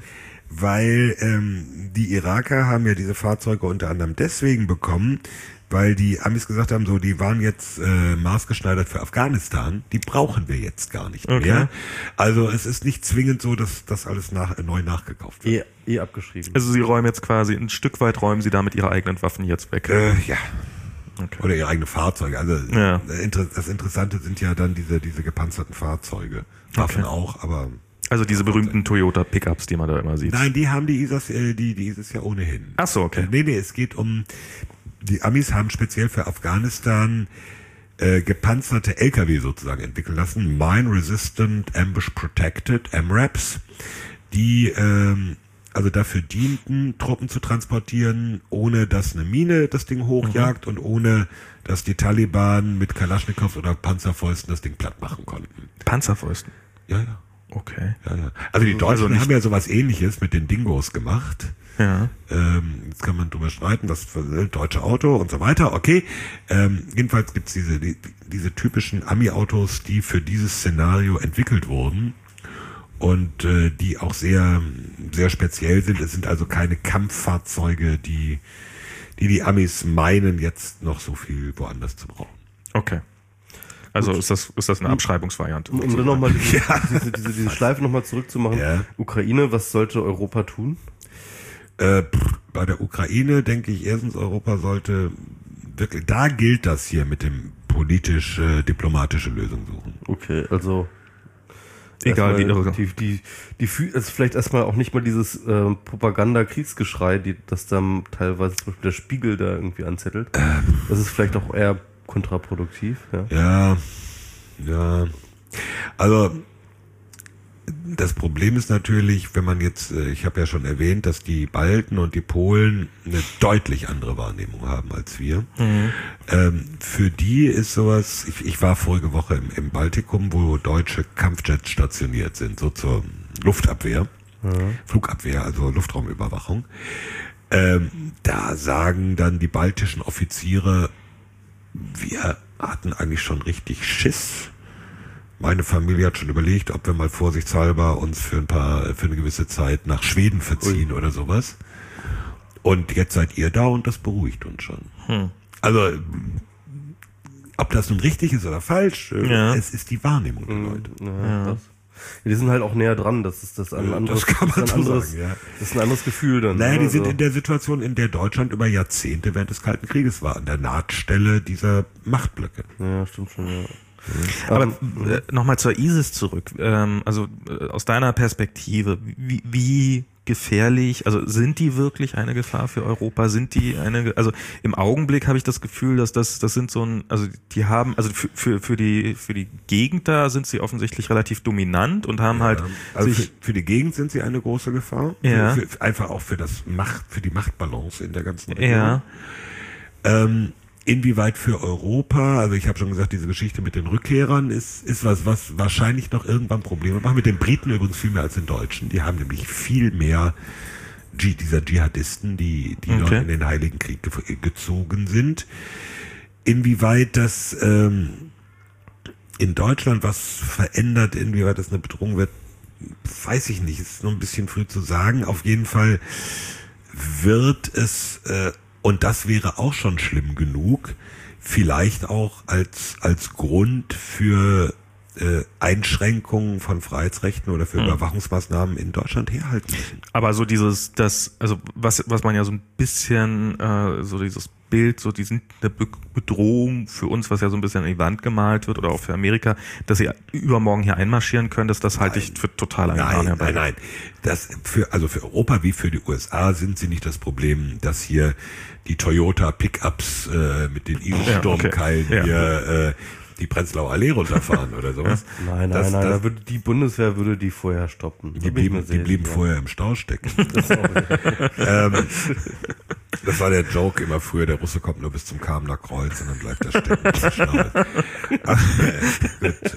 weil ähm, die Iraker haben ja diese Fahrzeuge unter anderem deswegen bekommen, weil die Amis gesagt haben, so, die waren jetzt äh, maßgeschneidert für Afghanistan, die brauchen wir jetzt gar nicht Okay. mehr. Also es ist nicht zwingend so, dass das alles nach, neu nachgekauft wird. Eh, eh abgeschrieben. Also sie räumen jetzt quasi, ein Stück weit räumen sie damit ihre eigenen Waffen jetzt weg. Äh, ja. Okay. Oder ihre eigene Fahrzeuge. Also Ja. äh, inter- das Interessante sind ja dann diese, diese gepanzerten Fahrzeuge. Waffen Okay. auch, aber Also diese berühmten Toyota Pickups, die man da immer sieht. nein, die haben die ISIS, äh, die, die ISIS ja ohnehin. Ach so, okay. Äh, nee, nee, es geht um, die Amis haben speziell für Afghanistan äh, gepanzerte L K W sozusagen entwickeln lassen, Mine Resistant Ambush Protected, M RAPs, die ähm, also dafür dienten, Truppen zu transportieren, ohne dass eine Mine das Ding hochjagt und ohne dass die Taliban mit Kalaschnikows oder Panzerfäusten das Ding platt machen konnten. Panzerfäusten. Ja, ja. Okay. Ja, ja. Also die Deutschen Also nicht- haben ja sowas Ähnliches mit den Dingos gemacht. Ja. Ähm, jetzt kann man drüber streiten, das für das deutsche Auto und so weiter. Okay. Ähm, jedenfalls gibt's diese die, diese typischen Ami-Autos, die für dieses Szenario entwickelt wurden und äh, die auch sehr sehr speziell sind. Es sind also keine Kampffahrzeuge, die die die Amis meinen jetzt noch so viel woanders zu brauchen. Okay. Also ist das, ist das eine Abschreibungsvariante? Um, um dann nochmal diese, diese, diese, diese Schleife nochmal zurückzumachen. Ja. Ukraine, was sollte Europa tun? Äh, pff, bei der Ukraine denke ich erstens, Europa sollte wirklich, da gilt das hier mit dem politisch-diplomatische Lösung suchen. Okay, also Egal wie erstmal irre. die, die, die, Fü- also vielleicht erstmal auch nicht mal dieses ähm, Propaganda-Kriegsgeschrei, die, das dann teilweise zum Beispiel der Spiegel da irgendwie anzettelt. Das ist vielleicht auch eher kontraproduktiv. Ja. Ja, ja. Also das Problem ist natürlich, wenn man jetzt, äh, ich habe ja schon erwähnt, dass die Balten und die Polen eine deutlich andere Wahrnehmung haben als wir. Ähm, für die ist sowas, ich, ich war vorige Woche im, im Baltikum, wo deutsche Kampfjets stationiert sind, so zur Luftabwehr, Flugabwehr, also Luftraumüberwachung. Ähm, da sagen dann die baltischen Offiziere, wir hatten eigentlich schon richtig Schiss. Meine Familie hat schon überlegt, ob wir mal vorsichtshalber uns für ein paar, für eine gewisse Zeit nach Schweden verziehen oder sowas. Und jetzt seid ihr da und das beruhigt uns schon. Hm. Also, ob das nun richtig ist oder falsch, äh, Ja. es ist die Wahrnehmung der Leute. Ja, Ja. Das. Ja, die sind halt auch näher dran, das ist das ein Ja, anderes, das kann man ist so ein anderes, sagen, ja. das ist ein anderes Gefühl dann. Naja, ne? die sind Also- in der Situation, in der Deutschland über Jahrzehnte während des Kalten Krieges war, an der Nahtstelle dieser Machtblöcke. Ja, stimmt schon, ja. Aber äh, nochmal zur ISIS zurück. Ähm, also äh, aus deiner Perspektive, wie, wie gefährlich, also sind die wirklich eine Gefahr für Europa? Sind die eine, also im Augenblick habe ich das Gefühl, dass das, das sind so ein, also die haben, also für, für, für die, für die Gegend da sind sie offensichtlich relativ dominant und haben halt Also für, sich, für die Gegend sind sie eine große Gefahr. Ja. Für, für, einfach auch für das Macht, für die Machtbalance in der ganzen Region. ja, Ähm, inwieweit für Europa, also ich habe schon gesagt, diese Geschichte mit den Rückkehrern ist, ist was, was wahrscheinlich noch irgendwann Probleme macht. Mit den Briten übrigens viel mehr als den Deutschen. Die haben nämlich viel mehr G- dieser Dschihadisten, die, die okay. dort in den Heiligen Krieg ge- gezogen sind. Inwieweit das ähm, in Deutschland was verändert, inwieweit das eine Bedrohung wird, weiß ich nicht. Es ist noch ein bisschen früh zu sagen. Auf jeden Fall wird es, äh, und das wäre auch schon schlimm genug, vielleicht auch als, als Grund für äh, Einschränkungen von Freiheitsrechten oder für mhm. Überwachungsmaßnahmen in Deutschland herhalten müssen. Aber so dieses, das, also was, was man ja so ein bisschen, äh, so dieses Bild, so die sind eine Be- Bedrohung für uns, was ja so ein bisschen an die Wand gemalt wird oder auch für Amerika, dass sie übermorgen hier einmarschieren können, dass das halte ich für total ein Nein, nein, nein, nein. Das für, also für Europa wie für die U S A sind sie nicht das Problem, dass hier die Toyota Pickups äh, mit den Igelsturmkeilen ja, okay. ja. hier äh, die Prenzlauer Allee runterfahren oder sowas. Nein, nein, das, nein, das, da würde die Bundeswehr würde die vorher stoppen. Die blieben, die blieben vorher im Stau stecken. Das, ähm, das war der Joke immer früher, der Russe kommt nur bis zum Kamener Kreuz und dann bleibt er stecken. Ach, äh, gut,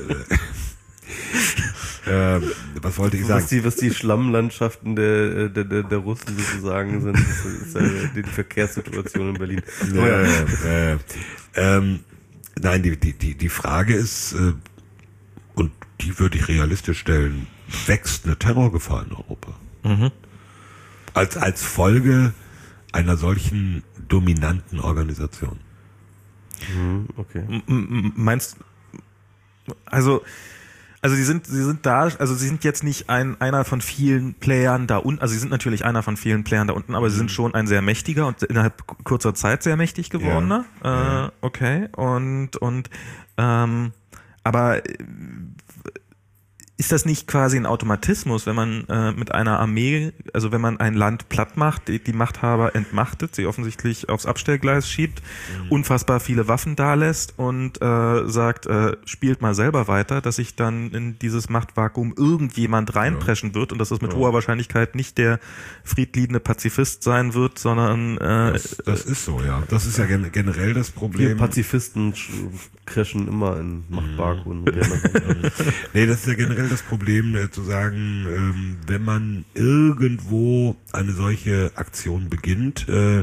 äh, äh, was wollte ich sagen? Was die, was die Schlammlandschaften der, der, der, der Russen sozusagen sind, ist, ist ja die Verkehrssituation in Berlin. Ja, oh, ja. Äh, äh, ähm, Nein, die, die, die, die Frage ist, äh, und die würde ich realistisch stellen, wächst eine Terrorgefahr in Europa? Mhm. Als, als Folge einer solchen dominanten Organisation. Mhm, okay. M- meinst also, also sie sind, sie sind da, also sie sind jetzt nicht ein, einer von vielen Playern da unten, also sie sind natürlich einer von vielen Playern da unten, aber sie sind schon ein sehr mächtiger und innerhalb kurzer Zeit sehr mächtig gewordener. Ja, äh, ja. Okay, und, und, ähm, aber ist das nicht quasi ein Automatismus, wenn man äh, mit einer Armee, also wenn man ein Land platt macht, die, die Machthaber entmachtet, sie offensichtlich aufs Abstellgleis schiebt, mhm. unfassbar viele Waffen dalässt und äh, sagt, äh, spielt mal selber weiter, dass sich dann in dieses Machtvakuum irgendjemand reinpreschen ja. wird und dass das mit ja. hoher Wahrscheinlichkeit nicht der friedliebende Pazifist sein wird, sondern äh, das, das ist so, ja. Das ist ja gen- generell das Problem. Die Pazifisten crashen immer in Machtvakuum. Mhm. Nee, das ist ja generell das Problem, äh, zu sagen, ähm, wenn man irgendwo eine solche Aktion beginnt, äh,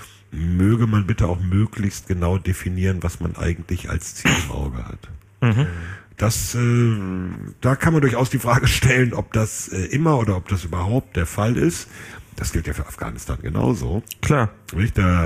möge man bitte auch möglichst genau definieren, was man eigentlich als Ziel im Auge hat. Mhm. Das, äh, da kann man durchaus die Frage stellen, ob das äh, immer oder ob das überhaupt der Fall ist. Das gilt ja für Afghanistan genauso. Klar. Nicht? Da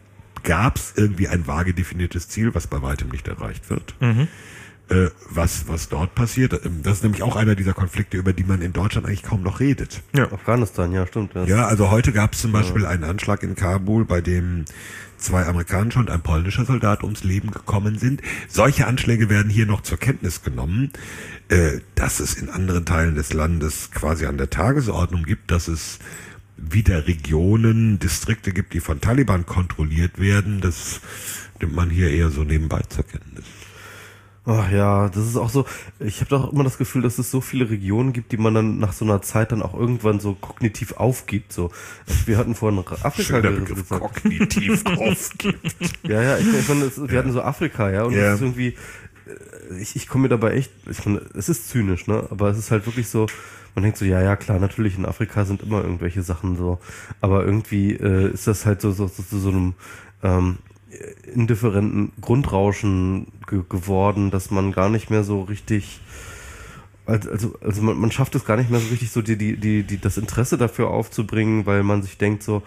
gab es irgendwie ein vage definiertes Ziel, was bei weitem nicht erreicht wird. Mhm. Äh, was, was dort passiert, das ist nämlich auch einer dieser Konflikte, über die man in Deutschland eigentlich kaum noch redet. Ja, Afghanistan, ja, stimmt. Ja, ja also heute gab es zum Beispiel ja. einen Anschlag in Kabul, bei dem zwei amerikanische und ein polnischer Soldat ums Leben gekommen sind. Solche Anschläge werden hier noch zur Kenntnis genommen, äh, dass es in anderen Teilen des Landes quasi an der Tagesordnung gibt, dass es wieder Regionen, Distrikte gibt, die von Taliban kontrolliert werden. Das nimmt man hier eher so nebenbei zur Kenntnis. Ach ja, das ist auch so, ich habe doch immer das Gefühl, dass es so viele Regionen gibt, die man dann nach so einer Zeit dann auch irgendwann so kognitiv aufgibt. So, wir hatten vorhin Afrika gesagt. Kognitiv aufgibt. Ja, ja, ich, ich meine, es, wir ja. hatten so Afrika, ja, und ja. es ist irgendwie, ich, ich komme mir dabei echt, ich meine, es ist zynisch, ne, aber es ist halt wirklich so, man denkt so, ja, ja, klar, natürlich in Afrika sind immer irgendwelche Sachen so, aber irgendwie äh, ist das halt so, so, so, so, so einem, ähm, indifferenten Grundrauschen ge- geworden, dass man gar nicht mehr so richtig, also also man, man schafft es gar nicht mehr so richtig, so die die die die das Interesse dafür aufzubringen, weil man sich denkt so,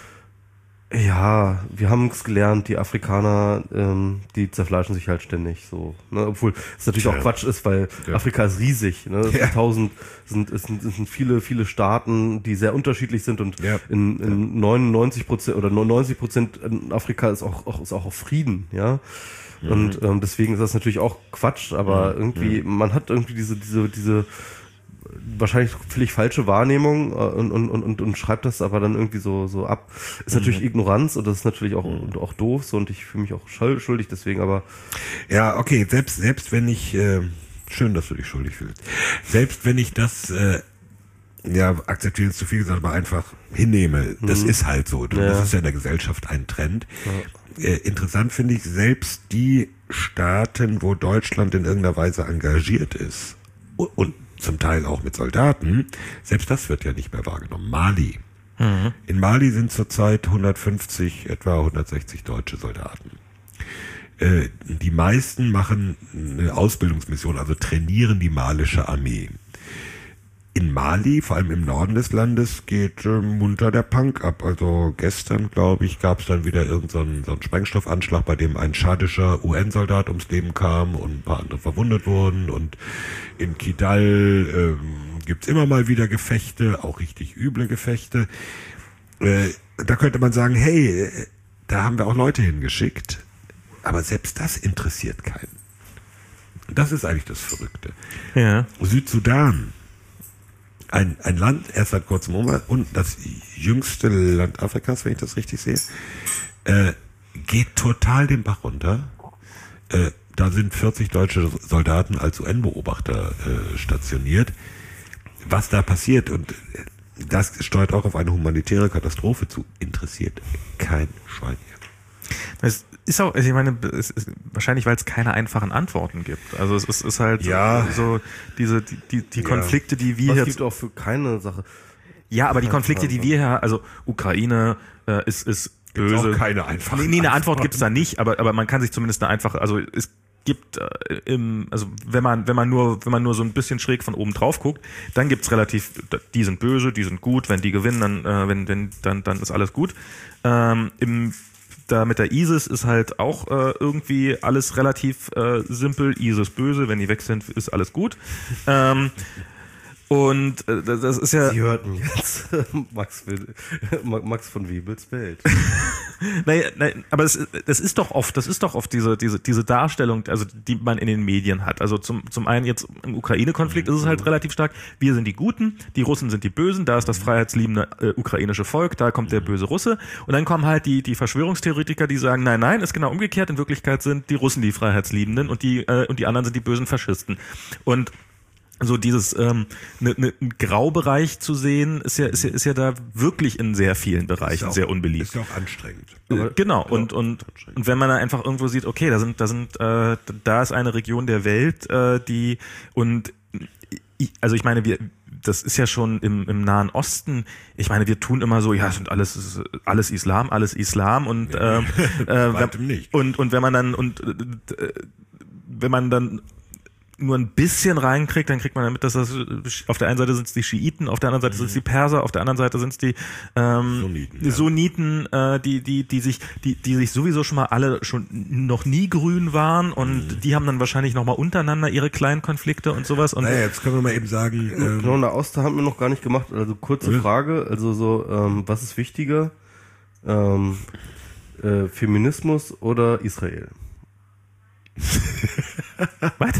ja, wir haben es gelernt, die Afrikaner, ähm, die zerfleischen sich halt ständig so, ne? Obwohl es natürlich ja. auch Quatsch ist, weil ja. Afrika ist riesig, ne? Es ja. sind tausend, sind, es sind, es sind viele, viele Staaten, die sehr unterschiedlich sind und ja. in, in ja. neunundneunzig Prozent oder neunzig Prozent in Afrika ist auch, auch, ist auch auf Frieden, ja. Mhm. Und ähm, deswegen ist das natürlich auch Quatsch, aber mhm. irgendwie, man hat irgendwie diese, diese, diese wahrscheinlich völlig falsche Wahrnehmung äh, und, und, und, und schreibt das aber dann irgendwie so, so ab. Ist natürlich mhm. Ignoranz und das ist natürlich auch, mhm. auch doof so und ich fühle mich auch schuldig deswegen, aber. Ja, okay, selbst, selbst wenn ich, äh, schön, dass du dich schuldig fühlst. Selbst wenn ich das äh, ja, akzeptieren ist zu viel gesagt, aber einfach hinnehme. Das mhm. ist halt so. Das Ja. ist ja in der Gesellschaft ein Trend. Ja. Äh, interessant finde ich, selbst die Staaten, wo Deutschland in irgendeiner Weise engagiert ist und, und zum Teil auch mit Soldaten, selbst das wird ja nicht mehr wahrgenommen. Mali. Mhm. In Mali sind zurzeit hundertfünfzig, etwa hundertsechzig deutsche Soldaten. Äh, die meisten machen eine Ausbildungsmission, also trainieren die malische Armee. In Mali, vor allem im Norden des Landes, geht äh, munter der Punk ab. Also gestern, glaube ich, gab es dann wieder irgendeinen so einen Sprengstoffanschlag, bei dem ein schadischer U N-Soldat ums Leben kam und ein paar andere verwundet wurden. Und in Kidal äh, gibt's immer mal wieder Gefechte, auch richtig üble Gefechte. Äh, da könnte man sagen, hey, da haben wir auch Leute hingeschickt. Aber selbst das interessiert keinen. Das ist eigentlich das Verrückte. Ja. Südsudan. Ein, ein Land, erst seit kurzem um, und das jüngste Land Afrikas, wenn ich das richtig sehe, äh, geht total den Bach runter. Äh, da sind vierzig deutsche Soldaten als U N-Beobachter äh, stationiert. Was da passiert, und das steuert auch auf eine humanitäre Katastrophe zu, interessiert kein Schwein hier. Es ist auch, also ich meine, es ist wahrscheinlich, weil es keine einfachen Antworten gibt. Also es ist, ist halt Ja. so diese die die, die Ja. Konflikte, die wir Es jetzt gibt auch für keine Sache. ja, aber die Konflikte, die wir hier, also Ukraine äh, ist ist Gibt's böse. auch keine einfachen nee, nee, eine Antwort Antworten. gibt's da nicht, aber aber man kann sich zumindest eine einfache, also es gibt äh, im, also wenn man wenn man nur wenn man nur so ein bisschen schräg von oben drauf guckt, dann gibt's relativ, die sind böse, die sind gut, wenn die gewinnen, dann äh, wenn wenn dann dann ist alles gut. Ähm, im Da mit der ISIS ist halt auch äh, irgendwie alles relativ äh, simpel. ISIS böse, wenn die weg sind, ist alles gut. Ähm, und äh, das ist ja. Sie hörten jetzt Max, Wil- Max von Wiebels Welt. Naja, nein, aber das, das ist doch oft, das ist doch oft diese, diese, diese Darstellung, also die man in den Medien hat. Also zum, zum einen jetzt im Ukraine-Konflikt ist es halt relativ stark. Wir sind die Guten, die Russen sind die Bösen, da ist das freiheitsliebende äh, ukrainische Volk, da kommt der böse Russe. Und dann kommen halt die, die Verschwörungstheoretiker, die sagen, nein, nein, ist genau umgekehrt. In Wirklichkeit sind die Russen die Freiheitsliebenden und die, äh, und die anderen sind die bösen Faschisten. Und so dieses ähm, ne, ne, ein Graubereich zu sehen, ist ja, ist ja ist ja da wirklich in sehr vielen Bereichen Ist auch, sehr unbeliebt. Ist ja auch anstrengend. Äh, genau, und und und wenn man da einfach irgendwo sieht, okay, da sind da sind äh, da ist eine Region der Welt, äh, die und ich, also ich meine, wir das ist ja schon im, im Nahen Osten, ich meine, wir tun immer so, ja, es sind alles alles Islam, alles Islam und äh, äh, Weitem nicht. und und wenn man dann und äh, wenn man dann nur ein bisschen reinkriegt, dann kriegt man damit, dass das auf der einen Seite sind es die Schiiten, auf der anderen Seite sind es die Perser, auf der anderen Seite sind es die ähm, Sunniten, ja. Sunniten, äh, die die die sich die die sich sowieso schon mal alle schon noch nie grün waren und Mhm. die haben dann wahrscheinlich noch mal untereinander ihre kleinen Konflikte und sowas und Naja, jetzt können wir mal eben sagen, ähm, Genau, eine Oster haben wir noch gar nicht gemacht. Also kurze Ja. Frage, also so, ähm, was ist wichtiger? Ähm, äh, Feminismus oder Israel? was?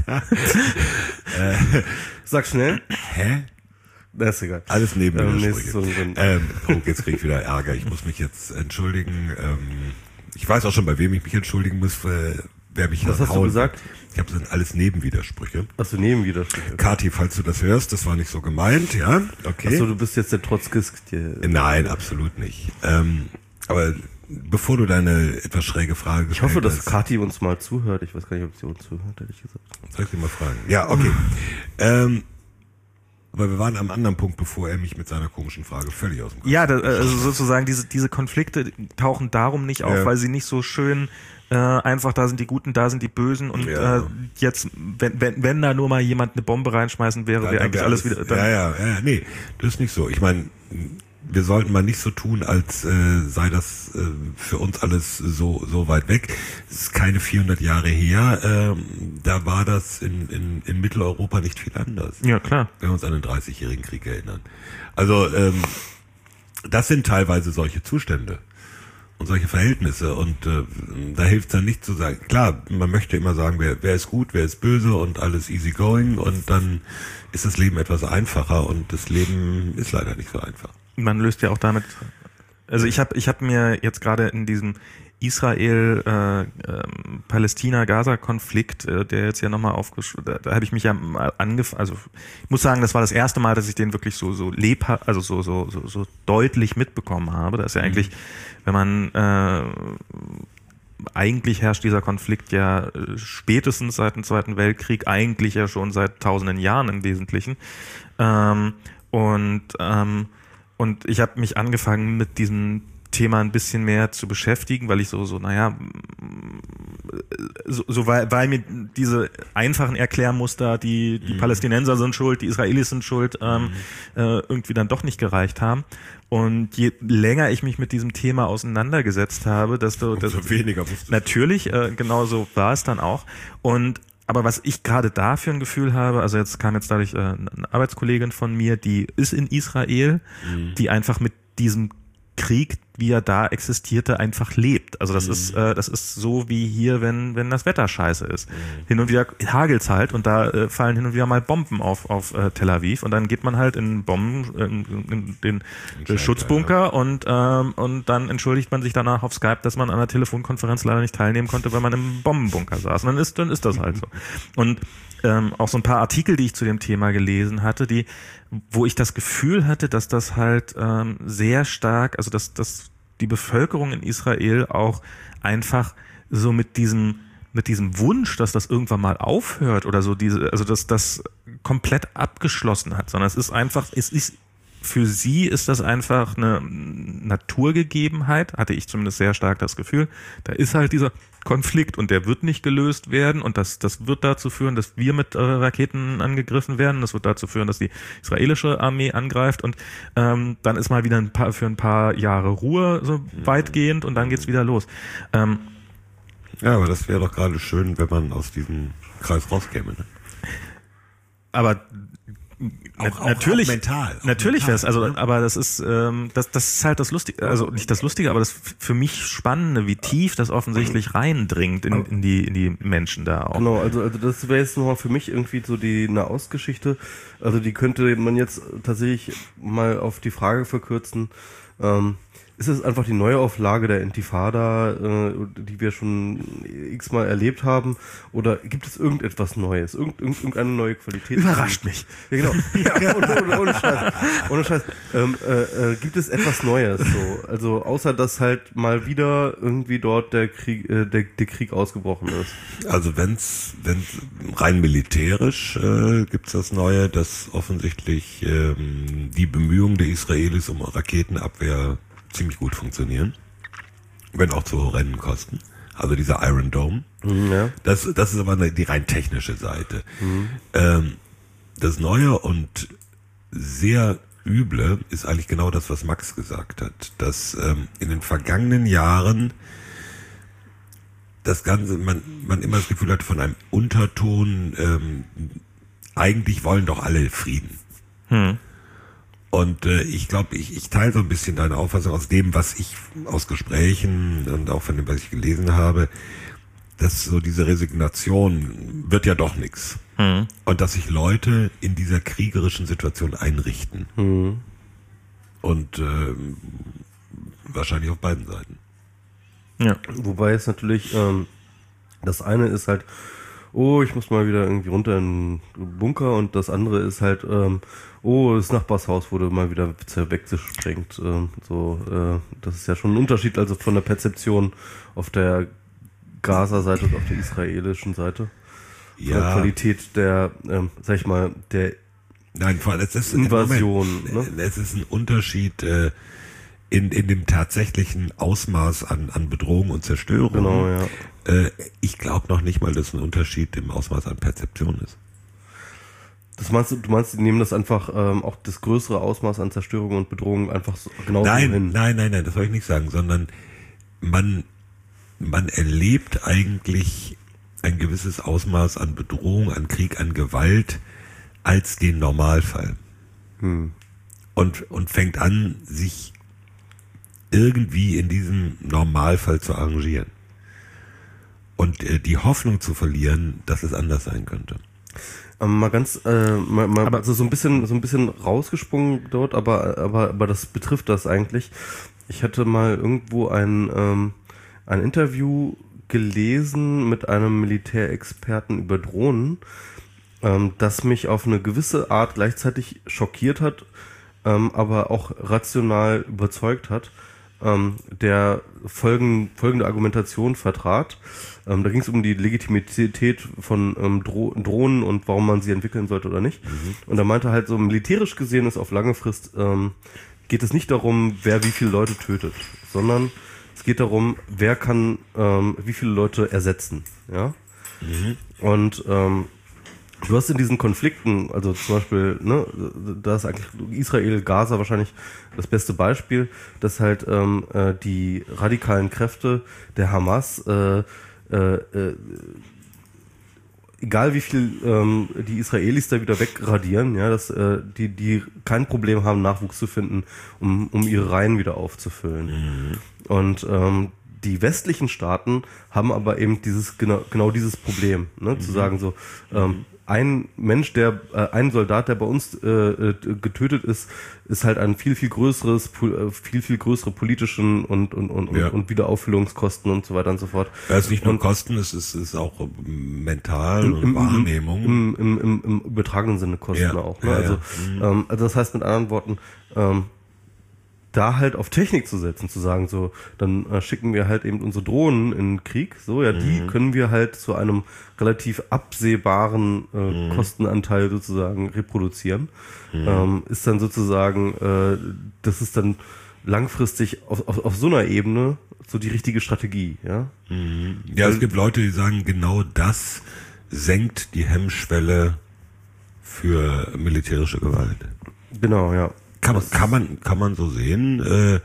Sag schnell. hä? Das ist egal. Alles Ähm, Nebenwidersprüche. nächstes so ein- Ähm, oh, jetzt krieg ich wieder Ärger. Ich muss mich jetzt entschuldigen. Ähm, ich weiß auch schon, bei wem ich mich entschuldigen muss, äh, wer mich Was das hast du hauen gesagt? wird. Ich habe, das sind alles Nebenwidersprüche. Achso, Nebenwidersprüche. Kati, falls du das hörst, das war nicht so gemeint, ja? Okay. Achso, du bist jetzt der Trotzkist. Der Nein, absolut nicht. Ähm, aber bevor du deine etwas schräge Frage ich hoffe, dass hast, Kati uns mal zuhört. Ich weiß gar nicht, ob sie uns zuhört, ehrlich gesagt. soll ich dir mal fragen? Ja, okay. ähm, aber wir waren am anderen Punkt, bevor er mich mit seiner komischen Frage völlig aus dem Kopf Ja, da, also sozusagen diese diese Konflikte tauchen darum nicht auf, Ja. weil sie nicht so schön äh, einfach da sind die Guten, da sind die Bösen und Ja. äh, jetzt wenn wenn wenn da nur mal jemand eine Bombe reinschmeißen wäre, wäre Dann eigentlich wär alles wieder dann, ja, ja, ja, nee, das ist nicht so. Ich meine, wir sollten mal nicht so tun, als äh, sei das äh, für uns alles so so weit weg. Es ist keine vierhundert Jahre her. Ähm, da war das in, in, in Mitteleuropa nicht viel anders. Ja, klar. Wenn wir uns an den dreißigjährigen Krieg erinnern. Also ähm, das sind teilweise solche Zustände und solche Verhältnisse und äh, da hilft es dann nicht zu sagen, klar, man möchte immer sagen, wer, wer ist gut, wer ist böse und alles easy going und dann ist das Leben etwas einfacher und das Leben ist leider nicht so einfach. Man löst ja auch damit, also ich habe ich hab mir jetzt gerade in diesem Israel-Palästina-Gaza-Konflikt, äh, äh, der jetzt ja nochmal aufgeschrieben, da, da habe ich mich ja mal angefangen, also ich muss sagen, das war das erste Mal, dass ich den wirklich so so lebhaft, also so so so so deutlich mitbekommen habe. Das ist ja eigentlich, wenn man äh, eigentlich herrscht dieser Konflikt ja spätestens seit dem Zweiten Weltkrieg, eigentlich ja schon seit tausenden Jahren im Wesentlichen. Ähm, und ähm, und ich habe mich angefangen mit diesem Thema ein bisschen mehr zu beschäftigen, weil ich so, so, naja, so, so weil, weil mir diese einfachen Erklärmuster, die, die mhm. Palästinenser sind schuld, die Israelis sind schuld, ähm, mhm. äh, irgendwie dann doch nicht gereicht haben. Und je länger ich mich mit diesem Thema auseinandergesetzt habe, desto, desto weniger wusste ich. Natürlich, äh, genau so war es dann auch. Und aber was ich gerade da für ein Gefühl habe, also jetzt kam jetzt dadurch äh, eine Arbeitskollegin von mir, die ist in Israel, mhm. die einfach mit diesem Krieg, wie er da existierte, einfach lebt. Also das mhm. ist äh, das ist so wie hier, wenn wenn das Wetter scheiße ist. Mhm. Hin und wieder hagelt's halt und da äh, fallen hin und wieder mal Bomben auf auf äh, Tel Aviv und dann geht man halt in Bomben in, in den in Schutzbunker ja. und ähm, und dann entschuldigt man sich danach auf Skype, dass man an einer Telefonkonferenz leider nicht teilnehmen konnte, weil man im Bombenbunker saß. Und dann ist dann ist das halt so. Und ähm, auch so ein paar Artikel, die ich zu dem Thema gelesen hatte, die wo ich das Gefühl hatte, dass das halt ähm, sehr stark, also dass, dass die Bevölkerung in Israel auch einfach so mit diesem mit diesem Wunsch, dass das irgendwann mal aufhört oder so diese, also dass das komplett abgeschlossen hat, sondern es ist einfach, es ist für sie ist das einfach eine Naturgegebenheit, hatte ich zumindest sehr stark das Gefühl. Da ist halt dieser Konflikt und der wird nicht gelöst werden und das das wird dazu führen, dass wir mit äh, Raketen angegriffen werden. Das wird dazu führen, dass die israelische Armee angreift und ähm, dann ist mal wieder ein paar für ein paar Jahre Ruhe so weitgehend und dann geht's wieder los. Ähm, ja, aber das wäre doch gerade schön, wenn man aus diesem Kreis rauskäme. Ne? Aber Auch, auch, natürlich, auch mental. Auch natürlich wäre es, also, ne? aber das ist, ähm, das, das ist halt das Lustige, also nicht das Lustige, aber das für mich Spannende, wie tief das offensichtlich reindringt in, in die, in die Menschen da auch. Genau, also, also das wäre jetzt nochmal für mich irgendwie so die Nahostgeschichte. Also die könnte man jetzt tatsächlich mal auf die Frage verkürzen, ähm, ist es einfach die Neuauflage der Intifada, äh, die wir schon x-mal erlebt haben? Oder gibt es irgendetwas Neues? Irgend, irgendeine neue Qualität? Überrascht mich. Ja, genau. Ja, ohne, ohne, ohne Scheiß. Ohne Scheiß. Ähm, äh, äh, gibt es etwas Neues? So? Also außer, dass halt mal wieder irgendwie dort der Krieg, äh, der, der Krieg ausgebrochen ist. Also wenn's, wenn's rein militärisch äh, gibt's das Neue, dass offensichtlich ähm, die Bemühungen der Israelis um Raketenabwehr ziemlich gut funktionieren, wenn auch zu horrenden Kosten. Also dieser Iron Dome. Mhm, ja. Das, das ist aber eine, die rein technische Seite. Mhm. Ähm, das Neue und sehr Üble ist eigentlich genau das, was Max gesagt hat, dass ähm, in den vergangenen Jahren das Ganze, man, man immer das Gefühl hat von einem Unterton, ähm, eigentlich wollen doch alle Frieden. Hm. Und äh, ich glaube, ich, ich teile so ein bisschen deine Auffassung aus dem, was ich aus Gesprächen und auch von dem, was ich gelesen habe, dass so diese Resignation wird ja doch nichts. Mhm. Und dass sich Leute in dieser kriegerischen Situation einrichten. Mhm. Und äh, wahrscheinlich auf beiden Seiten. Ja. Wobei es natürlich, ähm, das eine ist halt, oh, ich muss mal wieder irgendwie runter in den Bunker und das andere ist halt, ähm, oh, das Nachbarshaus wurde mal wieder weggesprengt. Ähm, so, äh, das ist ja schon ein Unterschied, also von der Perzeption auf der Gaza-Seite und auf der israelischen Seite. Von Ja. der Qualität der, ähm, sag ich mal, der Nein, vor allem, es ist Invasion. Moment, Ne? Es ist ein Unterschied äh, in, in dem tatsächlichen Ausmaß an, an Bedrohung und Zerstörung. Genau, ja. Äh, ich glaube noch nicht mal, dass ein Unterschied im Ausmaß an Perzeption ist. Das meinst du, du meinst, die nehmen das einfach ähm, auch das größere Ausmaß an Zerstörung und Bedrohung einfach so genau Nein, hin? nein, nein, nein, das soll ich nicht sagen, sondern man, man erlebt eigentlich ein gewisses Ausmaß an Bedrohung, an Krieg, an Gewalt als den Normalfall. Hm. Und, und fängt an, sich irgendwie in diesem Normalfall zu arrangieren. Und äh, die Hoffnung zu verlieren, dass es anders sein könnte. Ähm, mal ganz, äh, mal, mal Aber- also so ein bisschen, so ein bisschen rausgesprungen dort, aber, aber, aber das betrifft das eigentlich. Ich hatte mal irgendwo ein, ähm, ein Interview gelesen mit einem Militärexperten über Drohnen, ähm, das mich auf eine gewisse Art gleichzeitig schockiert hat, ähm, aber auch rational überzeugt hat, ähm, der folgen, folgende Argumentation vertrat. Ähm, da ging es um die Legitimität von ähm, Dro- Drohnen und warum man sie entwickeln sollte oder nicht. Mhm. Und er meinte halt so, militärisch gesehen ist auf lange Frist, ähm, geht es nicht darum, wer wie viele Leute tötet, sondern es geht darum, wer kann ähm, wie viele Leute ersetzen. Ja. Mhm. Und ähm, du hast in diesen Konflikten, also zum Beispiel, ne, da ist eigentlich Israel, Gaza wahrscheinlich das beste Beispiel, dass halt ähm, äh, die radikalen Kräfte der Hamas, äh, äh, äh, egal wie viel ähm, die Israelis da wieder wegradieren, ja, dass äh, die die kein Problem haben, Nachwuchs zu finden, um um ihre Reihen wieder aufzufüllen. Mhm. Und ähm, die westlichen Staaten haben aber eben dieses genau genau dieses Problem, ne, mhm. zu sagen so, ähm, ein Mensch, der äh, ein Soldat, der bei uns äh, getötet ist, ist halt ein viel viel größeres, viel viel größere politischen und und und, ja. und Wiederauffüllungskosten und so weiter und so fort. Ja, es ist nicht nur und, Kosten, es ist, ist auch mental im, und im, Wahrnehmung. Im, im, im, im übertragenen Sinne Kosten ja. auch. Ne? Ja, also, ja. ähm, also das heißt mit anderen Worten, ähm, da halt auf Technik zu setzen, zu sagen, so, dann äh, schicken wir halt eben unsere Drohnen in den Krieg, so, ja, die mhm. können wir halt zu einem relativ absehbaren äh, mhm. Kostenanteil sozusagen reproduzieren. Mhm. Ähm, ist dann sozusagen, äh, das ist dann langfristig auf, auf, auf so einer Ebene so die richtige Strategie, ja. Mhm. Ja, Weil, es gibt Leute, die sagen, genau das senkt die Hemmschwelle für militärische Gewalt. Genau, ja. Kann man, kann man, kann man so sehen. Äh,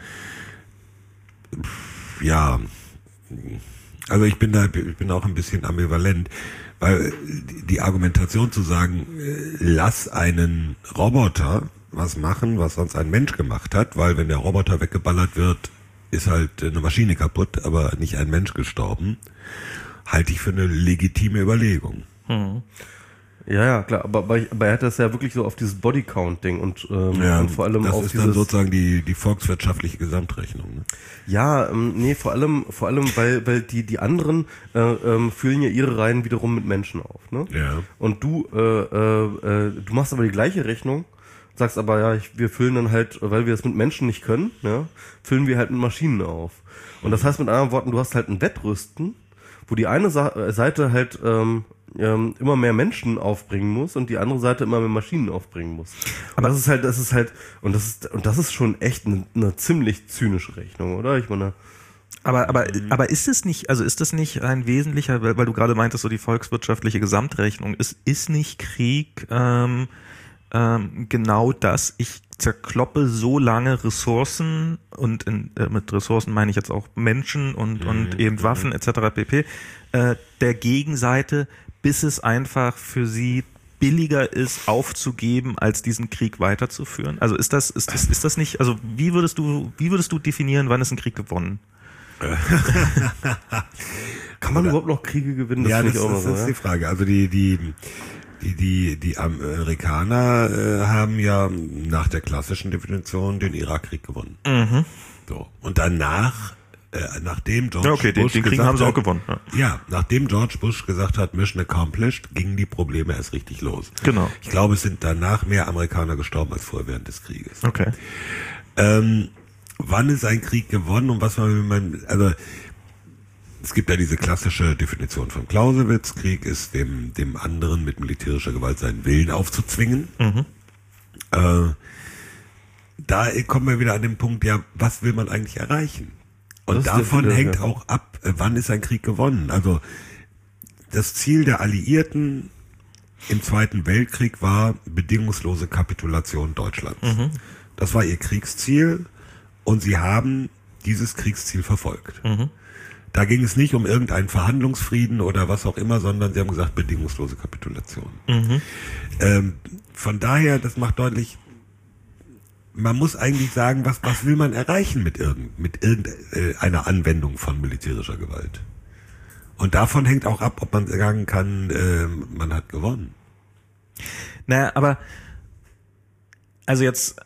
ja, also ich bin da, ich bin auch ein bisschen ambivalent, weil die Argumentation zu sagen, lass einen Roboter was machen, was sonst ein Mensch gemacht hat, weil wenn der Roboter weggeballert wird, ist halt eine Maschine kaputt, aber nicht ein Mensch gestorben, halte ich für eine legitime Überlegung. Hm. Ja, ja, klar, aber, aber, aber er hat das ja wirklich so auf dieses Bodycount-Ding und, ähm, ja, und vor allem das auf ist dieses, dann sozusagen die die volkswirtschaftliche Gesamtrechnung. Ne? Ja, ähm, nee, vor allem vor allem weil weil die die anderen äh, ähm, füllen ja ihre Reihen wiederum mit Menschen auf, ne? Ja. Und du äh, äh, du machst aber die gleiche Rechnung, sagst aber ja, ich, wir füllen dann halt, weil wir es mit Menschen nicht können, ja, füllen wir halt mit Maschinen auf. Und das heißt mit anderen Worten, du hast halt ein Wettrüsten, wo die eine Sa- Seite halt ähm, ähm, immer mehr Menschen aufbringen muss und die andere Seite immer mehr Maschinen aufbringen muss. Aber das ist halt, das ist halt, und das ist, und das ist schon echt eine, eine ziemlich zynische Rechnung, oder? Ich meine. Aber, aber, aber ist es nicht, also ist das nicht ein wesentlicher, weil, weil du gerade meintest, so die volkswirtschaftliche Gesamtrechnung, ist, ist nicht Krieg ähm, ähm, genau das? Ich zerkloppe so lange Ressourcen und in, äh, mit Ressourcen meine ich jetzt auch Menschen und, mhm. und eben Waffen et cetera pp. Äh, der Gegenseite, bis es einfach für sie billiger ist, aufzugeben, als diesen Krieg weiterzuführen? Also ist das, ist das, ist das nicht, also wie würdest du, wie würdest du definieren, wann ist ein Krieg gewonnen? Kann man Oder, überhaupt noch Kriege gewinnen? Das ja, das, auch das so, ist ja? die Frage. Also die, die, die, die, die Amerikaner äh, haben ja nach der klassischen Definition den Irakkrieg gewonnen. Mhm. So. Und danach Äh, nachdem George ja, okay, Bush den, den Krieg haben sie auch gewonnen. Ja. ja, nachdem George Bush gesagt hat, Mission accomplished, gingen die Probleme erst richtig los. Genau. Ich glaube, es sind danach mehr Amerikaner gestorben als vorher während des Krieges. Okay. Ähm, wann ist ein Krieg gewonnen und was man, also es gibt ja diese klassische Definition von Clausewitz, Krieg ist dem dem anderen mit militärischer Gewalt seinen Willen aufzuzwingen. Mhm. Äh, da kommen wir wieder an den Punkt, ja, was will man eigentlich erreichen? Und davon Film, hängt ja. auch ab, wann ist ein Krieg gewonnen. Also das Ziel der Alliierten im Zweiten Weltkrieg war bedingungslose Kapitulation Deutschlands. Mhm. Das war ihr Kriegsziel und sie haben dieses Kriegsziel verfolgt. Mhm. Da ging es nicht um irgendeinen Verhandlungsfrieden oder was auch immer, sondern sie haben gesagt, bedingungslose Kapitulation. Mhm. Ähm, von daher, das macht deutlich, man muss eigentlich sagen, was, was will man erreichen mit irgend, mit irgendeiner Anwendung von militärischer Gewalt? Und davon hängt auch ab, ob man sagen kann, äh, man hat gewonnen. Naja, aber, also jetzt,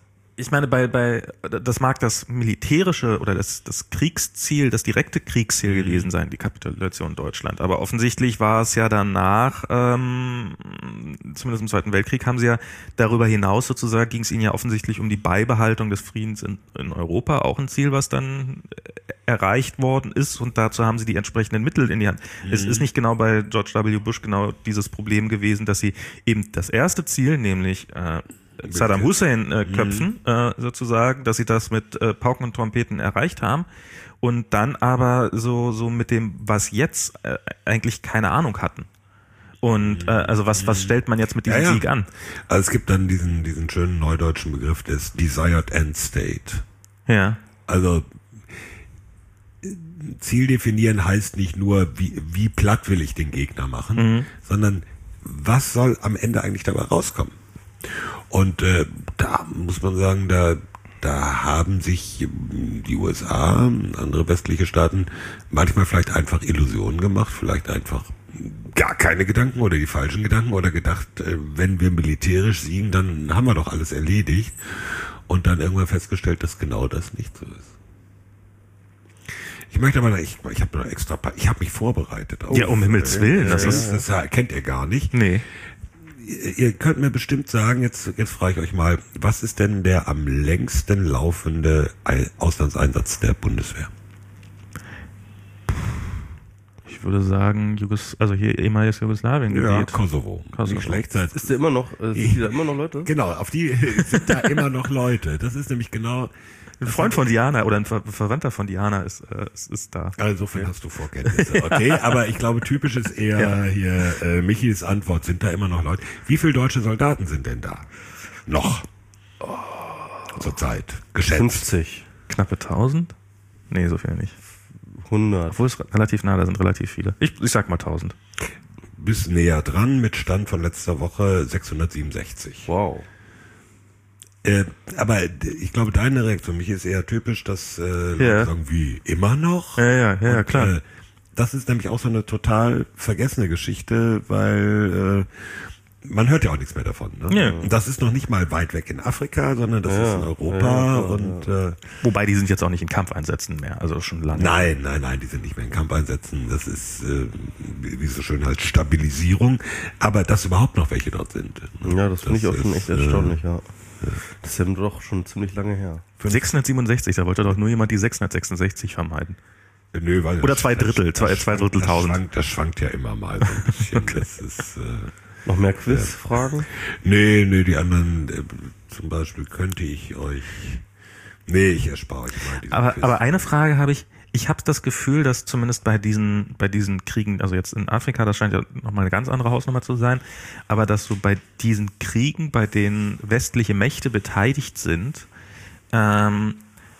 ich meine, bei, bei, das mag das militärische oder das, das Kriegsziel, das direkte Kriegsziel gewesen sein, die Kapitulation Deutschland. Aber offensichtlich war es ja danach, ähm, zumindest im Zweiten Weltkrieg, haben sie ja darüber hinaus sozusagen, ging es ihnen ja offensichtlich um die Beibehaltung des Friedens in, in Europa, auch ein Ziel, was dann erreicht worden ist, und dazu haben sie die entsprechenden Mittel in die Hand. Mhm. Es ist nicht genau bei George W. Bush genau dieses Problem gewesen, dass sie eben das erste Ziel, nämlich äh, Saddam Hussein äh, köpfen, mhm. äh, sozusagen, dass sie das mit äh, Pauken und Trompeten erreicht haben und dann aber so so mit dem, was jetzt, äh, eigentlich keine Ahnung hatten. Und äh, also was was stellt man jetzt mit diesem ja, ja. Sieg an? Also es gibt dann diesen diesen schönen neudeutschen Begriff des Desired End State. Ja. Also Ziel definieren heißt nicht nur, wie, wie platt will ich den Gegner machen, mhm. sondern was soll am Ende eigentlich dabei rauskommen? Und äh, da muss man sagen, da, da haben sich die U S A, andere westliche Staaten manchmal vielleicht einfach Illusionen gemacht, vielleicht einfach gar keine Gedanken oder die falschen Gedanken oder gedacht, äh, wenn wir militärisch siegen, dann haben wir doch alles erledigt, und dann irgendwann festgestellt, dass genau das nicht so ist. Ich möchte aber, ich, ich habe noch extra, ich habe mich vorbereitet. Auf, ja, um Himmels Willen. Das, ist, das, das kennt ihr gar nicht. Nee. Ihr, ihr könnt mir bestimmt sagen, jetzt, jetzt frage ich euch mal, was ist denn der am längsten laufende Auslandseinsatz der Bundeswehr? Ich würde sagen, Jugos, also hier ehemaliges Jugoslawien. Ja, Kosovo. Kosovo. Nicht schlecht. Ist der immer noch, äh, sind da immer noch Leute? Genau, auf die sind da immer noch Leute. Das ist nämlich genau... Ein Freund von Diana oder ein Ver Verwandter von Diana ist, äh, ist, ist da. Also insofern hast du Vorkenntnisse. Okay, aber ich glaube, typisch ist eher ja. hier äh, Michis Antwort, sind da immer noch Leute. Wie viele deutsche Soldaten sind denn da? Noch. Oh. Zurzeit. Geschätzt. fünfzig. Knappe tausend? Nee, so viel nicht. hundert. Obwohl es relativ nah, da sind relativ viele. Ich, ich sag mal tausend. Bis näher dran, mit Stand von letzter Woche sechshundertsiebenundsechzig. Wow. Äh, aber ich glaube, deine Reaktion, mich ist eher typisch, dass äh, Leute ja. sagen, wie, immer noch? Ja, ja, ja, Und, klar. Äh, das ist nämlich auch so eine total vergessene Geschichte, weil äh, man hört ja auch nichts mehr davon. Ne? Ja. Und das ist noch nicht mal weit weg in Afrika, sondern das ja, ist in Europa. ja, ja, und ja. Äh, Wobei, die sind jetzt auch nicht in Kampfeinsätzen mehr, also schon lange. Nein, nein, nein, die sind nicht mehr in Kampfeinsätzen. Das ist, äh, wie so schön heißt, Stabilisierung. Aber dass überhaupt noch welche dort sind. Ne? Ja, das finde ich auch schon echt erstaunlich, äh, ja. Das ist ja doch schon ziemlich lange her. sechshundertsiebenundsechzig, da wollte doch nur jemand die sechshundertsechsundsechzig vermeiden. Nö, weil Oder zwei Drittel, zwei, zwei Drittel das tausend. Schwankt, das schwankt ja immer mal so ein bisschen. Okay. Das ist, äh, Noch mehr Quizfragen? Ja. Nee, nee, die anderen, äh, zum Beispiel könnte ich euch, nee, ich erspare euch mal diese Aber, Quiz. aber eine Frage habe ich, ich habe das Gefühl, dass zumindest bei diesen, bei diesen Kriegen, also jetzt in Afrika, das scheint ja nochmal eine ganz andere Hausnummer zu sein, aber dass so bei diesen Kriegen, bei denen westliche Mächte beteiligt sind, ähm,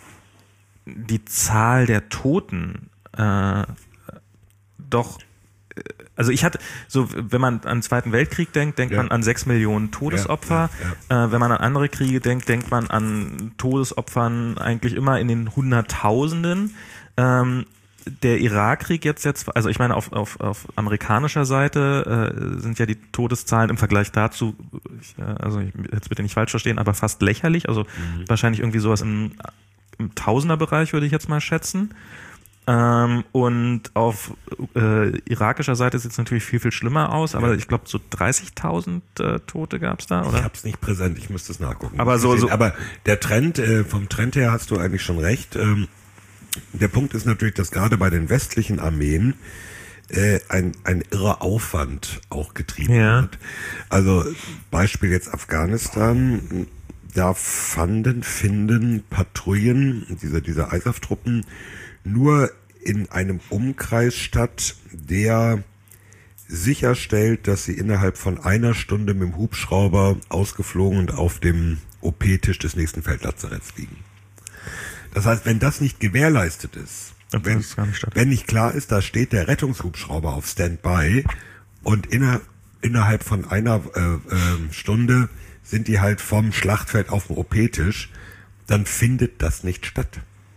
die Zahl der Toten äh, doch, also ich hatte, so wenn man an den Zweiten Weltkrieg denkt, denkt ja. man an sechs Millionen Todesopfer. Ja, ja, ja. Äh, wenn man an andere Kriege denkt, denkt man an Todesopfern eigentlich immer in den Hunderttausenden. Ähm, der Irakkrieg jetzt jetzt, also ich meine auf, auf, auf amerikanischer Seite äh, sind ja die Todeszahlen im Vergleich dazu, ich, äh, also ich, jetzt bitte nicht falsch verstehen, aber fast lächerlich, also mhm. wahrscheinlich irgendwie sowas im, im Tausenderbereich würde ich jetzt mal schätzen. Ähm, und auf äh, irakischer Seite sieht es natürlich viel, viel schlimmer aus, aber ja. ich glaube so dreißigtausend äh, Tote gab es da, oder? Ich habe es nicht präsent, ich müsste es nachgucken. Aber so, so aber der Trend, äh, vom Trend her hast du eigentlich schon recht. Ähm, der Punkt ist natürlich, dass gerade bei den westlichen Armeen äh, ein, ein irrer Aufwand auch getrieben ja. wird. Also Beispiel jetzt Afghanistan, da fanden, finden Patrouillen dieser, dieser I S A F-Truppen nur in einem Umkreis statt, der sicherstellt, dass sie innerhalb von einer Stunde mit dem Hubschrauber ausgeflogen und auf dem O P-Tisch des nächsten Feldlazaretts liegen. Das heißt, wenn das nicht gewährleistet ist, wenn, ist gar nicht wenn nicht klar ist, da steht der Rettungshubschrauber auf Standby und inner, innerhalb von einer äh, äh, Stunde sind die halt vom Schlachtfeld auf dem O P-Tisch, dann findet das nicht statt.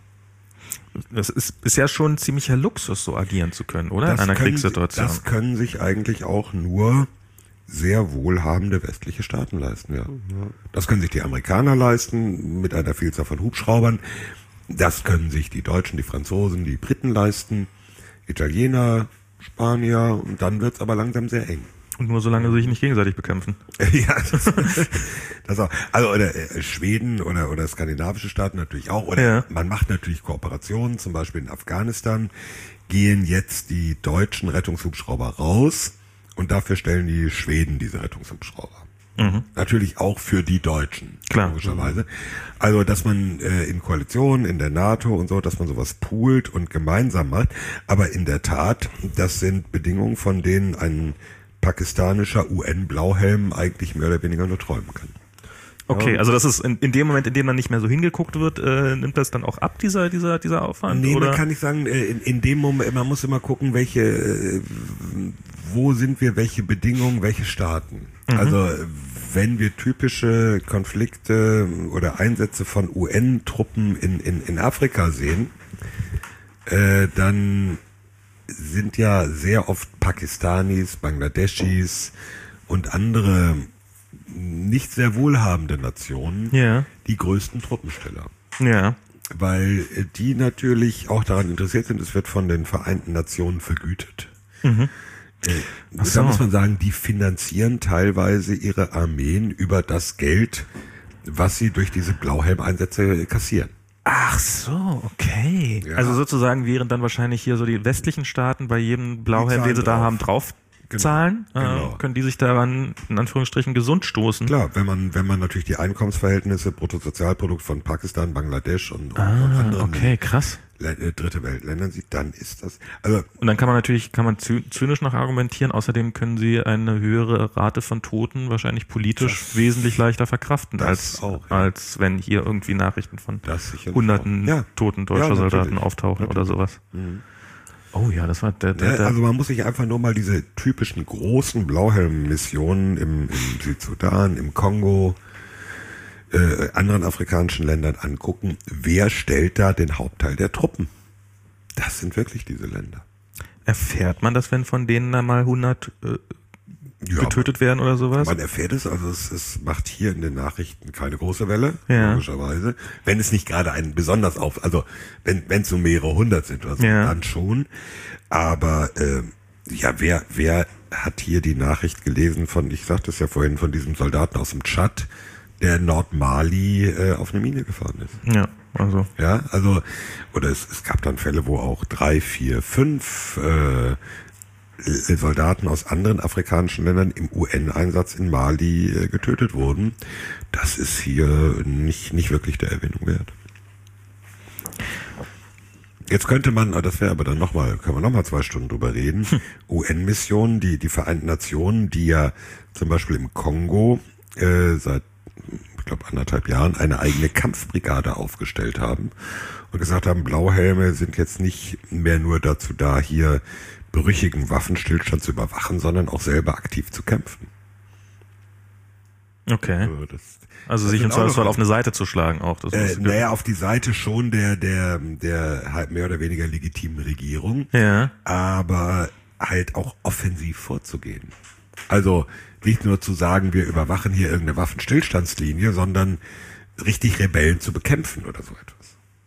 Das ist, ist ja schon ein ziemlicher Luxus, so agieren zu können, oder? Das In einer können, Kriegssituation. Das können sich eigentlich auch nur sehr wohlhabende westliche Staaten leisten, ja. Das können sich die Amerikaner leisten mit einer Vielzahl von Hubschraubern. Das können sich die Deutschen, die Franzosen, die Briten leisten, Italiener, Spanier, und dann wird's aber langsam sehr eng. Und nur solange sie sich nicht gegenseitig bekämpfen. Ja, das, das auch. Also oder äh, Schweden oder oder skandinavische Staaten natürlich auch. Oder Ja. man macht natürlich Kooperationen, zum Beispiel in Afghanistan gehen jetzt die deutschen Rettungshubschrauber raus und dafür stellen die Schweden diese Rettungshubschrauber. Mhm. Natürlich auch für die Deutschen, Klar. logischerweise. Also, dass man äh, in Koalitionen, in der NATO und so, dass man sowas poolt und gemeinsam macht. Aber in der Tat, das sind Bedingungen, von denen ein pakistanischer U N-Blauhelm eigentlich mehr oder weniger nur träumen kann. Okay, also das ist in, in dem Moment, in dem dann nicht mehr so hingeguckt wird, äh, nimmt das dann auch ab, dieser dieser dieser Aufwand? Nee, oder? man kann nicht sagen, äh, in, in dem Moment, man muss immer gucken, welche, äh, wo sind wir, welche Bedingungen, welche Staaten. Mhm. Also wenn wir typische Konflikte oder Einsätze von U N-Truppen in, in, in Afrika sehen, äh, dann sind ja sehr oft Pakistanis, Bangladeschis und andere nicht sehr wohlhabende Nationen Ja, die größten Truppensteller. ja. Weil die natürlich auch daran interessiert sind, es wird von den Vereinten Nationen vergütet. Mhm. Äh, Ach so. Da muss man sagen, die finanzieren teilweise ihre Armeen über das Geld, was sie durch diese Blauhelmeinsätze kassieren. Ach so, okay. Ja. Also sozusagen wären dann wahrscheinlich hier so die westlichen Staaten bei jedem Blauhelm, zahlen den sie da drauf. haben, drauf Genau. zahlen, Genau. äh, können die sich daran in Anführungsstrichen gesund stoßen. Klar, wenn man wenn man natürlich die Einkommensverhältnisse, Bruttosozialprodukt von Pakistan, Bangladesch und, und, und Ah, anderen okay, krass. Lä- äh, dritte Weltländern sieht, dann ist das. Also Und dann kann man natürlich, kann man zy- zynisch noch argumentieren, außerdem können sie eine höhere Rate von Toten wahrscheinlich politisch Das- wesentlich leichter verkraften, das als, auch, ja. als wenn hier irgendwie Nachrichten von das sicherlich hunderten auch. Ja. toten deutscher Ja, natürlich. Soldaten auftauchen oder sowas. Oh ja, das war der, der, Ne, der also man muss sich einfach nur mal diese typischen großen Blauhelm-Missionen im, im Südsudan, im Kongo, äh, anderen afrikanischen Ländern angucken. Wer stellt da den Hauptteil der Truppen? Das sind wirklich diese Länder. erfährt man das, wenn von denen da mal hundert äh, Ja, getötet werden oder sowas? Man erfährt es, also es, es macht hier in den Nachrichten keine große Welle, Ja. logischerweise. Wenn es nicht gerade einen besonders auf, also wenn wenn es so mehrere hundert sind oder so, Ja. dann schon. Aber ähm, ja, wer wer hat hier die Nachricht gelesen von, ich sagte es ja vorhin, von diesem Soldaten aus dem Tschad, der in Nordmali äh, auf eine Mine gefahren ist? Ja, also. Ja, also, oder es, es gab dann Fälle, wo auch drei, vier, fünf äh, Soldaten aus anderen afrikanischen Ländern im U N-Einsatz in Mali äh, getötet wurden. Das ist hier nicht nicht wirklich der Erwähnung wert. Jetzt könnte man, das wäre aber dann nochmal, können wir nochmal zwei Stunden drüber reden, U N-Missionen, die die Vereinten Nationen, die ja zum Beispiel im Kongo äh, seit, ich glaube, anderthalb Jahren eine eigene Kampfbrigade aufgestellt haben und gesagt haben, Blauhelme sind jetzt nicht mehr nur dazu da, hier brüchigen Waffenstillstand zu überwachen, sondern auch selber aktiv zu kämpfen. Okay. Also, das, Also das sich sind im auch Zweifelsfall noch- auf eine Seite zu schlagen auch. Das Äh, ist- naja, auf die Seite schon der, der, der halt mehr oder weniger legitimen Regierung, ja. aber halt auch offensiv vorzugehen. Also nicht nur zu sagen, wir überwachen hier irgendeine Waffenstillstandslinie, sondern richtig Rebellen zu bekämpfen oder so etwas.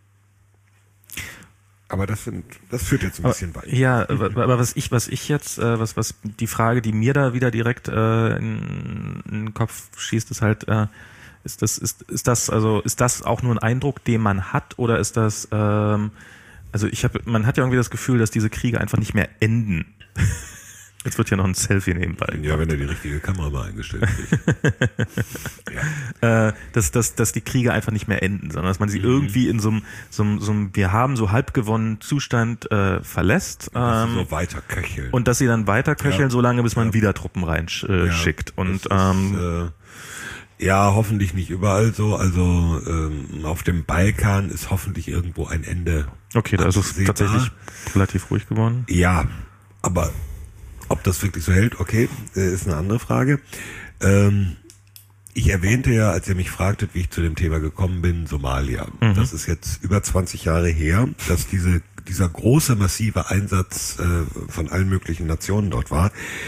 Aber das sind, das führt jetzt ein bisschen Aber, weit. ja, aber, aber was ich, was ich jetzt, äh, was, was die Frage, die mir da wieder direkt äh, in, in den Kopf schießt, ist halt, äh, ist das, ist, ist das, also ist das auch nur ein Eindruck, den man hat, oder ist das, ähm, also ich habe, man hat ja irgendwie das Gefühl, dass diese Kriege einfach nicht mehr enden. Jetzt wird ja noch ein Selfie nebenbei. Ja, wenn er die richtige Kamera mal eingestellt kriegt. Ja. äh, dass, dass, dass die Kriege einfach nicht mehr enden, sondern dass man sie irgendwie in so einem, so einem, so einem wir haben so halb gewonnenen Zustand äh, verlässt. Dass sie Ähm, so weiter köcheln. und dass sie dann weiter köcheln, Ja. solange bis man Ja. wieder Truppen reinschickt. Äh, Ja, schickt. Und das ähm, ist, äh, ja, hoffentlich nicht überall so. Also ähm, auf dem Balkan ist hoffentlich irgendwo ein Ende. okay, da ist es absehbar. tatsächlich relativ ruhig geworden. Ja, aber ob das wirklich so hält, okay, äh, ist eine andere Frage. Ähm, ich erwähnte ja, als ihr mich fragtet, wie ich zu dem Thema gekommen bin, Somalia. Mhm. Das ist jetzt über zwanzig Jahre her, dass diese, dieser große, massive Einsatz äh, von allen möglichen Nationen dort war.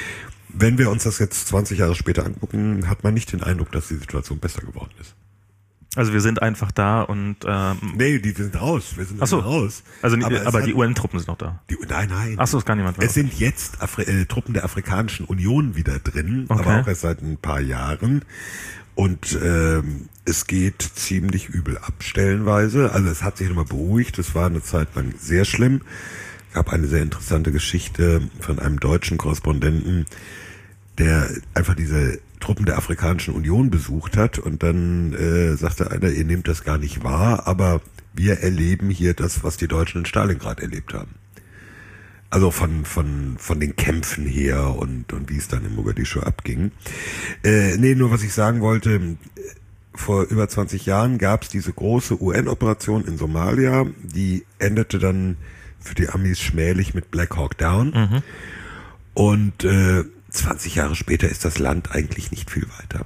wenn wir uns das jetzt zwanzig Jahre später angucken, hat man nicht den Eindruck, dass die Situation besser geworden ist. Also wir sind einfach da und ähm, nee, die sind raus. Wir sind ach so. raus. Also aber, aber hat, die U N-Truppen sind noch da. Die, nein, nein. Ach so, ist gar niemand mehr. Es sind jetzt Afri- äh, Truppen der Afrikanischen Union wieder drin, okay. aber auch erst seit ein paar Jahren. Und ähm, es geht ziemlich übel ab, stellenweise. Also es hat sich nochmal beruhigt. Es war eine Zeit lang sehr schlimm. Es gab eine sehr interessante Geschichte von einem deutschen Korrespondenten, der einfach diese Truppen der Afrikanischen Union besucht hat und dann äh, sagte einer, ihr nehmt das gar nicht wahr, aber wir erleben hier das, was die Deutschen in Stalingrad erlebt haben. Also von von von den Kämpfen her und und wie es dann in Mogadischu abging. Äh, nee, nur was ich sagen wollte, vor über zwanzig Jahren gab es diese große U N-Operation in Somalia, die endete dann für die Amis schmählich mit Black Hawk Down. Mhm. Und äh, zwanzig Jahre später ist das Land eigentlich nicht viel weiter.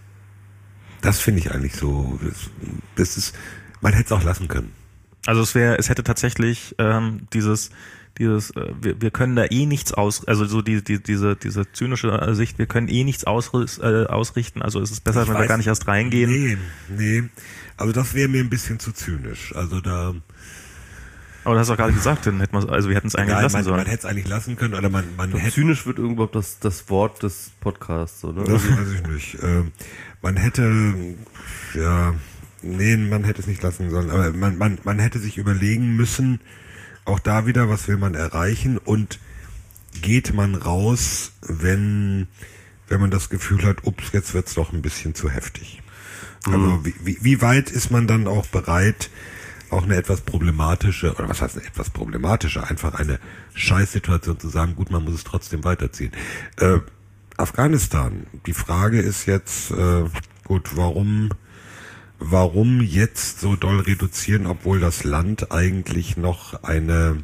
Das finde ich eigentlich so, das, das ist, man hätte es auch lassen können. Also es wäre, es hätte tatsächlich ähm, dieses, dieses, äh, wir, wir können da eh nichts aus, also so die, die, diese, diese zynische Sicht, wir können eh nichts aus, äh, ausrichten, also es ist besser, ich wenn weiß, wir gar nicht erst reingehen. Nee, nee, also das wäre mir ein bisschen zu zynisch, also da... Aber du hast doch gerade gesagt, dann hätten wir, also wir hätten es eigentlich ja, lassen man, sollen. Man hätte es eigentlich lassen können, oder man, man Doch, hätte... Zynisch wird überhaupt das, das Wort des Podcasts, oder? Das weiß ich nicht. Äh, man hätte, ja, nee, man hätte es nicht lassen sollen, aber man, man, man hätte sich überlegen müssen, auch da wieder, was will man erreichen und geht man raus, wenn, wenn man das Gefühl hat, ups, jetzt wird's doch ein bisschen zu heftig. Mhm. Also wie, wie, wie weit ist man dann auch bereit, auch eine etwas problematische, oder was heißt eine etwas problematische, einfach eine Scheißsituation zu sagen, gut, man muss es trotzdem weiterziehen. Äh, Afghanistan, die Frage ist jetzt, äh, gut, warum, warum jetzt so doll reduzieren, obwohl das Land eigentlich noch eine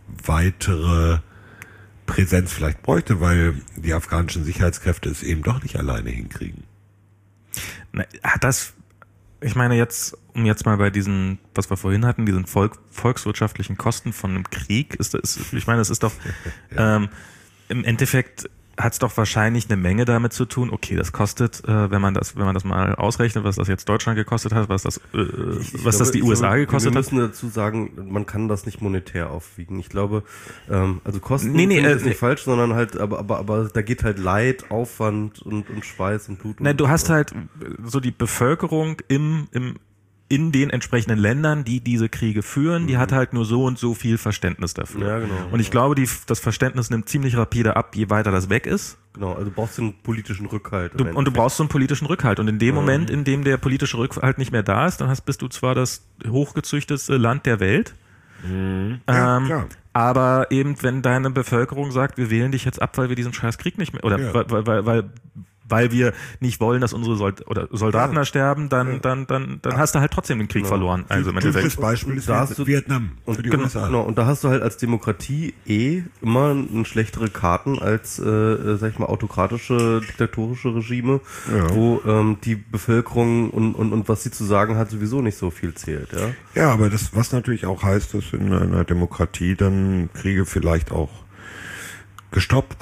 weitere Präsenz vielleicht bräuchte, weil die afghanischen Sicherheitskräfte es eben doch nicht alleine hinkriegen. Na, hat das, ich meine jetzt, um jetzt mal bei diesen, was wir vorhin hatten, diesen Volk, volkswirtschaftlichen Kosten von einem Krieg, ist das, ich meine, es ist doch, ja. ähm, im Endeffekt hat es doch wahrscheinlich eine Menge damit zu tun, okay, das kostet, äh, wenn man das, wenn man das mal ausrechnet, was das jetzt Deutschland gekostet hat, was das, äh, ich, ich was glaube, das die U S A glaube, gekostet hat. Wir müssen dazu sagen, man kann das nicht monetär aufwiegen. Ich glaube, ähm, also Kosten nee, nee, ist äh, nicht falsch, sondern halt, aber, aber, aber da geht halt Leid, Aufwand und, und Schweiß und Blut. Nein, und du hast so. halt so die Bevölkerung im, im, in den entsprechenden Ländern, die diese Kriege führen, die mhm. hat halt nur so und so viel Verständnis dafür. Ja, genau. Und ich glaube, die, das Verständnis nimmt ziemlich rapide ab, je weiter das weg ist. Genau, also du brauchst einen politischen Rückhalt. Du, und du brauchst so einen politischen Rückhalt. Und in dem mhm. Moment, in dem der politische Rückhalt nicht mehr da ist, dann hast, bist du zwar das hochgezüchtetste Land der Welt, mhm. ja, ähm, klar. aber eben, wenn deine Bevölkerung sagt, wir wählen dich jetzt ab, weil wir diesen scheiß Krieg nicht mehr, oder ja. weil, weil, weil weil wir nicht wollen, dass unsere Sold- oder Soldaten ja. da sterben, dann, ja. dann, dann, dann ja. hast du halt trotzdem den Krieg genau. verloren. Also im Typisches Beispiel ist da hast du, Vietnam und für die genau, U S A. Genau, und da hast du halt als Demokratie eh immer ein schlechtere Karten als, äh, sag ich mal, autokratische, diktatorische Regime, ja. wo ähm, die Bevölkerung und, und, und was sie zu sagen hat, sowieso nicht so viel zählt. Ja, ja, aber das, was natürlich auch heißt, dass in einer Demokratie dann Kriege vielleicht auch gestoppt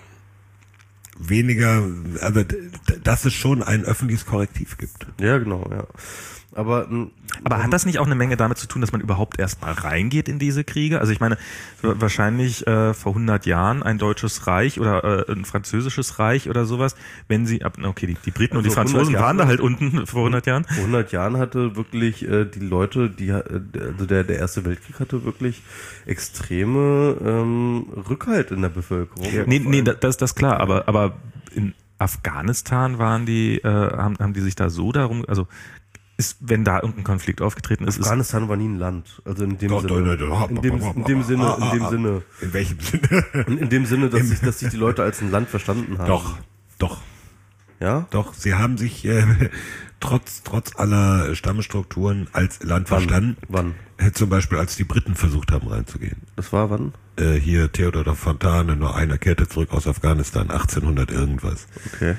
weniger, also dass es schon ein öffentliches Korrektiv gibt. Ja, genau, ja. Aber, aber hat das nicht auch eine Menge damit zu tun, dass man überhaupt erstmal reingeht in diese Kriege? Also ich meine, wahrscheinlich äh, vor hundert Jahren ein deutsches Reich oder äh, ein französisches Reich oder sowas, wenn sie, okay, die, die Briten also und die Franzosen waren da halt unten vor hundert Jahren. Vor hundert Jahren hatte wirklich äh, die Leute, die also der, der Erste Weltkrieg hatte wirklich extreme ähm, Rückhalt in der Bevölkerung. Ja, nee, nee, das ist das klar, aber, aber in Afghanistan waren die, äh, haben, haben die sich da so darum, also ist, wenn da irgendein Konflikt aufgetreten ist, Afghanistan ist, war nie ein Land, also in dem doch, Sinne. Doch, doch, in dem, in dem Sinne, in dem Sinne. In welchem Sinne? In, in dem Sinne, dass sich, dass sich die Leute als ein Land verstanden haben. Doch, doch. Ja? Doch, sie haben sich äh, trotz trotz aller Stammesstrukturen als Land wann? verstanden. Wann? Äh, zum Beispiel, als die Briten versucht haben reinzugehen. Das war wann? Äh, hier Theodor de Fontane, nur einer kehrte zurück aus Afghanistan, achtzehnhundert irgendwas. Okay.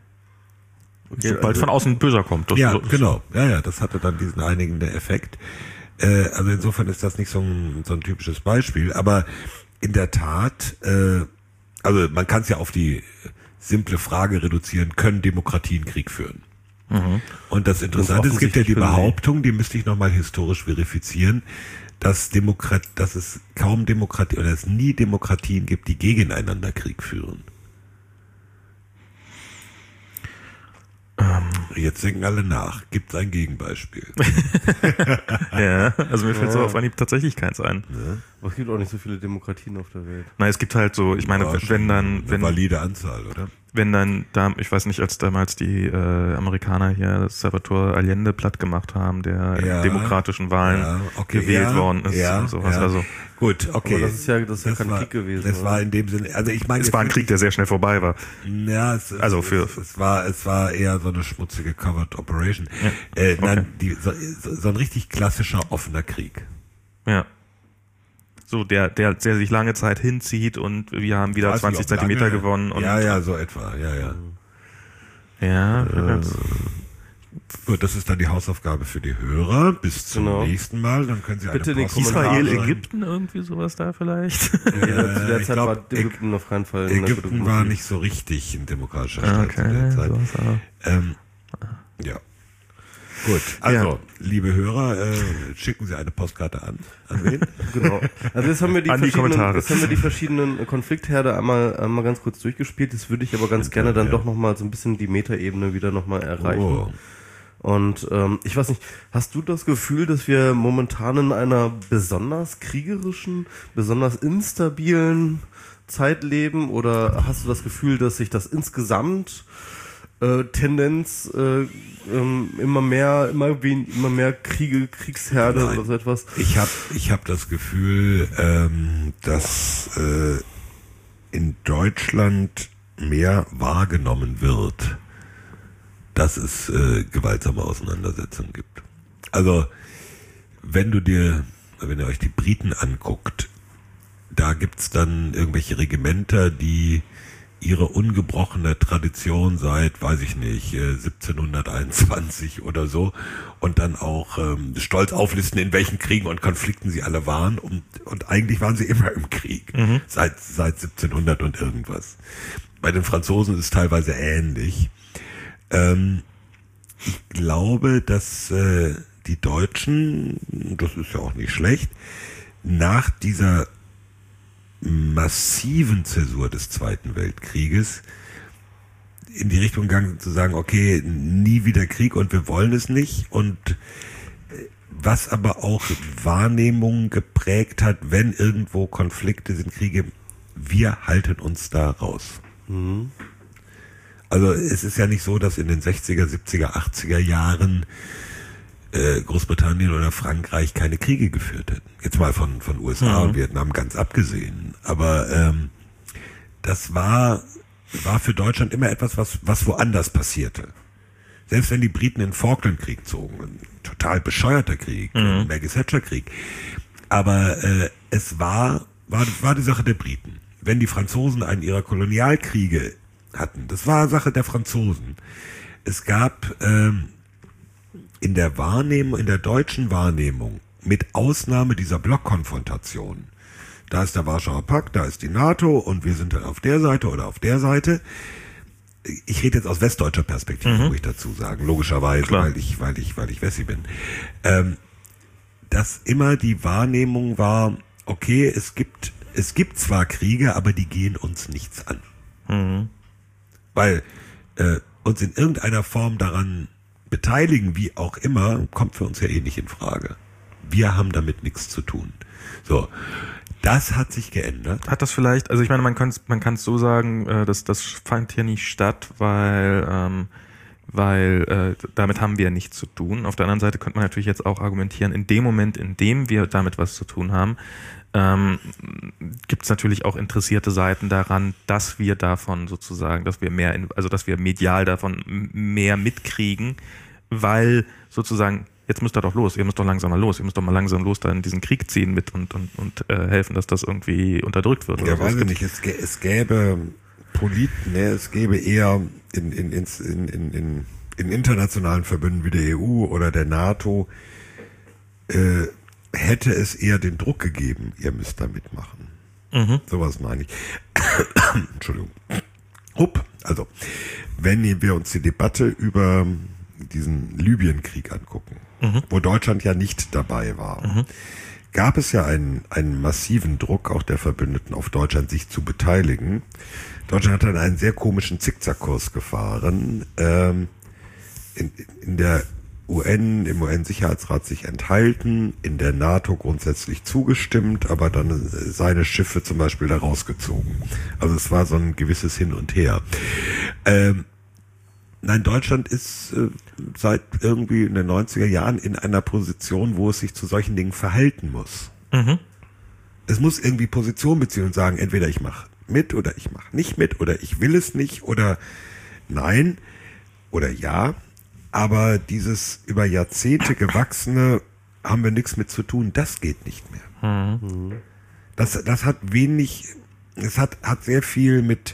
Okay, sobald also, von außen böser kommt. Das ja, so, genau. Ja, ja, das hatte dann diesen einigenden Effekt. Äh, also insofern ist das nicht so ein, so ein typisches Beispiel. Aber in der Tat, äh, also man kann es ja auf die simple Frage reduzieren, können Demokratien Krieg führen? Mhm. Und das Interessante ist, es gibt ja die Behauptung, die müsste ich nochmal historisch verifizieren, dass Demokrat, dass es kaum Demokratie oder es nie Demokratien gibt, die gegeneinander Krieg führen. Jetzt denken alle nach. Gibt es ein Gegenbeispiel? Ja, also mir fällt Ja. so auf Anhieb tatsächlich keins ein. Ja. Aber es gibt auch nicht so viele Demokratien auf der Welt. Na, es gibt halt so, ich meine, Ja, wenn schon dann, eine wenn, valide Anzahl, oder? wenn dann da, ich weiß nicht, als damals die äh, Amerikaner hier Salvatore Allende platt gemacht haben, der Ja. in demokratischen Wahlen Ja, okay, gewählt ja, worden ist ja, und sowas. ja. Also Gut, okay. Aber das ist ja, das ist ja kein war, Krieg gewesen. Das oder? war in dem Sinne, also ich meine, es war ein Krieg, der sehr schnell vorbei war. Ja, es, es, Also für- es, es war es war eher so eine schmutzige Covered Operation. Ja. Äh, nein, Okay. die, so, so ein richtig klassischer offener Krieg. Ja. So, der, der, der sich lange Zeit hinzieht und wir haben wieder Weiß nicht, zwanzig ob Zentimeter lange- gewonnen. Und ja, ja, so etwa, ja, ja. Ja, Äh, Gut, das ist dann die Hausaufgabe für die Hörer. Bis zum Genau. nächsten Mal, dann können Sie eine Bitte den Post- Kommentar Israel, schreiben. Ägypten, irgendwie sowas da vielleicht? Nee, Äh, zu der ich Zeit glaub, war Ägypten auf keinen Fall. in der Ägypten Demokratie. war nicht so richtig ein demokratischer Staat zu der Okay, Zeit. sowas aber. Ähm, ja. Gut, also, Ja. liebe Hörer, äh, schicken Sie eine Postkarte an. An wen? Genau. Also jetzt haben wir die, An die verschiedenen, Kommentare. jetzt haben wir die verschiedenen Konfliktherde einmal, einmal ganz kurz durchgespielt. Jetzt würde ich aber ganz gerne dann ja. doch nochmal so ein bisschen die Metaebene wieder nochmal erreichen. Oh. Und ähm, ich weiß nicht, hast du das Gefühl, dass wir momentan in einer besonders kriegerischen, besonders instabilen Zeit leben? Oder hast du das Gefühl, dass sich das insgesamt äh, Tendenz äh, ähm, immer mehr, immer wen, immer mehr Kriege, Kriegsherde Nein. oder so etwas? Ich habe ich hab das Gefühl, ähm, dass äh, in Deutschland mehr wahrgenommen wird, dass es äh, gewaltsame Auseinandersetzungen gibt. Also, wenn du dir, wenn ihr euch die Briten anguckt, da gibt's dann irgendwelche Regimenter, die ihre ungebrochene Tradition seit, weiß ich nicht, äh, siebzehnhunderteinundzwanzig oder so und dann auch ähm, stolz auflisten, in welchen Kriegen und Konflikten sie alle waren und, und eigentlich waren sie immer im Krieg, Mhm. seit, seit siebzehnhundert und irgendwas. Bei den Franzosen ist es teilweise ähnlich. Ähm, ich glaube, dass äh, die Deutschen, das ist ja auch nicht schlecht, nach dieser massiven Zäsur des Zweiten Weltkrieges in die Richtung gegangen sind, zu sagen, okay, nie wieder Krieg und wir wollen es nicht. Und was aber auch Wahrnehmungen geprägt hat, wenn irgendwo Konflikte sind, Kriege, wir halten uns da raus. Mhm. Also es ist ja nicht so, dass in den sechziger, siebziger, achtziger Jahren äh, Großbritannien oder Frankreich keine Kriege geführt hätten. Jetzt mal von, von U S A Mhm. und Vietnam ganz abgesehen. Aber ähm, das war, war für Deutschland immer etwas, was, was woanders passierte. Selbst wenn die Briten in den Falklandkrieg zogen, ein total bescheuerter Krieg, Mhm. ein Maggie Thatcher Krieg. Aber äh, es war, war, war die Sache der Briten. Wenn die Franzosen einen ihrer Kolonialkriege hatten, das war Sache der Franzosen. Es gab ähm, in der Wahrnehmung, in der deutschen Wahrnehmung, mit Ausnahme dieser Blockkonfrontation, da ist der Warschauer Pakt, da ist die NATO und wir sind dann auf der Seite oder auf der Seite. Ich rede jetzt aus westdeutscher Perspektive, Mhm. muss ich dazu sagen, logischerweise, Klar. weil ich, weil ich, weil ich Wessi bin. Ähm, dass immer die Wahrnehmung war, okay, es gibt, es gibt zwar Kriege, aber die gehen uns nichts an. Mhm. Weil äh, uns in irgendeiner Form daran beteiligen, wie auch immer, kommt für uns ja eh nicht in Frage. Wir haben damit nichts zu tun. So, das hat sich geändert. Hat das vielleicht, also ich meine, man kann es man kann's so sagen, äh, dass das fand hier nicht statt, weil ähm, weil äh, damit haben wir nichts zu tun. Auf der anderen Seite könnte man natürlich jetzt auch argumentieren, in dem Moment, in dem wir damit was zu tun haben, ähm, gibt es natürlich auch interessierte Seiten daran, dass wir davon sozusagen, dass wir mehr, in, also dass wir medial davon m- mehr mitkriegen, weil sozusagen, jetzt müsst ihr doch los, ihr müsst doch langsam mal los, ihr müsst doch mal langsam los da in diesen Krieg ziehen mit und und und äh, helfen, dass das irgendwie unterdrückt wird. Ja, oder so. weiß Es ich gibt- nicht. Es, gä- es gäbe Polit, ne, es gäbe eher in, in, in, in, in, in, in internationalen Verbünden wie der E U oder der NATO, äh, hätte es eher den Druck gegeben, ihr müsst da mitmachen. Mhm. Sowas meine ich. Entschuldigung. Hupp, Also, wenn wir uns die Debatte über diesen Libyen-Krieg angucken, mhm. wo Deutschland ja nicht dabei war, mhm. gab es ja einen, einen massiven Druck auch der Verbündeten auf Deutschland, sich zu beteiligen. Deutschland hat dann einen sehr komischen Zickzackkurs gefahren, ähm, in, in der U N, im U N-Sicherheitsrat sich enthalten, in der NATO grundsätzlich zugestimmt, aber dann seine Schiffe zum Beispiel da rausgezogen. Also es war so ein gewisses Hin und Her. Ähm, nein, Deutschland ist äh, seit irgendwie in den neunziger Jahren in einer Position, wo es sich zu solchen Dingen verhalten muss. Mhm. Es muss irgendwie Position beziehen und sagen, entweder ich mache mit oder ich mache nicht mit oder ich will es nicht oder nein oder ja. Aber dieses über Jahrzehnte gewachsene, haben wir nichts mit zu tun, das geht nicht mehr. Mhm. Das, das hat wenig, es hat, hat sehr viel mit,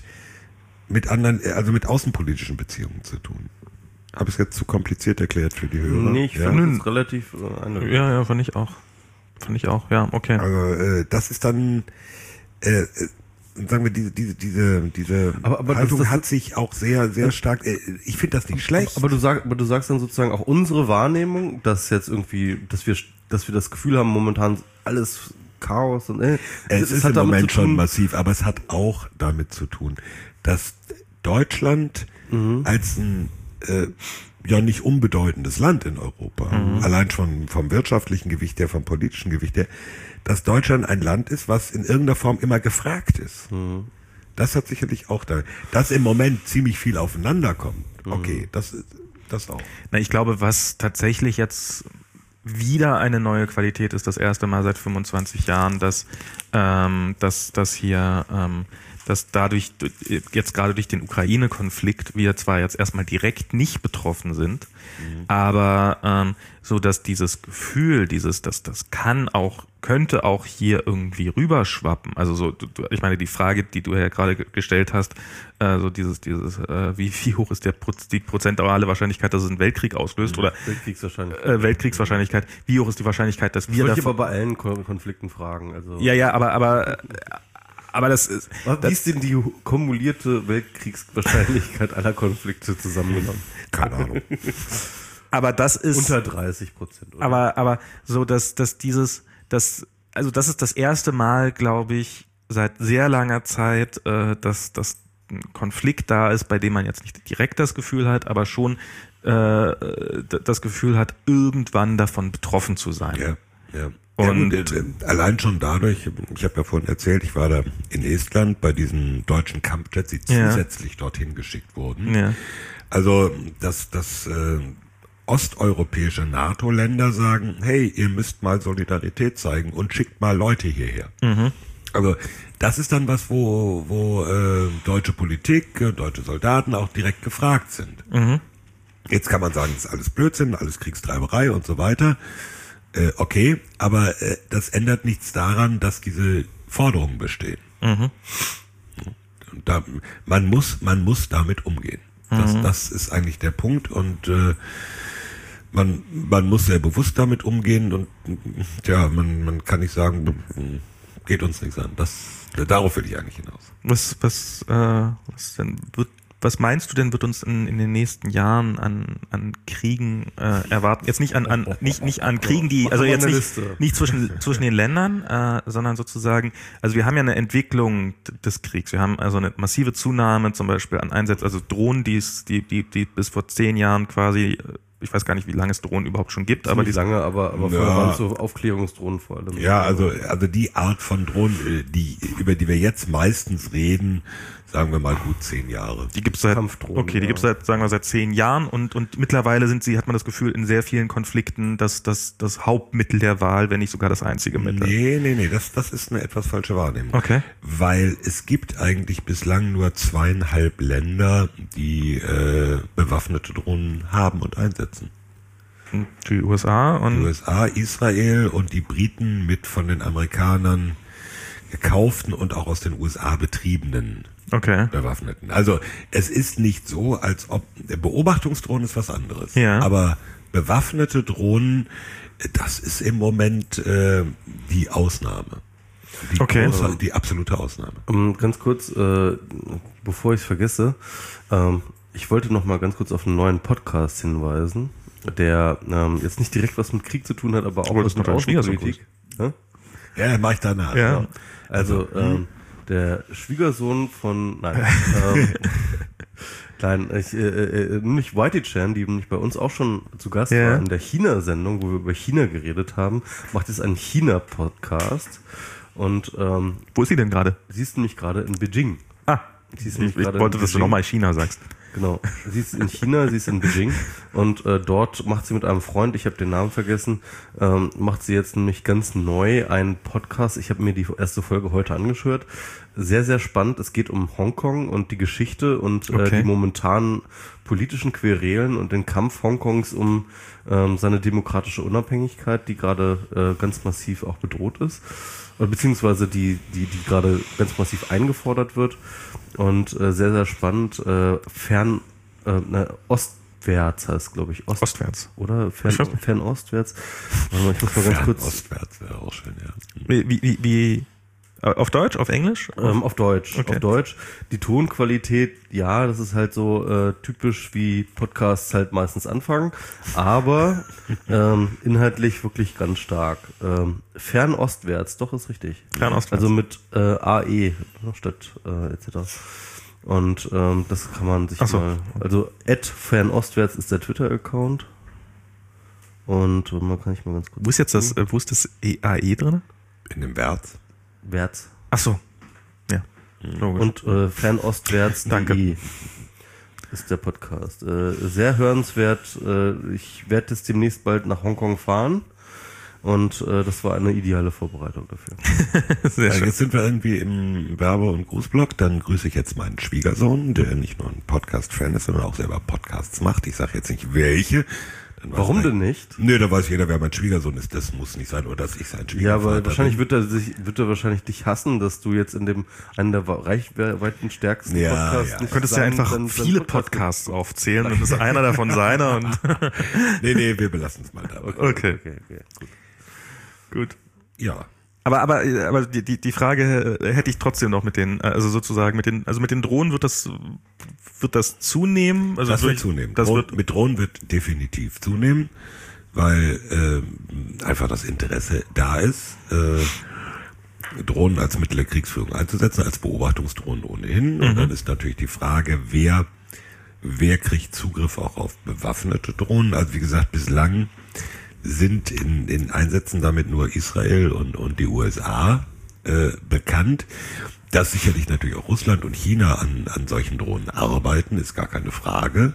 mit anderen, also mit außenpolitischen Beziehungen zu tun. Habe ich es jetzt zu kompliziert erklärt für die Hörer? Nee, ich ja? finde es relativ äh, eindeutig. Ja, ja, fand ich auch. Fand ich auch, ja, okay. Also, äh, das ist dann, äh, äh, sagen wir, diese, diese, diese, diese aber, aber Haltung das, das, hat sich auch sehr, sehr stark, äh, ich finde das nicht schlecht. Aber du sagst, aber du sagst dann sozusagen auch unsere Wahrnehmung, dass jetzt irgendwie, dass wir, dass wir das Gefühl haben, momentan alles Chaos und, äh, es, es ist im Moment schon massiv, aber es hat auch damit zu tun, dass Deutschland mhm. als ein, äh, ja nicht unbedeutendes Land in Europa, mhm. allein schon vom wirtschaftlichen Gewicht her, vom politischen Gewicht her, dass Deutschland ein Land ist, was in irgendeiner Form immer gefragt ist. Mhm. Das hat sicherlich auch da, dass im Moment ziemlich viel aufeinander kommt. Okay, mhm. das das auch. Na, ich glaube, was tatsächlich jetzt wieder eine neue Qualität ist, das erste Mal seit fünfundzwanzig Jahren, dass ähm, dass dass hier ähm, dass dadurch jetzt gerade durch den Ukraine-Konflikt wir zwar jetzt erstmal direkt nicht betroffen sind, mhm. aber ähm, so dass dieses Gefühl, dieses, dass das kann auch, könnte auch hier irgendwie rüberschwappen. Also so, ich meine, die Frage, die du ja gerade gestellt hast, äh, so dieses, dieses, äh, wie, wie hoch ist der Pro- die prozentuale Wahrscheinlichkeit, dass es einen Weltkrieg auslöst mhm. oder Weltkriegswahrscheinlichkeit. Äh, Weltkriegswahrscheinlichkeit. Wie hoch ist die Wahrscheinlichkeit, dass wir das? Ich aber bei allen Konflikten fragen. Also ja, ja, aber aber Aber das ist. Was das ist denn die kumulierte Weltkriegswahrscheinlichkeit aller Konflikte zusammengenommen? Keine Ahnung. Aber das ist. Unter dreißig Prozent. Oder? Aber, aber so, dass, dass dieses, das, also das ist das erste Mal, glaube ich, seit sehr langer Zeit, äh, dass, dass ein Konflikt da ist, bei dem man jetzt nicht direkt das Gefühl hat, aber schon äh, das Gefühl hat, irgendwann davon betroffen zu sein. Ja, ja. Und ja, gut, äh, allein schon dadurch, ich habe ja vorhin erzählt, ich war da in Estland bei diesen deutschen Kampfjets, die ja. zusätzlich dorthin geschickt wurden. Ja. Also, dass das äh, osteuropäische NATO-Länder sagen, hey, ihr müsst mal Solidarität zeigen und schickt mal Leute hierher. Mhm. Also, das ist dann was, wo, wo äh, deutsche Politik, äh, deutsche Soldaten auch direkt gefragt sind. Mhm. Jetzt kann man sagen, das ist alles Blödsinn, alles Kriegstreiberei und so weiter. Okay, aber äh, das ändert nichts daran, dass diese Forderungen bestehen. Mhm. Da, man muss, man muss damit umgehen. Das, mhm. das ist eigentlich der Punkt und äh, man, man muss sehr bewusst damit umgehen und ja, man, man kann nicht sagen, geht uns nichts an. Das, darauf will ich eigentlich hinaus. Was, was, äh, was denn wird Was meinst du denn, wird uns in, in den nächsten Jahren an, an Kriegen äh, erwarten? Jetzt nicht an, an nicht nicht an Kriegen, die also jetzt nicht, nicht zwischen zwischen den Ländern, äh, sondern sozusagen. Also wir haben ja eine Entwicklung des Kriegs. Wir haben also eine massive Zunahme zum Beispiel an Einsätzen, also Drohnen, die es, die die die bis vor zehn Jahren quasi, ich weiß gar nicht, wie lange es Drohnen überhaupt schon gibt, aber die lange, aber aber ja. vorher waren es so Aufklärungsdrohnen vor allem. Ja, also also die Art von Drohnen, die über die wir jetzt meistens reden, sagen wir mal gut zehn Jahre. Die gibt's seit okay, die ja. gibt's seit sagen wir seit zehn Jahren und und mittlerweile sind sie, hat man das Gefühl, in sehr vielen Konflikten das das das Hauptmittel der Wahl, wenn nicht sogar das einzige Mittel. Nee, nee, nee, das das ist eine etwas falsche Wahrnehmung. Okay. Weil es gibt eigentlich bislang nur zweieinhalb Länder, die äh, bewaffnete Drohnen haben und einsetzen. Die U S A und die U S A, Israel und die Briten mit von den Amerikanern gekauften und auch aus den U S A betriebenen okay. Bewaffneten. Also es ist nicht so, als ob Beobachtungsdrohnen ist was anderes. Ja. Aber bewaffnete Drohnen, das ist im Moment äh, die Ausnahme. Die, Okay. große, die absolute Ausnahme. Ähm, ganz kurz, äh, bevor ich es vergesse, ähm, ich wollte noch mal ganz kurz auf einen neuen Podcast hinweisen, der ähm, jetzt nicht direkt was mit Krieg zu tun hat, aber auch Oh, das was ist mit doch dein Schwiegersohn. Außenpolitik. Ja? Ja, mach ich danach. Ja. Ja. Also, ähm, der Schwiegersohn von, nein, ähm, nein, ich, äh, äh, nämlich Whitey Chan, die nämlich bei uns auch schon zu Gast Ja. war in der China-Sendung, wo wir über China geredet haben, macht jetzt einen China-Podcast und ähm, Wo ist sie denn gerade? sie ist nämlich gerade in Beijing. Ah, Sie ist ich, nämlich ich gerade wollte, in dass du Beijing. nochmal China sagst. Genau. Sie ist in China, sie ist in Beijing und äh, dort macht sie mit einem Freund, ich habe den Namen vergessen, ähm, macht sie jetzt nämlich ganz neu einen Podcast. Ich habe mir die erste Folge heute angeschaut. Sehr, sehr spannend. Es geht um Hongkong und die Geschichte und äh, Okay. die momentanen politischen Querelen und den Kampf Hongkongs um ähm, seine demokratische Unabhängigkeit, die gerade äh, ganz massiv auch bedroht ist. Oder beziehungsweise die, die, die gerade ganz massiv eingefordert wird. Und äh, sehr, sehr spannend. Äh, fern, äh, ne, ostwärts heißt, glaube ich. Ost, Ostwärts. Oder? Fern, Ich weiß nicht. fernostwärts. Warte mal, ich muss mal ganz kurz. Ostwärts wäre auch schön, ja. Wie, wie, wie, wie auf Deutsch, auf Englisch? Ähm, auf Deutsch. Okay. Auf Deutsch. Die Tonqualität, ja, das ist halt so äh, typisch, wie Podcasts halt meistens anfangen. Aber ähm, inhaltlich wirklich ganz stark. Ähm, fernostwärts, doch, ist richtig. Fernostwärts. Also mit äh, A E statt äh, et cetera. Und ähm, das kann man sich Ach so. mal. Also at fernostwärts ist der Twitter-Account. Und man kann ich mal ganz kurz. Wo ist jetzt das, äh, wo ist das E- A E drin? In dem Wärts. Wärts. Ach so. Ja. Logisch. Und äh, fernostwärts Danke. ist der Podcast. Äh, sehr hörenswert. Äh, ich werde jetzt demnächst bald nach Hongkong fahren. Und äh, das war eine ideale Vorbereitung dafür. Sehr Ja, schön. jetzt sind wir irgendwie im Werbe- und Grußblock. Dann grüße ich jetzt meinen Schwiegersohn, der nicht nur ein Podcast-Fan ist, sondern auch selber Podcasts macht. Ich sage jetzt nicht welche. Dann weiß Warum man- denn nicht? Nö, da weiß jeder, wer mein Schwiegersohn ist. Das muss nicht sein, oder dass ich sein Ja, Schwiegervater aber wahrscheinlich bin. wird er sich, wird er wahrscheinlich dich hassen, dass du jetzt in dem einen der reichweiten stärksten Ja, Podcasts ja. nicht Du könntest ja seinen- einfach seinen- seinen viele Podcast- Podcasts aufzählen und ist einer davon seiner und Nee, nee, wir belassen es mal dabei. okay. Okay, okay, gut. Gut. Ja. Aber aber aber die die die Frage äh, hätte ich trotzdem noch mit den äh, also sozusagen mit den also mit den Drohnen wird das wird das zunehmen also Das wird durch- zunehmen. das Drohnen- wird mit Drohnen wird definitiv zunehmen, weil ähm, einfach das Interesse da ist, äh, Drohnen als Mittel der Kriegsführung einzusetzen, als Beobachtungsdrohnen ohnehin. Und dann ist natürlich die Frage, wer wer kriegt Zugriff auch auf bewaffnete Drohnen. Also wie gesagt, bislang sind in, in Einsätzen damit nur Israel und, und die U S A äh, bekannt. Dass sicherlich natürlich auch Russland und China an, an solchen Drohnen arbeiten, ist gar keine Frage.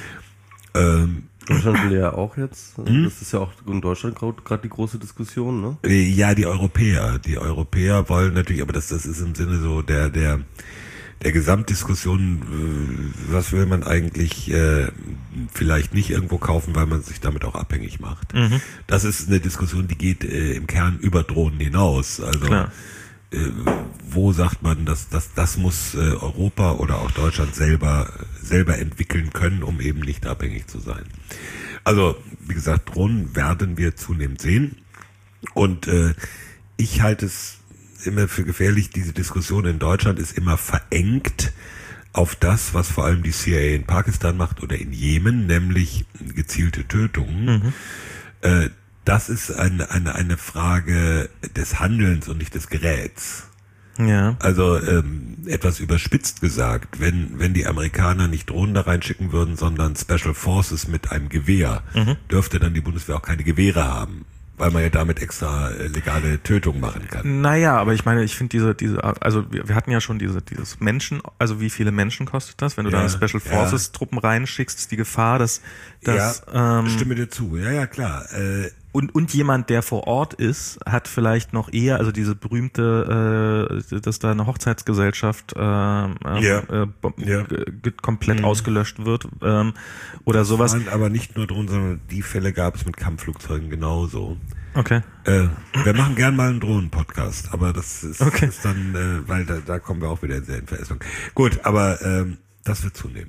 Ähm, Deutschland will ja auch jetzt, äh, Hm? das ist ja auch in Deutschland gerade die große Diskussion, ne? äh, ja, die Europäer, die Europäer wollen natürlich, aber das, das ist im Sinne so der, der, der Gesamtdiskussion, äh, was will man eigentlich äh, vielleicht nicht irgendwo kaufen, weil man sich damit auch abhängig macht. Mhm. Das ist eine Diskussion, die geht äh, im Kern über Drohnen hinaus. Also Klar. äh, wo sagt man, dass das das muss äh, Europa oder auch Deutschland selber selber entwickeln können, um eben nicht abhängig zu sein. Also wie gesagt, Drohnen werden wir zunehmend sehen und äh, ich halte es immer für gefährlich. Diese Diskussion in Deutschland ist immer verengt auf das, was vor allem die C I A in Pakistan macht oder in Jemen, nämlich gezielte Tötungen. Mhm. Äh, das ist eine, eine, eine Frage des Handelns und nicht des Geräts. ja Also ähm, etwas überspitzt gesagt, wenn wenn die Amerikaner nicht Drohnen da reinschicken würden, sondern Special Forces mit einem Gewehr, Mhm. dürfte dann die Bundeswehr auch keine Gewehre haben, weil man ja damit extra äh, legale Tötung machen kann. Naja, aber ich meine, ich finde diese, diese, also wir, wir hatten ja schon diese, dieses Menschen, also wie viele Menschen kostet das? Wenn du Ja, da Special Forces Truppen reinschickst, ist die Gefahr, dass, dass ja, ähm, stimme dir zu. Ja, ja, klar. Äh, und, und jemand, der vor Ort ist, hat vielleicht noch eher, also diese berühmte, äh, dass da eine Hochzeitsgesellschaft äh, ähm, Ja. äh, bom- Ja. g- g- komplett Mhm. ausgelöscht wird ähm, oder sowas. waren aber nicht nur Drohnen, sondern die Fälle gab es mit Kampfflugzeugen genauso. Okay. Äh, wir machen gern mal einen Drohnen-Podcast, aber das ist, Okay. ist dann, äh, weil da, da kommen wir auch wieder in Serienverästelung. Gut, aber ähm, das wird zunehmen, ja.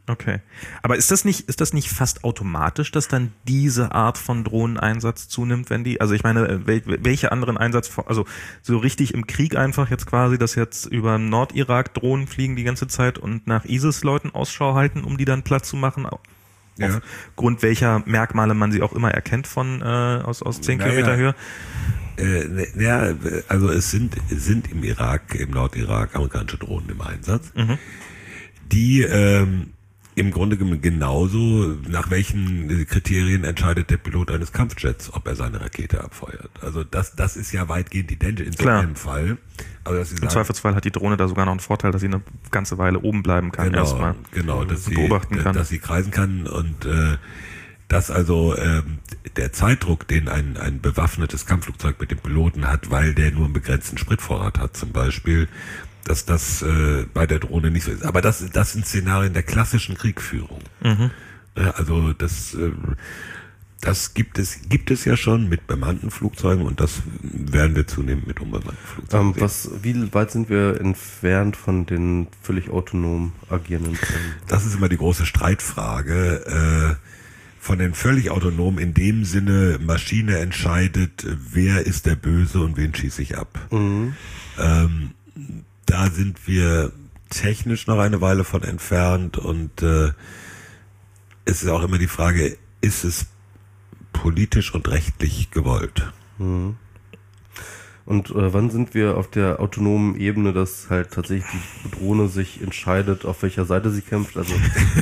Okay. Aber ist das nicht, ist das nicht fast automatisch, dass dann diese Art von Drohneneinsatz zunimmt, wenn die, also ich meine, wel, welche anderen Einsatz, also so richtig im Krieg einfach jetzt quasi, dass jetzt über Nordirak Drohnen fliegen die ganze Zeit und nach ISIS-Leuten Ausschau halten, um die dann platt zu machen? Ja. Aufgrund welcher Merkmale man sie auch immer erkennt von, äh, aus, aus zehn Naja. Kilometer Höhe? Äh, ja, also es sind, es sind im Irak, im Nordirak amerikanische Drohnen im Einsatz, Mhm. die ähm, im Grunde genommen genauso, nach welchen Kriterien entscheidet der Pilot eines Kampfjets, ob er seine Rakete abfeuert. Also das, das ist ja weitgehend identisch in so Klar. einem Fall. Also dass Sie Im sagen, Zweifelsfall hat die Drohne da sogar noch einen Vorteil, dass sie eine ganze Weile oben bleiben kann genau, erstmal. genau, dass sie, beobachten kann. dass sie kreisen kann und äh, dass also ähm, der Zeitdruck, den ein, ein bewaffnetes Kampfflugzeug mit dem Piloten hat, weil der nur einen begrenzten Spritvorrat hat zum Beispiel, dass das äh, bei der Drohne nicht so ist. Aber das, das sind Szenarien der klassischen Kriegführung. Mhm. Ja, also das, äh, das gibt es, gibt es ja schon mit bemannten Flugzeugen und das werden wir zunehmend mit unbemannten Flugzeugen Ähm, sehen. was, wie weit sind wir entfernt von den völlig autonom agierenden Drohnen? Das ist immer die große Streitfrage. Äh, von den völlig autonom in dem Sinne, Maschine entscheidet, wer ist der Böse und wen schieße ich ab. Mhm. Ähm, da sind wir technisch noch eine Weile von entfernt und äh, es ist auch immer die Frage, ist es politisch und rechtlich gewollt? Mhm. Und äh, wann sind wir auf der autonomen Ebene, dass halt tatsächlich die Drohne sich entscheidet, auf welcher Seite sie kämpft? Also,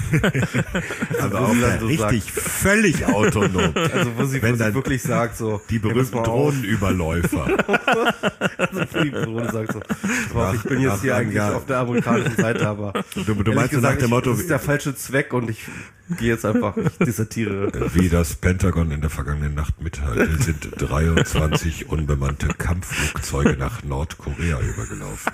Also wo auch sie dann so richtig sagt, völlig autonom. also wo sie, wo Wenn sie dann wirklich sagt, so die ja, pass berühmten mal auf. Drohnenüberläufer. Also die Drohne sagt so, pass mal auf, ich bin Nach- jetzt hier nach- eigentlich ja. auf der amerikanischen Seite, aber Du, du ehrlich meinst so nach gesagt, dem ich, Motto, das ist der falsche Zweck und ich gehe jetzt einfach, ich dissertiere. wie das Pentagon in der vergangenen Nacht mitteilte, sind dreiundzwanzig unbemannte Kampfflugzeuge nach Nordkorea übergelaufen.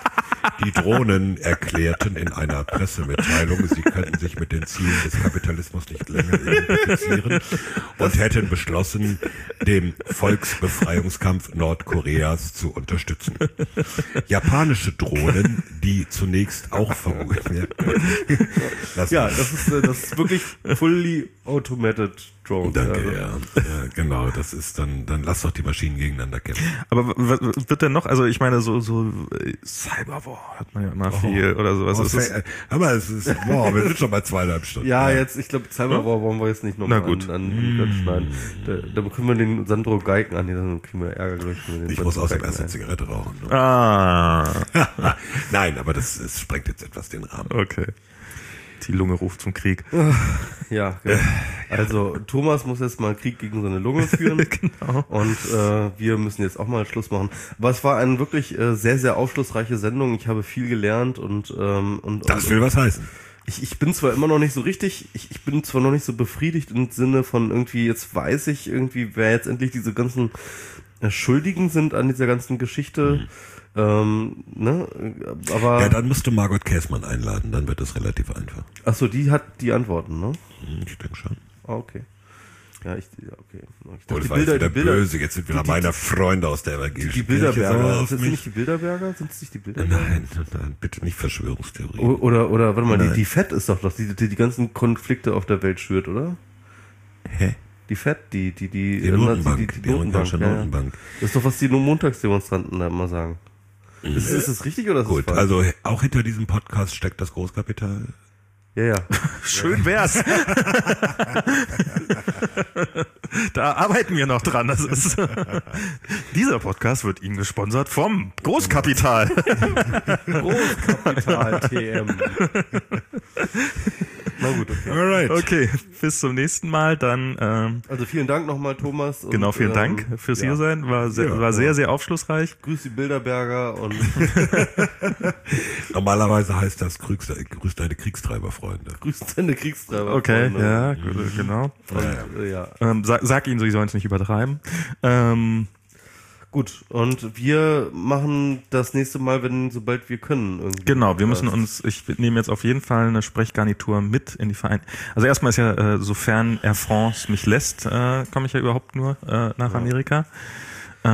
Die Drohnen erklärten in einer Pressemitteilung, sie könnten sich mit den Zielen des Kapitalismus nicht länger identifizieren und hätten beschlossen, den Volksbefreiungskampf Nordkoreas zu unterstützen. Japanische Drohnen, die zunächst auch vermutet werden. Ja, das ist, äh, das ist wirklich fully automated Drone. Danke, Also, ja. ja. Genau, das ist dann, dann lass doch die Maschinen gegeneinander kämpfen. Aber was wird denn noch, also ich meine, so, so äh, Cyberwar hat man ja immer viel oder sowas. Oh, Ist es, äh, aber es ist, boah, wir sind schon bei zweieinhalb Stunden. Ja, jetzt, ich glaube, Cyberwar wollen wir jetzt nicht Na nochmal gut. an, an, an schneiden. Da, da können wir den Sandro Geigen an, dann kriegen wir Ärger, glaube ich. wenn wir den Ich muss Sandro außerdem Geigen erst eine ein- Zigarette rauchen. ah, Nein, aber das, das sprengt jetzt etwas den Rahmen. okay. Die Lunge ruft zum Krieg. Ja, genau. Also Thomas muss jetzt mal einen Krieg gegen seine Lunge führen. Genau. Und äh, wir müssen jetzt auch mal Schluss machen. Aber es war eine wirklich äh, sehr, sehr aufschlussreiche Sendung. Ich habe viel gelernt und ähm, und, Das und will was heißen. ich, ich bin zwar immer noch nicht so richtig, ich, ich bin zwar noch nicht so befriedigt im Sinne von irgendwie, jetzt weiß ich irgendwie, wer jetzt endlich diese ganzen äh, Schuldigen sind an dieser ganzen Geschichte. Mhm. Ähm, ne? Aber Ja, dann musst du Margot Käßmann einladen, dann wird es relativ einfach. ach so, die hat die Antworten, ne? Hm, Ich denke schon. Ah, okay. Ja, ich, ja, okay. Ich Oh, dachte, das war jetzt wieder böse, jetzt sind wieder die- meine Freunde aus der evangelischen Die Kirche sauer Bilderberger, auf sind es mich. nicht die Bilderberger? Sind es nicht die Bilderberger? Nein, nein, bitte nicht Verschwörungstheorie. O- Oder, oder, warte mal, die, Nein. die Fett ist doch das, die, die die ganzen Konflikte auf der Welt schürt, oder? Hä? Die Fett, die, die, die, Die äh, Notenbank, die, die, die amerikanische ja, ja. Notenbank. Das ist doch, was die Montagsdemonstranten da immer sagen. Ist, ist das richtig oder ist Gut, das falsch? also auch hinter diesem Podcast steckt das Großkapital. Ja, ja. Schön wär's. Da arbeiten wir noch dran. Das ist dieser Podcast wird Ihnen gesponsert vom Großkapital. Großkapital T M. Na gut, okay. Alright. Okay, bis zum nächsten Mal. Dann ähm, Also vielen Dank nochmal, Thomas. Und, genau, vielen ähm, Dank fürs ja. hier sein. War sehr, Ja, war sehr, ja. sehr aufschlussreich. Grüß die Bilderberger und Normalerweise heißt das grüß, grüß deine Kriegstreiberfreunde. grüß deine Kriegstreiber. Okay, Freunde. ja, g- genau. Und, äh, ja. Ähm, sag, sag ihnen, sie sollen es nicht übertreiben. Ähm, Gut, und wir machen das nächste Mal, wenn, sobald wir können. Irgendwie. Genau, wir müssen uns, ich nehme jetzt auf jeden Fall eine Sprechgarnitur mit in die Verein. Also erstmal ist ja, äh, sofern Air France mich lässt, äh, komme ich ja überhaupt nur äh, nach Ja. Amerika.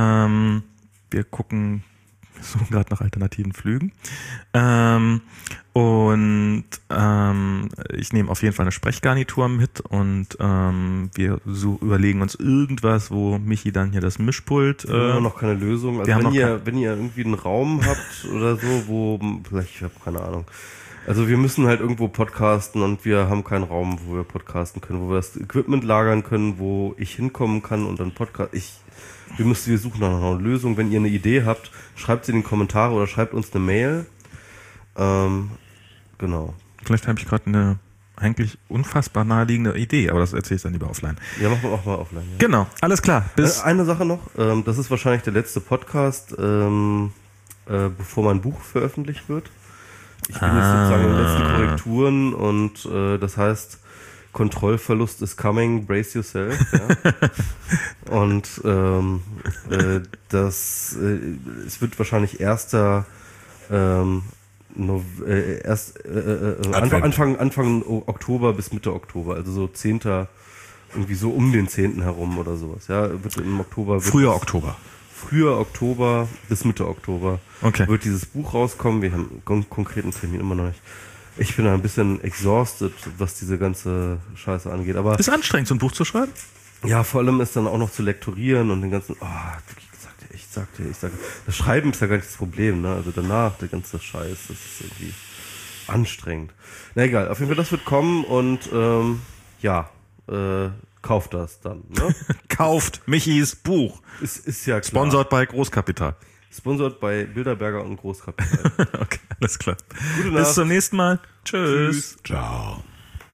Ähm, wir gucken, wir suchen gerade nach alternativen Flügen. Ähm, Und ähm, ich nehme auf jeden Fall eine Sprechgarnitur mit und ähm, wir so überlegen uns irgendwas, wo Michi dann hier das Mischpult. Wir äh, haben noch keine Lösung. Also wenn ihr, wenn ihr irgendwie einen Raum habt oder so, wo, vielleicht, ich habe keine Ahnung. Also wir müssen halt irgendwo podcasten und wir haben keinen Raum, wo wir podcasten können, wo wir das Equipment lagern können, wo ich hinkommen kann und dann Podcast. Ich, wir müssen, wir suchen nach einer Lösung. Wenn ihr eine Idee habt, schreibt sie in die Kommentare oder schreibt uns eine Mail. Ähm, Genau. Vielleicht habe ich gerade eine eigentlich unfassbar naheliegende Idee, aber das erzähle ich dann lieber offline. Ja, machen wir auch mal offline. Ja. Genau, alles klar. Bis Eine Sache noch, ähm, das ist wahrscheinlich der letzte Podcast, ähm, äh, bevor mein Buch veröffentlicht wird. Ich bin ah. jetzt sozusagen in den letzten Korrekturen und äh, das heißt, Kontrollverlust is coming, brace yourself. Ja. Und ähm, äh, das, äh, es wird wahrscheinlich erster ähm, No, äh, erst äh, äh, Anfang, Anfang, Anfang Oktober bis Mitte Oktober, also so zehnter irgendwie so um den zehnten herum oder sowas. Ja, wird im Oktober. Wird früher Oktober. Früher Oktober bis Mitte Oktober okay. wird dieses Buch rauskommen. Wir haben einen konkreten Termin immer noch nicht. Ich bin ein bisschen exhausted, was diese ganze Scheiße angeht. Aber ist anstrengend, so ein Buch zu schreiben? Ja, vor allem ist dann auch noch zu lektorieren und den ganzen. Oh, Ich sagte, ich sage, das Schreiben ist ja gar nicht das Problem, ne? Also danach, der ganze Scheiß, das ist irgendwie anstrengend. Na egal, auf jeden Fall, das wird kommen und ähm, ja, äh, kauft das dann, ne? Kauft Michis Buch. Ist, ist ja klar. Sponsored bei Großkapital. Sponsored bei Bilderberger und Großkapital. Okay, alles klar. Gute Nacht. Bis zum nächsten Mal. Tschüss. Tschüss. Ciao.